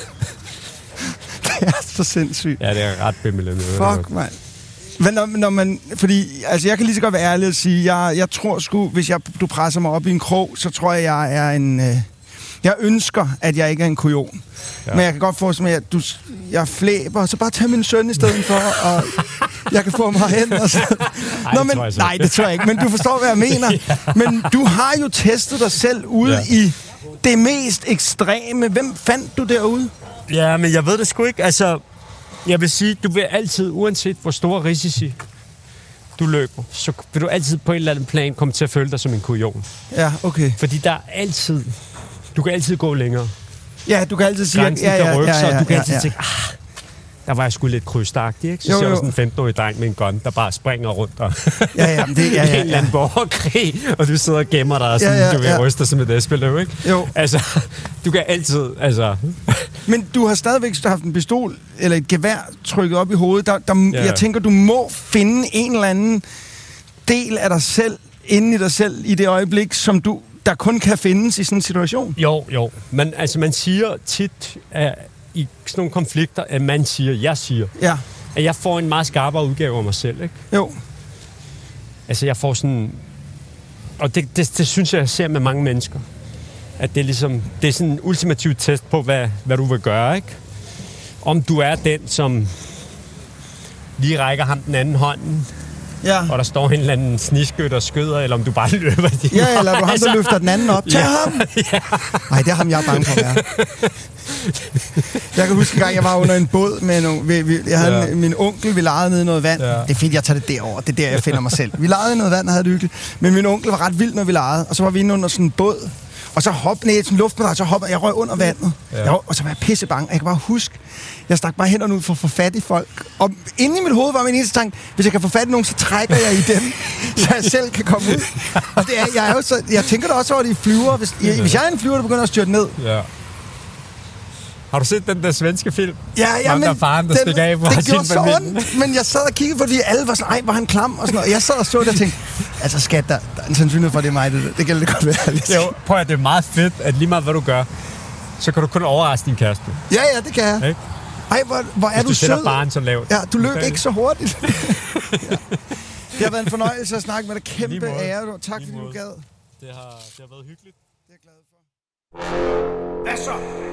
Det er så sindssygt. Ja, det er ret bimmelende. Fuck, mand. Men når, når man, fordi, altså jeg kan lige så godt være ærlig og sige, jeg, jeg tror sgu, hvis jeg, du presser mig op i en krog, så tror jeg, jeg er en... Øh, jeg ønsker, at jeg ikke er en kujon. Ja. Men jeg kan godt forestille mig, at du, jeg flæber, så bare tag min søn i stedet for, og jeg kan få mig hen. Og så. Ej, Nå, det men, tror jeg så. nej, det tror jeg ikke, men du forstår, hvad jeg mener. Ja. Men du har jo testet dig selv ude ja. i det mest ekstreme. Hvem fandt du derude? Ja, men jeg ved det sgu ikke. Altså, jeg vil sige, du vil altid, uanset hvor store risici du løber, så vil du altid på en eller anden plan komme til at føle dig som en kujon. Ja, okay. Fordi der er altid... Du kan altid gå længere. Ja, du kan altid sige... Grænsen ja, ja, kan rykke ja, ja, sig, og du kan ja, altid ja. tænke, ah, der var jeg sgu lidt krydstagtig, ikke? Så Jo, ser jo. du sådan en femten-årig dreng med en gun, der bare springer rundt og... Ja, ja, men det, ja, ja, en eller anden ja. borgerkrig, og du sidder og gemmer dig, og sådan, Ja, ja, du vil ja. ryste som et æspeløv, ikke? Jo. Altså, du kan altid, altså... Men du har stadigvæk haft en pistol eller et gevær trykket op i hovedet. Der, der, Ja. Jeg tænker, du må finde en eller anden del af dig selv, inde i dig selv, i det øjeblik, som du, der kun kan findes i sådan en situation. Jo, jo. Men altså, man siger tit at i sådan nogle konflikter, at man siger, jeg siger, Ja, at jeg får en meget skarpere udgave af mig selv, ikke? jo. Altså, jeg får sådan... Og det, det, det synes jeg, jeg ser med mange mennesker. At det er ligesom, det er sådan en ultimativ test på, hvad, hvad du vil gøre, ikke? Om du er den, som lige rækker ham den anden hånden, ja. Og der står en eller anden snigskyt og skyder, eller om du bare løber din Ja, eller du ham, der løfter den anden op. Tag ja. ham! Nej, ja. det er ham, jeg er bange for at være. Jeg kan huske en gang, jeg var under en båd med nogle... Vi, vi, jeg havde ja. en, min onkel, vi legede nede i noget vand. Ja. Det er fint, jeg tager det derover. Det er der, jeg finder mig selv. Vi legede i noget vand og havde det hyggeligt. Men min onkel var ret vild, når vi legede. Og så var vi inde under sådan en båd. Og så hoppede ned i sådan en luftmadras, så hoppede jeg røg under vandet. Ja. Jeg var, og så var jeg pisse bange. Jeg kan bare huske, jeg stak bare hænderne ud for at få fat i folk. Og inde i mit hoved var min eneste tanke, hvis jeg kan få fat i nogen, så trækker jeg i dem, så jeg selv kan komme ud. Og det er, jeg, er jo så, jeg tænker da også over de flyver. Hvis, jeg, hvis jeg er en flyver, der begynder at styrte ned. Ja. Har du set den der svenske film? Ja, ja, men der faren, der den, af, det gjorde så ondt, men jeg sad og kiggede på, fordi alle var sådan, ej, var han klam og sådan noget. Jeg sad og så det og tænkte, altså skat, der, der er en sandsynlighed for, det er mig, det, det kan det godt være. Jo, prøv at det er meget fedt, at lige meget hvad du gør, så kan du kun overraske din kæreste. Ja, ja, det kan jeg. Ikke? Ej, hvor, hvor er Hvis du, du sød. sætter barn så lavt. Ja, du løb ikke så hurtigt. Ja. Det har været en fornøjelse at snakke med dig. Kæmpe ære. Tak fordi du gad. Det har, det har været hyggeligt. Det er jeg glad for. Hvad så?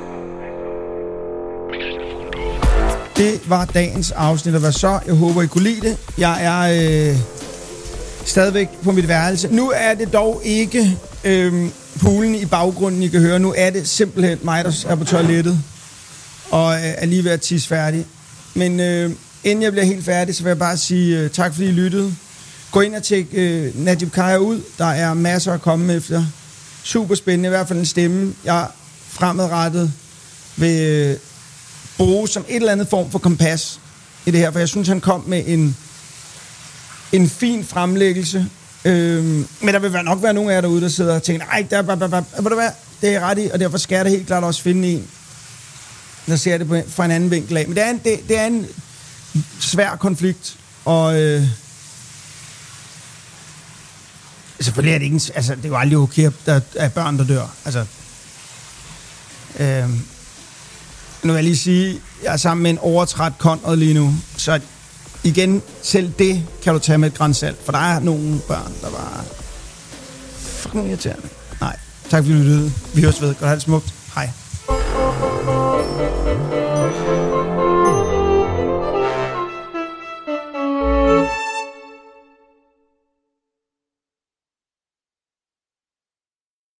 Det var dagens afsnit, og hvad så? Jeg håber, I kunne lide det. Jeg er øh, stadigvæk på mit værelse. Nu er det dog ikke øh, poolen i baggrunden, I kan høre. Nu er det simpelthen mig, der er på toilettet og øh, er lige ved at tisse færdig. Men øh, inden jeg bliver helt færdig, så vil jeg bare sige øh, tak, fordi I lyttede. Gå ind og tjek øh, Najib Khaja ud. Der er masser at komme efter. Super spændende, i hvert fald en stemme. Jeg fremadrettet vil... Øh, bruge som et eller andet form for kompas i det her, for jeg synes, han kom med en, en fin fremlæggelse. Øhm, men der vil nok være nogle af jer derude, der sidder og tænker, ej, der, der, det er ret i, og derfor skal jeg da helt klart også finde en, der ser det på, fra en anden vinkel af. Men det er en, det, det er en svær konflikt, og øh, selvfølgelig er det ikke, altså, det er jo aldrig okay, at der er børn, der dør. Altså, øh, nu vil jeg lige sige, jeg er sammen med en overtræt Conrad lige nu, så igen, selv det kan du tage med et grænsalt, for der er nogle børn, der var fucking irriterende. Nej, tak fordi du lyttede. Vi høres ved. Godt have det smukt. Hej.